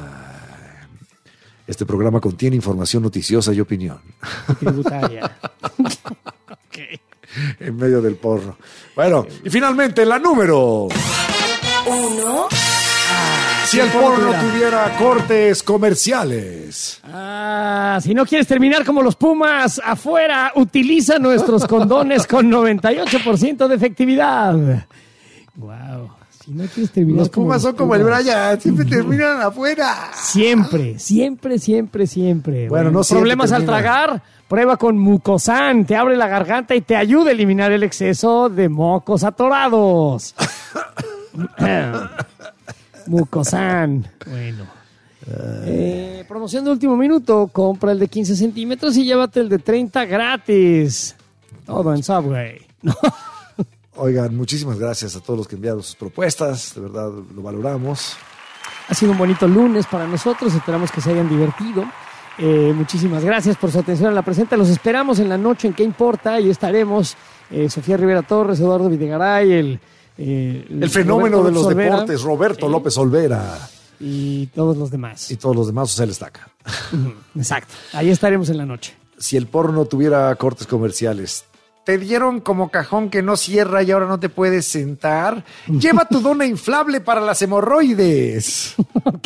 Este programa contiene información noticiosa y opinión. Tributaria. En medio del porno. Bueno, y finalmente la número. Uno. Si el porno tuviera cortes comerciales. Ah, si no quieres terminar como los Pumas afuera, utiliza nuestros condones con noventa y ocho por ciento de efectividad. Wow. Si no quieres terminar Los como Pumas los son como el Pumas. Brian, siempre terminan afuera. Siempre, siempre, siempre, siempre. Bueno, no siempre Problemas al termina. tragar, prueba con Mucosan. Te abre la garganta y te ayuda a eliminar el exceso de mocos atorados. Mucosan. Bueno. Eh, promoción de último minuto. Compra el de quince centímetros y llévate el de treinta gratis. Todo en Subway. Oigan, muchísimas gracias a todos los que enviaron sus propuestas. De verdad, lo valoramos. Ha sido un bonito lunes para nosotros. Esperamos que se hayan divertido. Eh, muchísimas gracias por su atención a la presente. Los esperamos en la noche en ¿Qué importa? Y estaremos eh, Sofía Rivera Torres, Eduardo Videgaray, el... Eh, el fenómeno Roberto de los Olvera, deportes, Roberto ¿sí? López Olvera. Y todos los demás. Y todos los demás, o sea, el estaca. Exacto. Ahí estaremos en la noche. Si el porno tuviera cortes comerciales, ¿te dieron como cajón que no cierra y ahora no te puedes sentar? Lleva tu dona inflable para las hemorroides. Ok.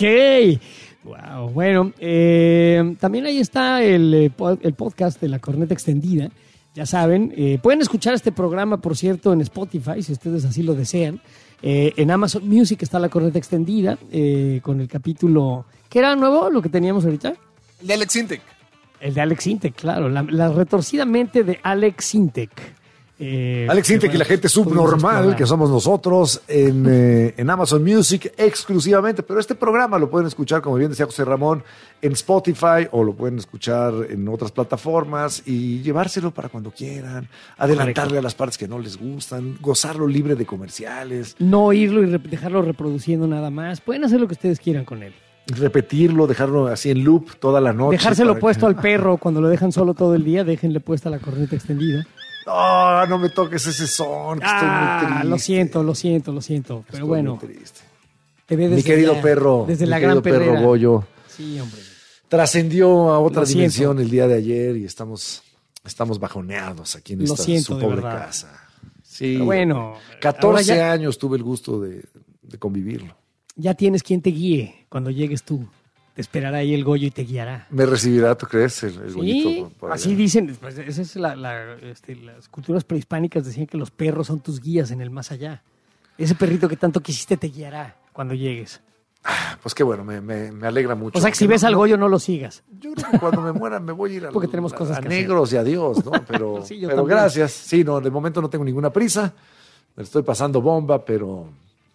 Wow. Bueno, eh, también ahí está el, eh, pod- el podcast de La Corneta Extendida. Ya saben, eh, pueden escuchar este programa, por cierto, en Spotify, si ustedes así lo desean. Eh, en Amazon Music está La Corneta Extendida, eh, con el capítulo... ¿Qué era nuevo lo que teníamos ahorita? El de Alex Sintek. El de Alex Sintek, claro. La, la retorcida mente de Alex Sintek. Eh, Alex Sintek bueno, y la gente subnormal, que somos nosotros, en, eh, en Amazon Music exclusivamente. Pero este programa lo pueden escuchar, como bien decía José Ramón, en Spotify o lo pueden escuchar en otras plataformas y llevárselo para cuando quieran, adelantarle Correcto. a las partes que no les gustan, gozarlo libre de comerciales, No oírlo y rep- dejarlo reproduciendo nada más. Pueden hacer lo que ustedes quieran con él. repetirlo, dejarlo así en loop toda la noche. Dejárselo para puesto que- al perro cuando lo dejan solo todo el día, déjenle puesta la corneta extendida. No, no me toques ese son, que estoy muy Ah, triste. lo siento, lo siento, lo siento. Pero Estoy bueno, muy triste. te ve Mi desde querido la- perro, desde mi la querido gran perrera. perro Goyo, Sí, hombre. trascendió a otra Lo siento. dimensión el día de ayer y estamos, estamos bajoneados aquí en Lo esta siento, su de pobre verdad. casa. Sí, Pero bueno, catorce ahora ya- años tuve el gusto de, de convivirlo. Ya tienes quien te guíe cuando llegues tú. Te esperará ahí el Goyo y te guiará. ¿Me recibirá, tú crees, el, el Sí, Goyito por- por allá? así dicen, pues, esa es la, la, este, las culturas prehispánicas decían que los perros son tus guías en el más allá. Ese perrito que tanto quisiste te guiará cuando llegues. Pues qué bueno, me, me, me alegra mucho. O sea que si Aunque ves no- al Goyo no lo sigas. Yo creo que cuando me muera me voy a ir a, Porque tenemos cosas a que hacer. negros y adiós, ¿no? Pero, Sí, yo pero también. gracias. Sí, no, de momento no tengo ninguna prisa. Me estoy pasando bomba, pero...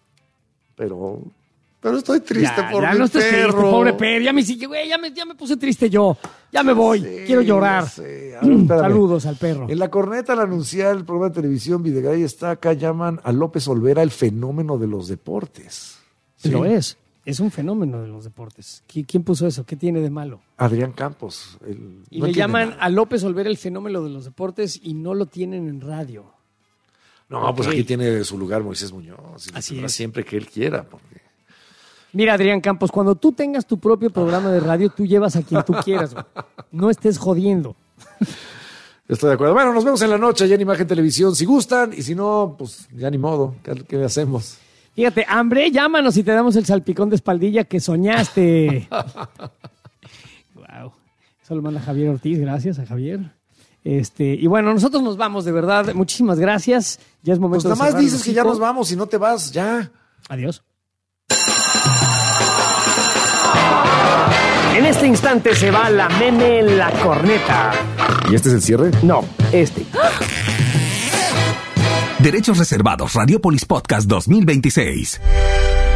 Pero... Pero estoy triste Ya, por ya mi no estés perro. triste, pobre perro. Ya me, sigue, güey, ya, me, ya me puse triste yo. Ya me voy. Sí, Quiero llorar. ya sé. A ver, espérame. Saludos al perro. En la corneta, al anunciar el programa de televisión, Videgaray está acá, llaman a López Olvera el fenómeno de los deportes. Sí. Lo es. Es un fenómeno de los deportes. ¿Qui- ¿Quién puso eso? ¿Qué tiene de malo? Adrián Campos. el- Y no le entiende llaman nada. a López Olvera el fenómeno de los deportes y no lo tienen en radio. No, pues Ok. aquí tiene su lugar Moisés Muñoz. Y lo Así tendrá es. siempre que él quiera. Porque... Mira, Adrián Campos, cuando tú tengas tu propio programa de radio, tú llevas a quien tú quieras. Güey. No estés jodiendo. Estoy de acuerdo. Bueno, nos vemos en la noche ya en Imagen Televisión, si gustan, y si no, pues ya ni modo. ¿Qué, qué hacemos? Fíjate, hambre, llámanos y te damos el salpicón de espaldilla que soñaste. Wow. Eso lo manda Javier Ortiz, gracias a Javier. Este, y bueno, nosotros nos vamos, de verdad. Muchísimas gracias. Ya es Pues momento nada de más cerrar el dices que ya hocico. nos vamos y no te vas, ya. Adiós. En este instante se va la meme en la corneta. ¿Y este es el cierre? No, este. Derechos reservados, Radiopolis Podcast dos mil veintiséis.